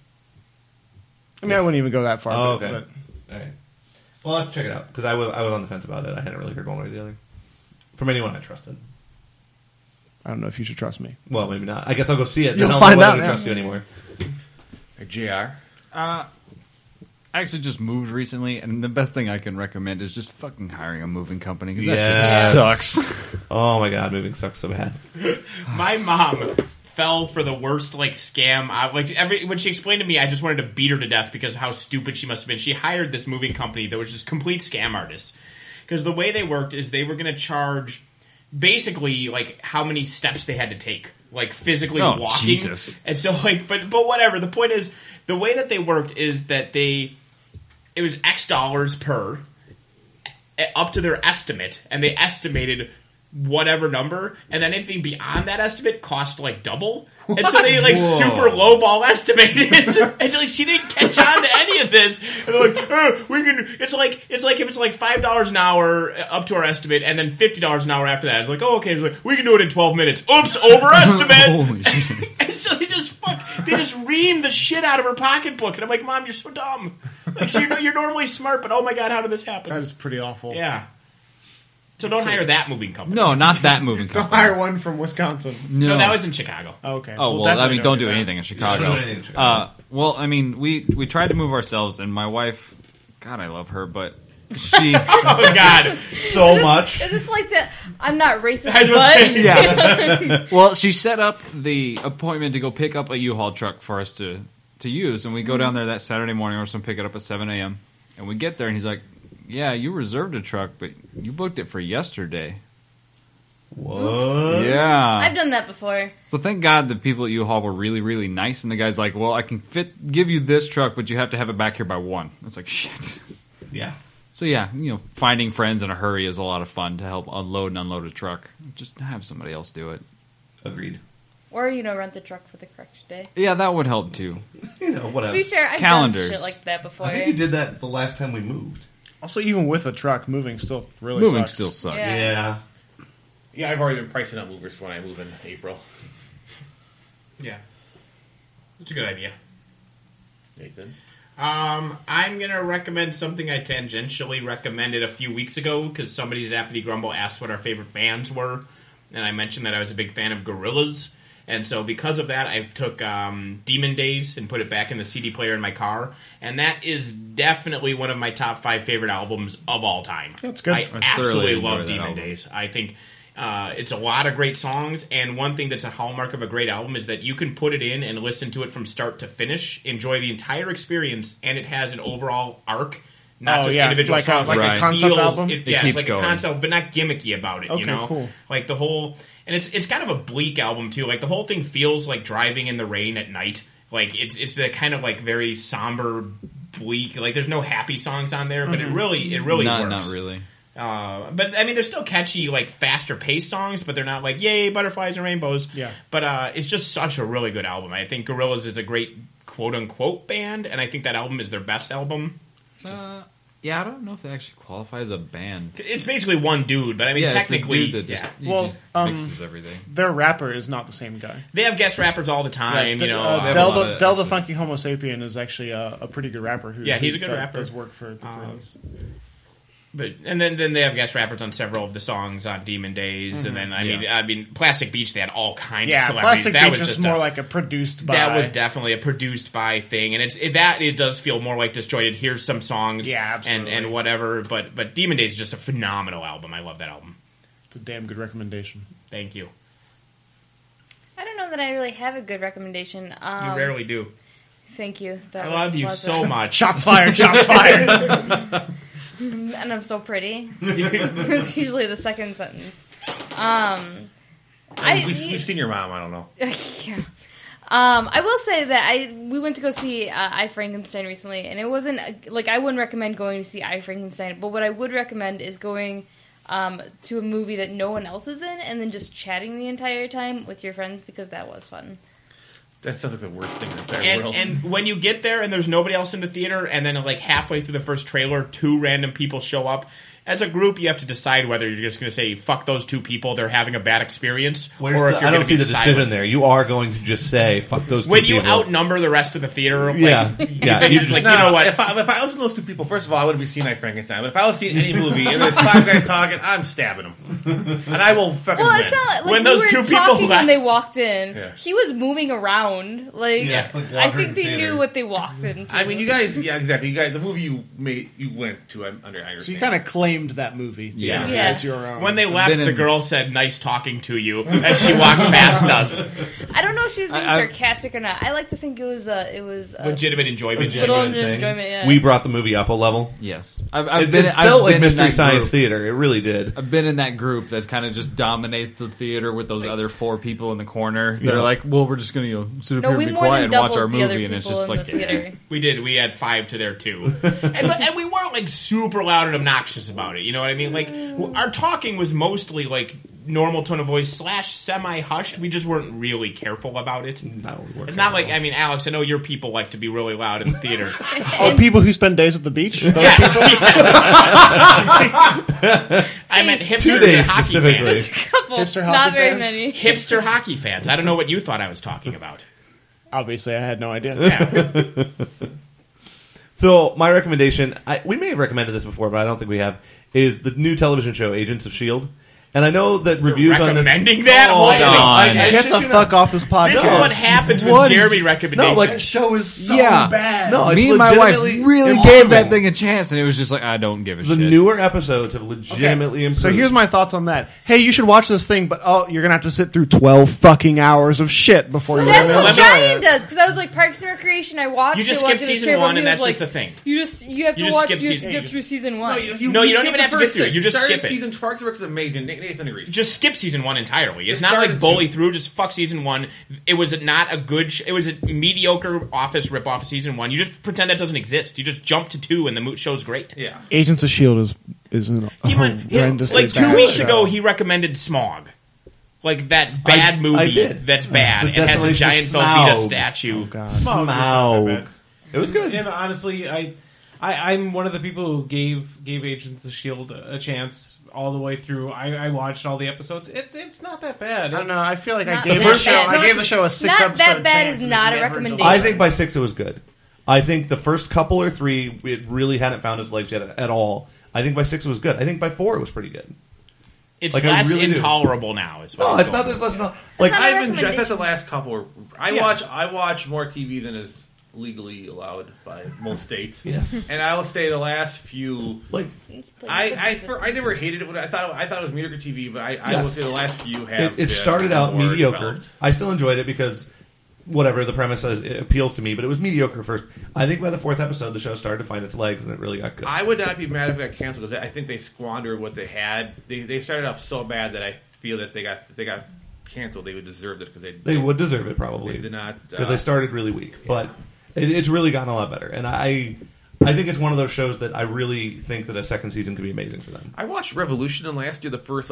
I mean, I wouldn't even go that far. Oh, but- okay. All right. Well, I'll have to check it out because I was on the fence about it. I hadn't really heard one way or the other from anyone I trusted. I don't know if you should trust me. Well, maybe not. I guess I'll go see it. You'll Then I'll find know out, whether to yeah. trust you anymore. JR. I actually just moved recently, and the best thing I can recommend is just fucking hiring a moving company because that Yes. shit sucks. Oh my god, moving sucks so bad. My mom fell for the worst like scam. When she explained to me, I just wanted to beat her to death because of how stupid she must have been. She hired this moving company that was just complete scam artists. Because the way they worked is they were going to charge basically like how many steps they had to take, like physically Oh, walking. Jesus. And so like, but whatever. The point is, the way that they worked is that it was X dollars per up to their estimate, and they estimated whatever number, and then anything beyond that estimate cost like double. And so they like super lowball estimated it. And like she didn't catch on to any of this. And they're like, we can. It's like if it's like $5 an hour up to our estimate, and then $50 an hour after that. It's like, oh, okay. It's like we can do it in 12 minutes. Oops, overestimate. Holy shit. And so they just reamed the shit out of her pocketbook, and I'm like, Mom, you're so dumb. Like you're normally smart, but oh my god, how did this happen? That is pretty awful. Yeah. So don't hire that moving company. No, not that moving Don't company. hire one from Wisconsin. No, that was in Chicago. Oh, okay. Oh well, I definitely mean, don't do that. anything in Chicago. don't do anything in Chicago. Well, I mean, we tried to move ourselves, and my wife, God, I love her, but she, Oh god. So much. Is this like the I'm not racist, I was but saying, yeah. Well, she set up the appointment to go pick up a U-Haul truck for us to use, and we go down there that Saturday morning, or something, pick it up at 7 a.m. And we get there, and he's like, "Yeah, you reserved a truck, but you booked it for yesterday." What? Yeah. I've done that before. So thank God the people at U-Haul were really, really nice, and the guy's like, "Well, I can give you this truck, but you have to have it back here by 1." It's like, shit. Yeah. So yeah, finding friends in a hurry is a lot of fun to help unload and unload a truck. Just have somebody else do it. Agreed. Or, rent the truck for the correct day. Yeah, that would help too. Whatever. To be fair, I've Calendars. done shit like that before. I think you did that the last time we moved. Also, even with a truck, moving still really Moving sucks. still sucks. Yeah. Yeah. Yeah, I've already been pricing up movers for when I move in April. Yeah. It's a good idea. Nathan. I'm gonna recommend something I tangentially recommended a few weeks ago because somebody's Zappity Grumble asked what our favorite bands were, and I mentioned that I was a big fan of Gorillaz, and so because of that, I took Demon Days and put it back in the CD player in my car, and that is definitely one of my top 5 favorite albums of all time. That's good. I I thoroughly absolutely enjoy love that Demon album. Days. I think it's a lot of great songs, and one thing that's a hallmark of a great album is that you can put it in and listen to it from start to finish, enjoy the entire experience, and it has an overall arc, not Oh, just yeah, individual like a- songs. like a it concept feels- album? It, It yeah, keeps it's like going. a concept, but not gimmicky about it. Okay, you know, cool. like the whole, and it's kind of a bleak album too. Like the whole thing feels like driving in the rain at night. Like it's a kind of like very somber, bleak. Like there's no happy songs on there, but it really Not works. really. But I mean, they're still catchy, like faster paced songs, but they're not like "Yay, Butterflies and Rainbows." Yeah. But it's just such a really good album. I think Gorillaz is a great quote unquote band, and I think that album is their best album. Yeah, I don't know if they actually qualify as a band. It's basically one dude, but I mean, Yeah, technically, it's a dude that just, he just mixes everything. Their rapper is not the same guy. they have guest rappers all the time. They have a lot Del of- Del the actually. Funky Homo Sapien is actually a pretty good rapper. Who, Yeah, he's a who good rapper. Does work for the Gorillaz. But and then they have guest rappers on several of the songs on Demon Days, and then I mean, Plastic Beach. They had all kinds Yeah, of celebrities. Plastic that Beach was is just more like a produced by. that was definitely a produced by thing, and it does feel more like disjointed. Here's some songs, Yeah, absolutely. and whatever. But Demon Days is just a phenomenal album. I love that album. It's a damn good recommendation. Thank you. I don't know that I really have a good recommendation. You rarely do. Thank you. That I was love you pleasant. so much. Shots fired! Shots fired! And I'm so pretty. It's usually the second sentence. We've seen your mom. I don't know. Yeah. I will say that we went to go see I, Frankenstein recently, and it wasn't like I wouldn't recommend going to see I, Frankenstein, but what I would recommend is going to a movie that no one else is in, and then just chatting the entire time with your friends, because that was fun. That sounds like the worst thing in the entire world. And when you get there and there's nobody else in the theater, and then like halfway through the first trailer, 2 random people show up. As a group, you have to decide whether you're just going to say "fuck those 2 people," they're having a bad experience, or if you're I going don't to see be the decision there. You are going to just say "fuck those 2 When people." you outnumber the rest of the theater, like, yeah, you just like, you know what? If I was with those 2 people, first of all, I wouldn't be seeing I, Frankenstein. But if I was seeing any movie and there's 5 guys talking, I'm stabbing them, and I will fucking Well, win. it's not like When we those were 2 people talking left- when they walked in. Yeah. He was moving around. Like, Yeah, like I wandering think they theater. knew what they walked into. I mean, you guys, yeah, exactly. You guys, the movie you went to, I understand. So you kind of claimed that movie. Yeah. Yeah. As your own. When they left, been the in- girl said, "Nice talking to you," as she walked past us. I don't know if she was being I- sarcastic or not. I like to think it was Legitimate enjoyment. little Genuine thing. enjoyment. Yeah. We brought the movie up a level. Yes. It felt like Mystery Science Theater. It really did. I've been in that group that kind of just dominates the theater with those other 4 people in the corner. Yeah. They're like, well, we're just going to sit up No, here we and be more quiet than and watch doubled our the other movie. And it's people just in like, the theater. We did. We had 5 to their 2, and we weren't like super loud and obnoxious about it. You know what I mean? Like our talking was mostly like normal tone of voice / semi hushed. We just weren't really careful about it. No, we weren't It's not like, careful. I mean, Alex, I know your people like to be really loud in the theater. Oh, people who spend days at the beach? Those Yes. people? I meant 2 hipsters days and hockey specifically. fans. Just a couple, Hipster not hockey very fans? many. Hipster hockey fans. I don't know what you thought I was talking about. Obviously, I had no idea. Yeah. So my recommendation, we may have recommended this before, but I don't think we have, is the new television show Agents of S.H.I.E.L.D. And I know that reviews on this... Recommending that? Oh, Hold no. on. I Get shit the you fuck not. off this podcast. This is what happens What with is- Jeremy recommendations. No, like, show is so Yeah. bad. No, it's me and my wife legitimately really impossible. gave that thing a chance, and it was just like, I don't give a The shit. newer episodes have legitimately improved. So here's my thoughts on that. Hey, you should watch this thing, but you're gonna have to sit through 12 fucking hours of shit before you That's really what enjoy Brian it. does, because I was like Parks and Recreation. I watched. You just it, skip watched it, season terrible, 1, and he was that's like, just the thing. You have You to just watch. skip You have to season- get through season 1. you don't even have to get through it. You just skip it. Season Parks and Rec is amazing. Nathan agrees. Just skip season 1 entirely. It's Just not start like at bully through. Just fuck season 1. It was not a good. It was a mediocre Office ripoff of season 1. You just pretend that doesn't exist. You just jump to 2, and the show's great. Yeah. Agents of S.H.I.E.L.D. is an horrendously Like 2 bad weeks show. ago, he recommended Smog. Like that bad movie I did. that's bad The and has a Desolation giant of Velveeta Smaug. statue. Oh, God. Smog was not that Smaug. bad. It was good. And honestly, I'm one of the people who gave Agents of S.H.I.E.L.D. a chance all the way through. I watched all the episodes. It's not that bad. I don't know. I feel like I Not gave that the show. bad. I gave the show a 6 Not episode that bad chance is and not it a never recommendation. I think by 6 it was good. I think the first couple or 3 it really hadn't found its legs yet at all. I think by 6 it was good. I think by 4 it was pretty good. It's Like, I less really do. intolerable now. Is what No, he's it's not. going There's less. for. No, like not a I've enjoyed. I recommendation. thought the last couple were. I watch more TV than is legally allowed by most states. Yes. And I will say the last few. like I never hated it. I thought it was mediocre TV, but I will Yes. say the last few have. it been started out more mediocre. developed. I still enjoyed it because whatever the premise is, it appeals to me. But it was mediocre first. I think by the 4th episode, the show started to find its legs, and it really got good. I would not be mad if it got canceled because I think they squandered what they had. They started off so bad that I feel that they got canceled. They would deserve it because They would deserve it probably They did not because they started really weak. But it's really gotten a lot better, and I I think it's one of those shows that I really think that a second season could be amazing for them. I watched Revolution, and last year the first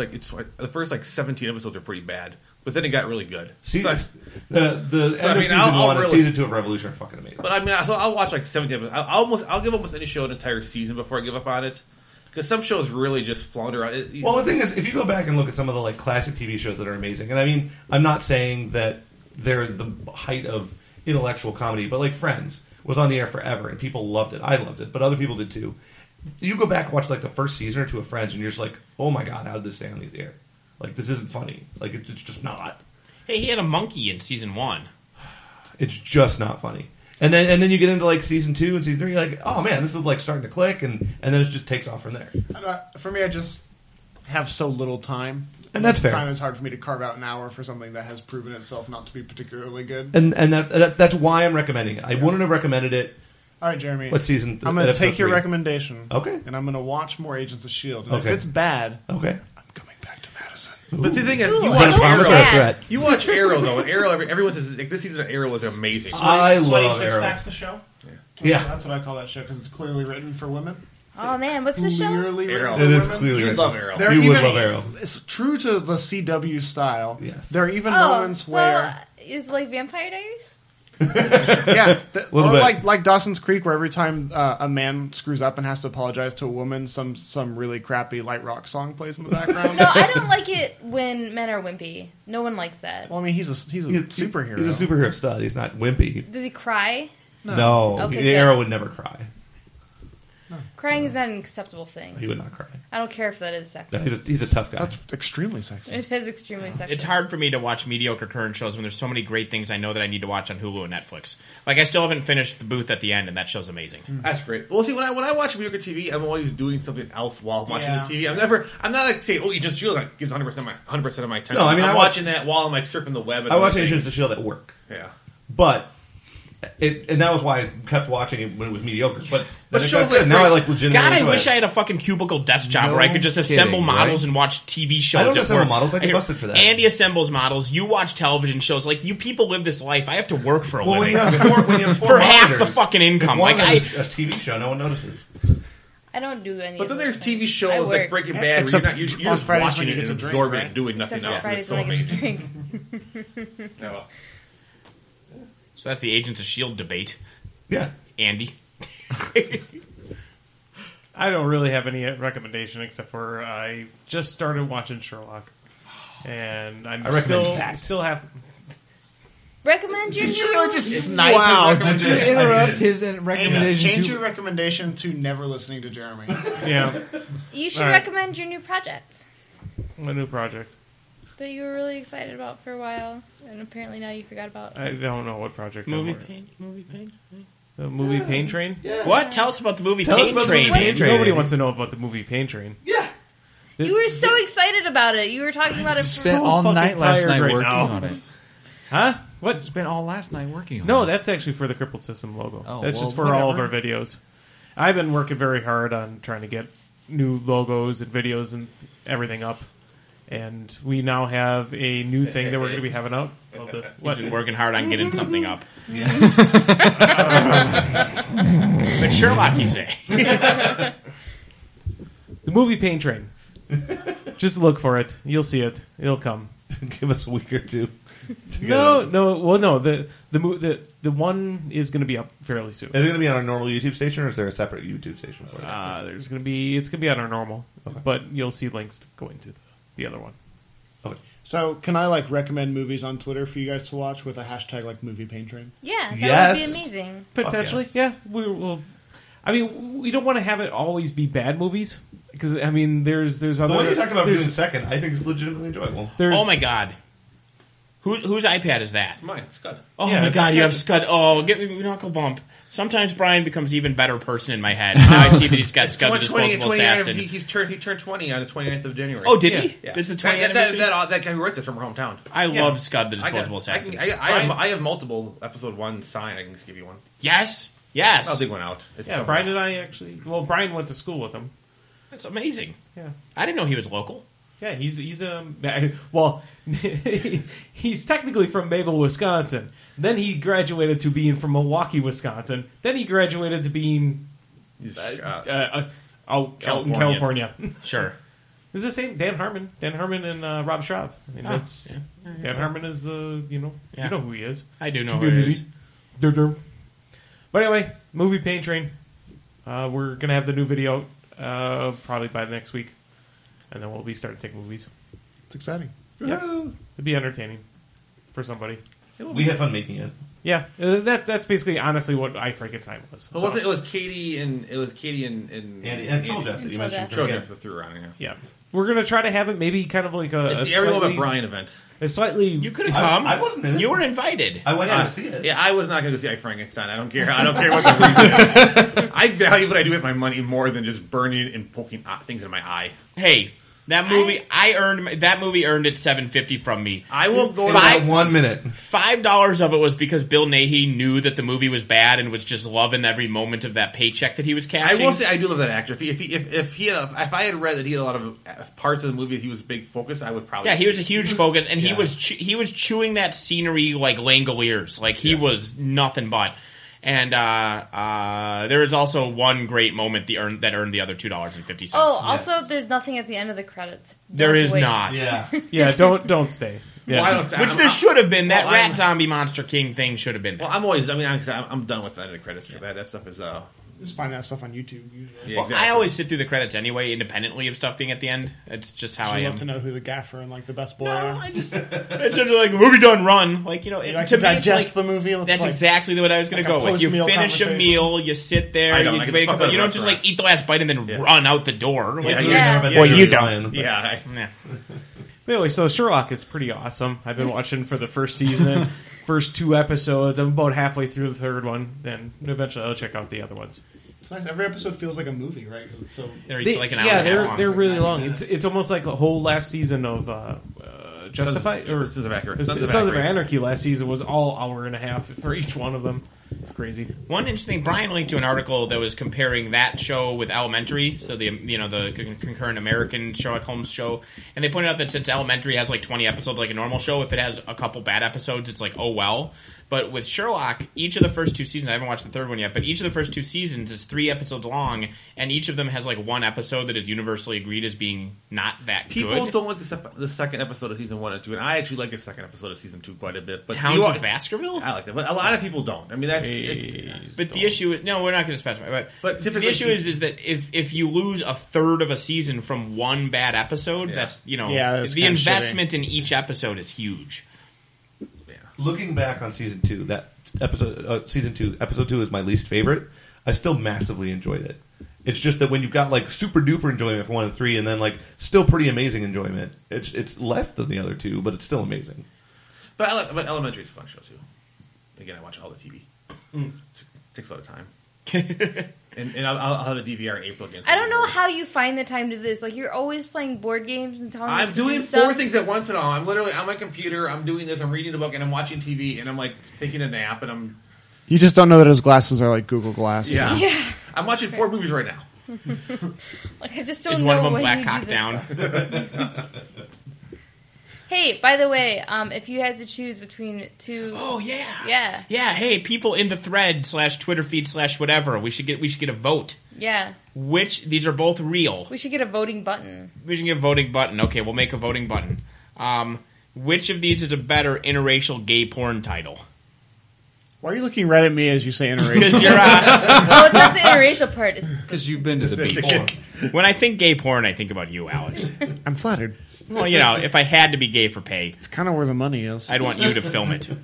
17 episodes are pretty bad, but then it got really good. The So end of season I'll 1 and really- season 2 of Revolution are fucking amazing. But I mean, I'll watch like 17 episodes. I'll give almost any show an entire season before I give up on it, because some shows really just flounder on it. Well, the thing is, if you go back and look at some of the like classic TV shows that are amazing, and I mean, I'm not saying that they're the height of intellectual comedy, but like Friends was on the air forever, and people loved it. I loved it, but other people did too. You go back and watch like the first season or two of Friends, and you're just like, oh my god, how did this stay on the air? Like, this isn't funny. Like, it's just not. Hey, he had a monkey in season 1. It's just not funny. And then you get into like season 2 and season 3, you're like, oh man, this is like starting to click, and then it just takes off from there. For me, I just have so little time. And that's fair. Time is hard for me to carve out an hour for something that has proven itself not to be particularly good. And that's why I'm recommending it. I wouldn't have recommended it. All right, Jeremy. What season? I'm going to take your 3? recommendation. Okay. And I'm going to watch more Agents of S.H.I.E.L.D. And Okay. if it's bad, Okay. I'm coming back to Madison. But the thing is, you Ooh, watch I Promise love or a that. threat? You watch Arrow though, and Arrow. Everyone says like, this season of Arrow was amazing. I love Six Arrow. Packs the show? Yeah. That's what I call that show because it's clearly written for women. Oh man, what's the show? Clearly Arrow. written It for is women. clearly You written. love Arrow. There are You would even- love Arrow. It's true to the CW style. Yes. There are even Oh, moments so where, is it like Vampire Diaries? yeah, Little or bit. like Dawson's Creek, where every time a man screws up and has to apologize to a woman, some really crappy light rock song plays in the background. No, I don't like it when men are wimpy. No one likes that. Well, I mean, he's a superhero. He's a superhero stud. He's not wimpy. Does he cry? No, Okay, the good. Arrow would never cry. Crying is not an acceptable thing. He would not cry. I don't care if that is No, sexist. he's a tough guy. That's extremely sexist. It is extremely sexist. It's hard for me to watch mediocre current shows when there's so many great things I know that I need to watch on Hulu and Netflix. Like, I still haven't finished The Booth at the end, and that show's amazing. That's great. Well, see, when I watch mediocre TV, I'm always doing something else while watching Yeah. the TV. I'm not like saying, oh, Agents of S.H.I.E.L.D. gives 100% of my attention. No, I mean, I'm I watch- watching that while I'm like surfing the web. And I watch other Agents of things. S.H.I.E.L.D. at work. Yeah. But and that was why I kept watching it when it was mediocre. But But then it shows got good. like Now I great- like legitimately God, I enjoy wish it. I had a fucking cubicle desk job No where I could just assemble kidding, models right? and watch TV shows. I don't at assemble work. models. I get hear- busted for that. Andy assembles models. You watch television shows. Like, you people live this life. I have to work for a Well, when living. you have four, when you have four For half the monitors, fucking income. if one Like, is a TV show, no one notices. I don't do any. But of then those there's TV things. shows I like work. Breaking Bad where Except you're on just Fridays watching when you it get and to drink, absorbing right? it and doing nothing Except for else. It's Fridays so when I get to amazing. drink. Yeah, well. So that's the Agents of S.H.I.E.L.D. debate. Yeah. Andy. I don't really have any recommendation except for I just started watching Sherlock, and I'm I recommend still that. still have. Recommend your Did you new. really just snipe Wow, his did you recommendation? interrupt his Change recommendation your to... recommendation to never listening to Jeremy. Yeah, You should All right. recommend your new project a new project. that you were really excited about for a while, and apparently now you forgot about. I don't know what project. I'm Movie working- Pain. Movie Pain. The movie Pain Train. What? Tell us about the movie Tell us Pain about the Train. movie Pain Andy. Train. Nobody Andy. wants to know about the movie Pain Train. Yeah. You were so excited about it. You were talking about it for Spent so all fucking night last tired night right working now. on it. Huh? What? Spent all last night working on No, it. that's actually for the Crippled System logo. Oh, that's well, just for all of our whatever. videos. I've been working very hard on trying to get new logos and videos and everything up. And we now have a new thing that we're going to be having out. What? Been working hard on getting something up. But Sherlock, you say? The movie Pain Train. Just look for it. You'll see it. It'll come. Give us a week or two. No. Well, no. The one is going to be up fairly soon. Is it going to be on our normal YouTube station, or is there a separate YouTube station for it? It's going to be on our normal, but you'll see links going to the other one. Okay. So, can I recommend movies on Twitter for you guys to watch with a hashtag like Movie Pain Train? Yeah, that Yes. would be amazing. Potentially, yes. yeah. We'll. I mean, we don't want to have it always be bad movies because I mean, there's other. The one you're talking about there's, doing second, I think is legitimately enjoyable. there's- Oh my god. Whose iPad is that? Mine, Scud. Oh Yeah, my god, you have Scud. Oh, get me knuckle bump. Sometimes Brian becomes even better person in my head. Now I see that he's got Scud the Disposable Assassin. He turned 20 on the 29th of January. Oh, did he? Yeah. This is the that, 20th that, anniversary? that guy who wrote this from her hometown. I love Scud the Disposable I Assassin. have multiple episode 1 signed. I can just give you one. Yes. I'll dig one out. It's yeah, somewhere. Brian and I actually. Well, Brian went to school with him. That's amazing. Yeah. I didn't know he was local. Yeah, he's well, he's technically from Mayville, Wisconsin. Then he graduated to being from Milwaukee, Wisconsin. Then he graduated to being Out in California. Sure. It's the same Dan Harmon and Rob Schraub. I mean, that's Dan Harmon is the you know who he is. I do know who it is. But anyway, movie Pain Train. We're gonna have the new video probably by the next week, and then we'll be starting to take movies. It's exciting. Yeah, it'd be entertaining for somebody. We had fun making it. Yeah, that's basically honestly what I Frankenstein was. Well, it was Katie and Andy and Troll Jeff that you mentioned. Troll Jeff that threw around. Yeah, we're gonna try to have it maybe kind of like It's the Everyone But Brian event. A slightly. You could have come. I wasn't in it. You were invited. I went out to see it. Yeah, I was not going to go see I Frankenstein. I don't care. I don't care what the reason is. I value what I do with my money more than just burning and poking things in my eye. Hey, that movie that movie earned it $7.50 from me. I will go For that 1 minute. $5 of it was because Bill Nighy knew that the movie was bad and was just loving every moment of that paycheck that he was cashing. I will say I do love that actor. If I had read that he had a lot of parts of the movie that he was a big focus, I would probably. Yeah, he was a huge focus, and he was chewing that scenery like Langoliers. Like he was nothing but. And there is also one great moment that earned the other $2.50. Oh, also, there's nothing at the end of the credits. There is Wait. not. Yeah. Yeah, don't stay. Yeah. Well, I don't say, Which there should have been. That rat zombie monster king thing should have been there. Well, I'm done with the end of the credits. That stuff is. Just find that stuff on YouTube usually. Yeah, Well, exactly. I always sit through the credits anyway, independently of stuff being at the end. It's just how I I'd am. love to know who the gaffer and like the best boy No, are. I just it's just like movie done, run. Like You like to to me, it's digest like the movie. It's that's like, exactly what I was going like to a go with. You post-meal finish a conversation. meal, you sit there, I don't you like wait a the couple. fuck You out don't of just restaurants. like eat the last bite and then run out the door. Like, Yeah. Well, you don't. Yeah. yeah. But anyway, so Sherlock is pretty awesome. I've been watching for the first season, first 2 episodes. I'm about halfway through the third one, and eventually I'll check out the other ones. It's nice. Every episode feels like a movie, right? 'Cause it's so. They're each like an hour yeah, and a half long. they're really 90 long. minutes. It's almost like a whole last season of Justified or Sons of Anarchy. Sons of Anarchy last season was all hour and a half for each one of them. It's crazy. One interesting, Brian linked to an article that was comparing that show with Elementary, so the concurrent American Sherlock Holmes show, and they pointed out that since Elementary has like 20 episodes like a normal show, if it has a couple bad episodes, it's like, oh well. But with Sherlock, each of the first 2 seasons, I haven't watched the third one yet, but each of the first 2 seasons is 3 episodes long, and each of them has like one episode that is universally agreed as being not that People good. don't like the second episode of season 1 and 2, and I actually like the second episode of season 2 quite a bit. But Hounds of Baskerville? I like that, but a lot of people don't. I mean, that's But the issue is, no, we're not going to specify. But typically, the issue is that if you lose a third of a season from one bad episode, that's that's the kinda investment in each episode is huge. Looking back on season 2, that episode, season 2, episode 2 is my least favorite. I still massively enjoyed it. It's just that when you've got like super duper enjoyment for 1 and 3, and then like still pretty amazing enjoyment, it's less than the other 2, but it's still amazing. But Elementary is a fun show too. Again, I watch all the TV. It takes a lot of time. and I'll have a DVR in April again. I don't know how you find the time to do this. Like, you're always playing board games and telling us I'm to doing do stuff. 4 things at once and all. I'm literally on my computer. I'm doing this. I'm reading a book and I'm watching TV and I'm like taking a nap and I'm You just don't know that his glasses are like Google Glass. yeah. Yeah. I'm watching 4 movies right now. Like, I just don't Is know one of them when Black you do Cock this Down? stuff. Hey, by the way, if you had to choose between 2... Oh yeah, Yeah. yeah. Hey, people in the thread / Twitter feed / whatever. We should get a vote. Yeah. These are both real. We should get a voting button. We should get a voting button. Okay, we'll make a voting button. Which of these is a better interracial gay porn title? Why are you looking right at me as you say interracial? Because you're Oh, it's not the interracial part. It's, Because you've been to the beach. when I think gay porn, I think about you, Alex. I'm flattered. Well, if I had to be gay for pay, It's kind of where the money is. I'd want you to film it.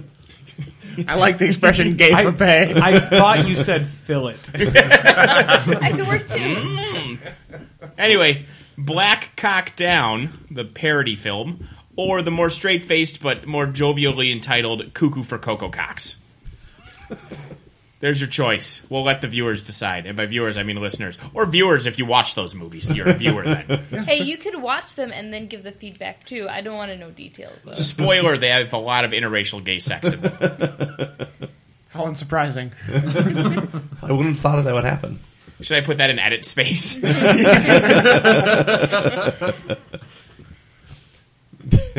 I like the expression "gay for pay." I thought you said fill it. I could work too. Anyway, Black Cock Down, the parody film, or the more straight-faced but more jovially entitled Cuckoo for Cocoa Cocks. There's your choice. We'll let the viewers decide. And by viewers, I mean listeners. Or viewers if you watch those movies. You're a viewer then. Hey, you could watch them and then give the feedback too. I don't want to know details though. Spoiler, they have a lot of interracial gay sex in them. How unsurprising. I wouldn't have thought that would happen. Should I put that in edit space?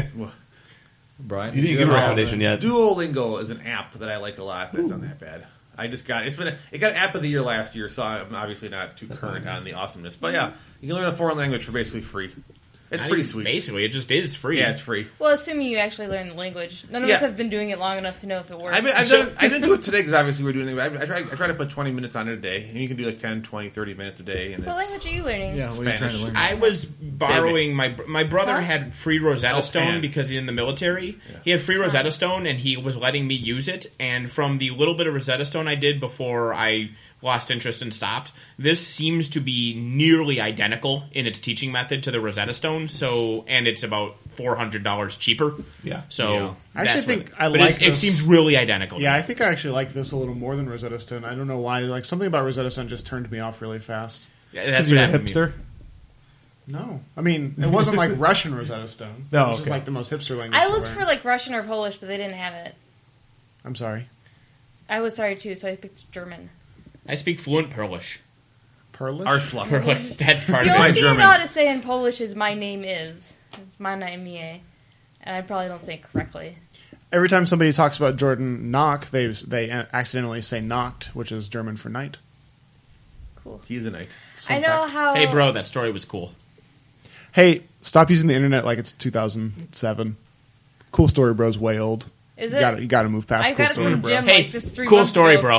Brian, You didn't give a recommendation yet. Duolingo is an app that I like a lot, but it's not that bad. I just got it got App of the Year last year, so I'm obviously not too current on the awesomeness. But yeah, you can learn a foreign language for basically free. It's Not pretty even sweet. Basically, it just is. It's free. Yeah, it's free. Well, assuming you actually learn the language. None of us have been doing it long enough to know if it works. I didn't do it today because obviously we're doing it. I try to put 20 minutes on it a day, and you can do like 10, 20, 30 minutes a day. And What language are you learning? Yeah, what are you trying to learn? I was borrowing my brother Huh? had free Rosetta Stone Pan. because he's in the military. He had free Rosetta Stone, and he was letting me use it. And from the little bit of Rosetta Stone I did before I lost interest and stopped, this seems to be nearly identical in its teaching method to the Rosetta Stone. And it's about $400 cheaper. Yeah. So Yeah. I actually that's what- think I but like it this. seems really identical. Yeah, I think I actually like this a little more than Rosetta Stone. I don't know why. Like something about Rosetta Stone just turned me off really fast. Yeah, that's You're what a happened to me. hipster. No, I mean it wasn't like Russian Rosetta Stone. No, which is okay. like the most hipster language. I to looked learn. for like Russian or Polish, but they didn't have it. I'm sorry, I was sorry too, so I picked German. I speak fluent Polish. Perlish. Arschloch. Polish. That's part The of only it. thing I German. know how to say in Polish is "my name is." It's "my name is," and I probably don't say it correctly. Every time somebody talks about Jordan Knock, they accidentally say "knocked," which is German for night. Cool. He's a knight. I know how. Hey, bro, that story was cool. Hey, stop using the internet like it's 2007. Cool Story Bro's way old. Is You it? got to move past I Cool got it Story from Bro. Jim Hey, like just 3 cool months story, ago. bro.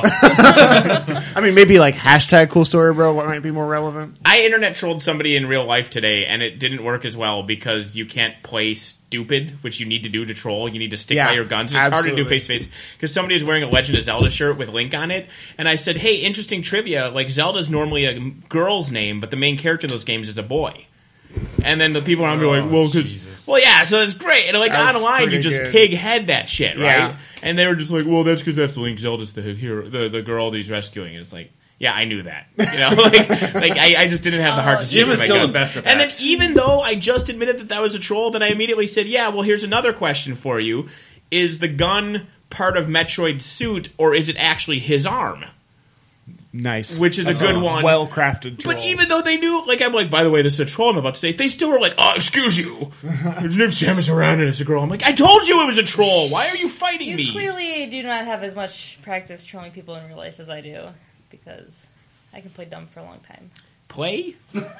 I mean, maybe like hashtag Cool Story Bro might be more relevant. I internet trolled somebody in real life today, and it didn't work as well because you can't play stupid, which you need to do to troll. You need to stick Yeah, by your guns. And it's hard to do absolutely. face to face because somebody was wearing a Legend of Zelda shirt with Link on it, and I said, "Hey, interesting trivia. Like Zelda's normally a girl's name, but the main character in those games is a boy." And then the people around me were like, "Well, well, yeah, so that's great." And like That's online, you pretty just good. pig head that shit, right? Yeah. And they were just like, "Well, that's because that's Link. Zelda's the hero, the girl that he's rescuing." And it's like, yeah, I knew that. You know, like I just didn't have the heart to stick Jim to is my still guns. the best at And that. then even though I just admitted that was a troll, then I immediately said, "Yeah, well, here's another question for you: is the gun part of Metroid's suit, or is it actually his arm?" Nice. Which is a good one. Well crafted. But even though they knew, like, I'm like, by the way, this is a troll I'm about to say, they still were like, "Oh, excuse you. His name's Samus Aran and it's a girl." I'm like, I told you it was a troll. Why are you fighting You me? clearly do not have as much practice trolling people in real life as I do, because I can play dumb for a long time. Play?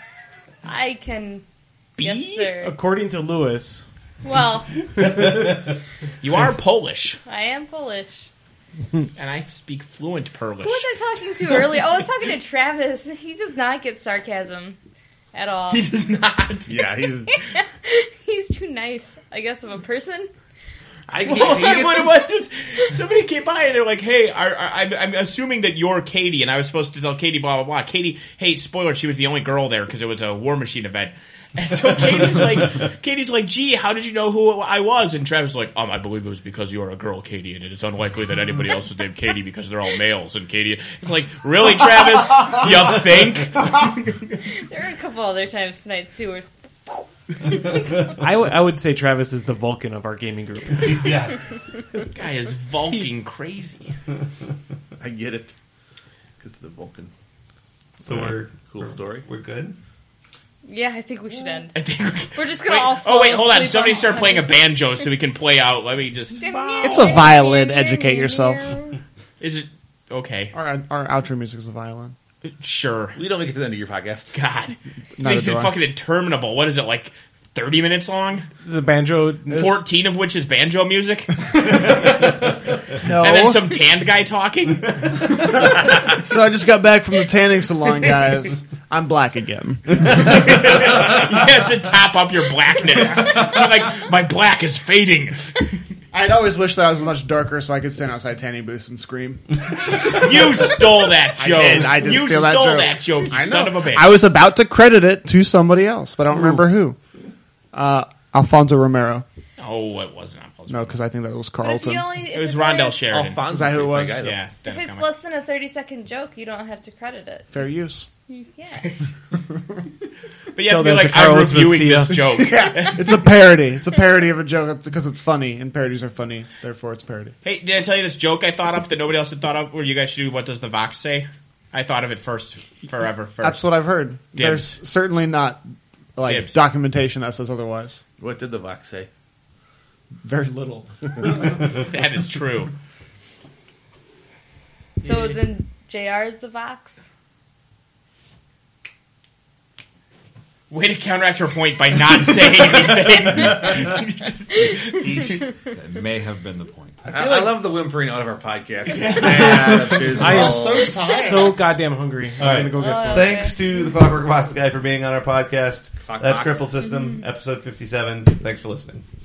I can. B? Yes, sir. According to Lewis, Well, You are Polish. I am Polish. And I speak fluent Polish. Who was I talking to earlier? Oh, I was talking to Travis. He does not get sarcasm at all. He does not. Yeah, he's. He's too nice, I guess, of a person. What it was, somebody came by and they're like, "Hey, I'm assuming that you're Katie," and I was supposed to tell Katie blah blah blah. Katie, hey, spoiler, she was the only girl there because it was a War Machine event. And so Katie's like, "Gee, how did you know who I was?" And Travis was like, "I believe it was because you are a girl, Katie, and it's unlikely that anybody else is named Katie because they're all males." And Katie, it's like, "Really, Travis? You think?" There were a couple other times tonight, too, where I would say Travis is the Vulcan of our gaming group. Yes. Guy is Vulcan crazy. I get it. Because of the Vulcan. So we're Cool story. We're good. yeah, I think we should end. I think We're just gonna all Wait, fall wait, hold on. asleep Somebody on start playing a this. banjo so we can play out. Let me just. It's a violin, educate yourself. Is it okay? Our outro music is a violin. Sure. We don't make it to the end of your podcast. God, Neither makes do it I. fucking interminable. What is it like? 30 minutes long? This is a banjo. 14 of which is banjo music? No. And then some tanned guy talking? So I just got back from the tanning salon, guys. I'm black again. You have to top up your blackness. You're like, my black is fading. I'd always wished that I was much darker so I could stand outside tanning booths and scream. You stole that joke. I did you steal that stole joke. that joke, you I know. son of a bitch. I was about to credit it to somebody else, but I don't remember who. Alfonso Romero. Oh, it wasn't Alfonso. No, because I think that was But if Carlton. you only, It was Rondell Sheridan. Alfonso. Is that who it was? Guy, though. Yeah. If stand-up it's comic. less than a 30-second joke, you don't have to credit it. Fair use. Yeah. But you have to Tell be that like, to I'm Carlos reviewing Mencia. this joke. It's a parody. It's a parody of a joke because it's funny, and parodies are funny. Therefore, it's a parody. Hey, did I tell you this joke I thought of that nobody else had thought of? Where you guys should do What Does the Vox Say? I thought of it first. That's what I've heard. There's certainly not Dibs. documentation that says otherwise. What did the Vox say? Very little. That is true. So then JR is the Vox? Way to counteract her point by not saying anything. That may have been the point. I love the whimpering out of our podcast. I am so goddamn hungry. I'm going to go get food. Thanks to the Clockwork Box guy for being on our podcast. Clock That's Box. Crippled System, episode 57. Thanks for listening.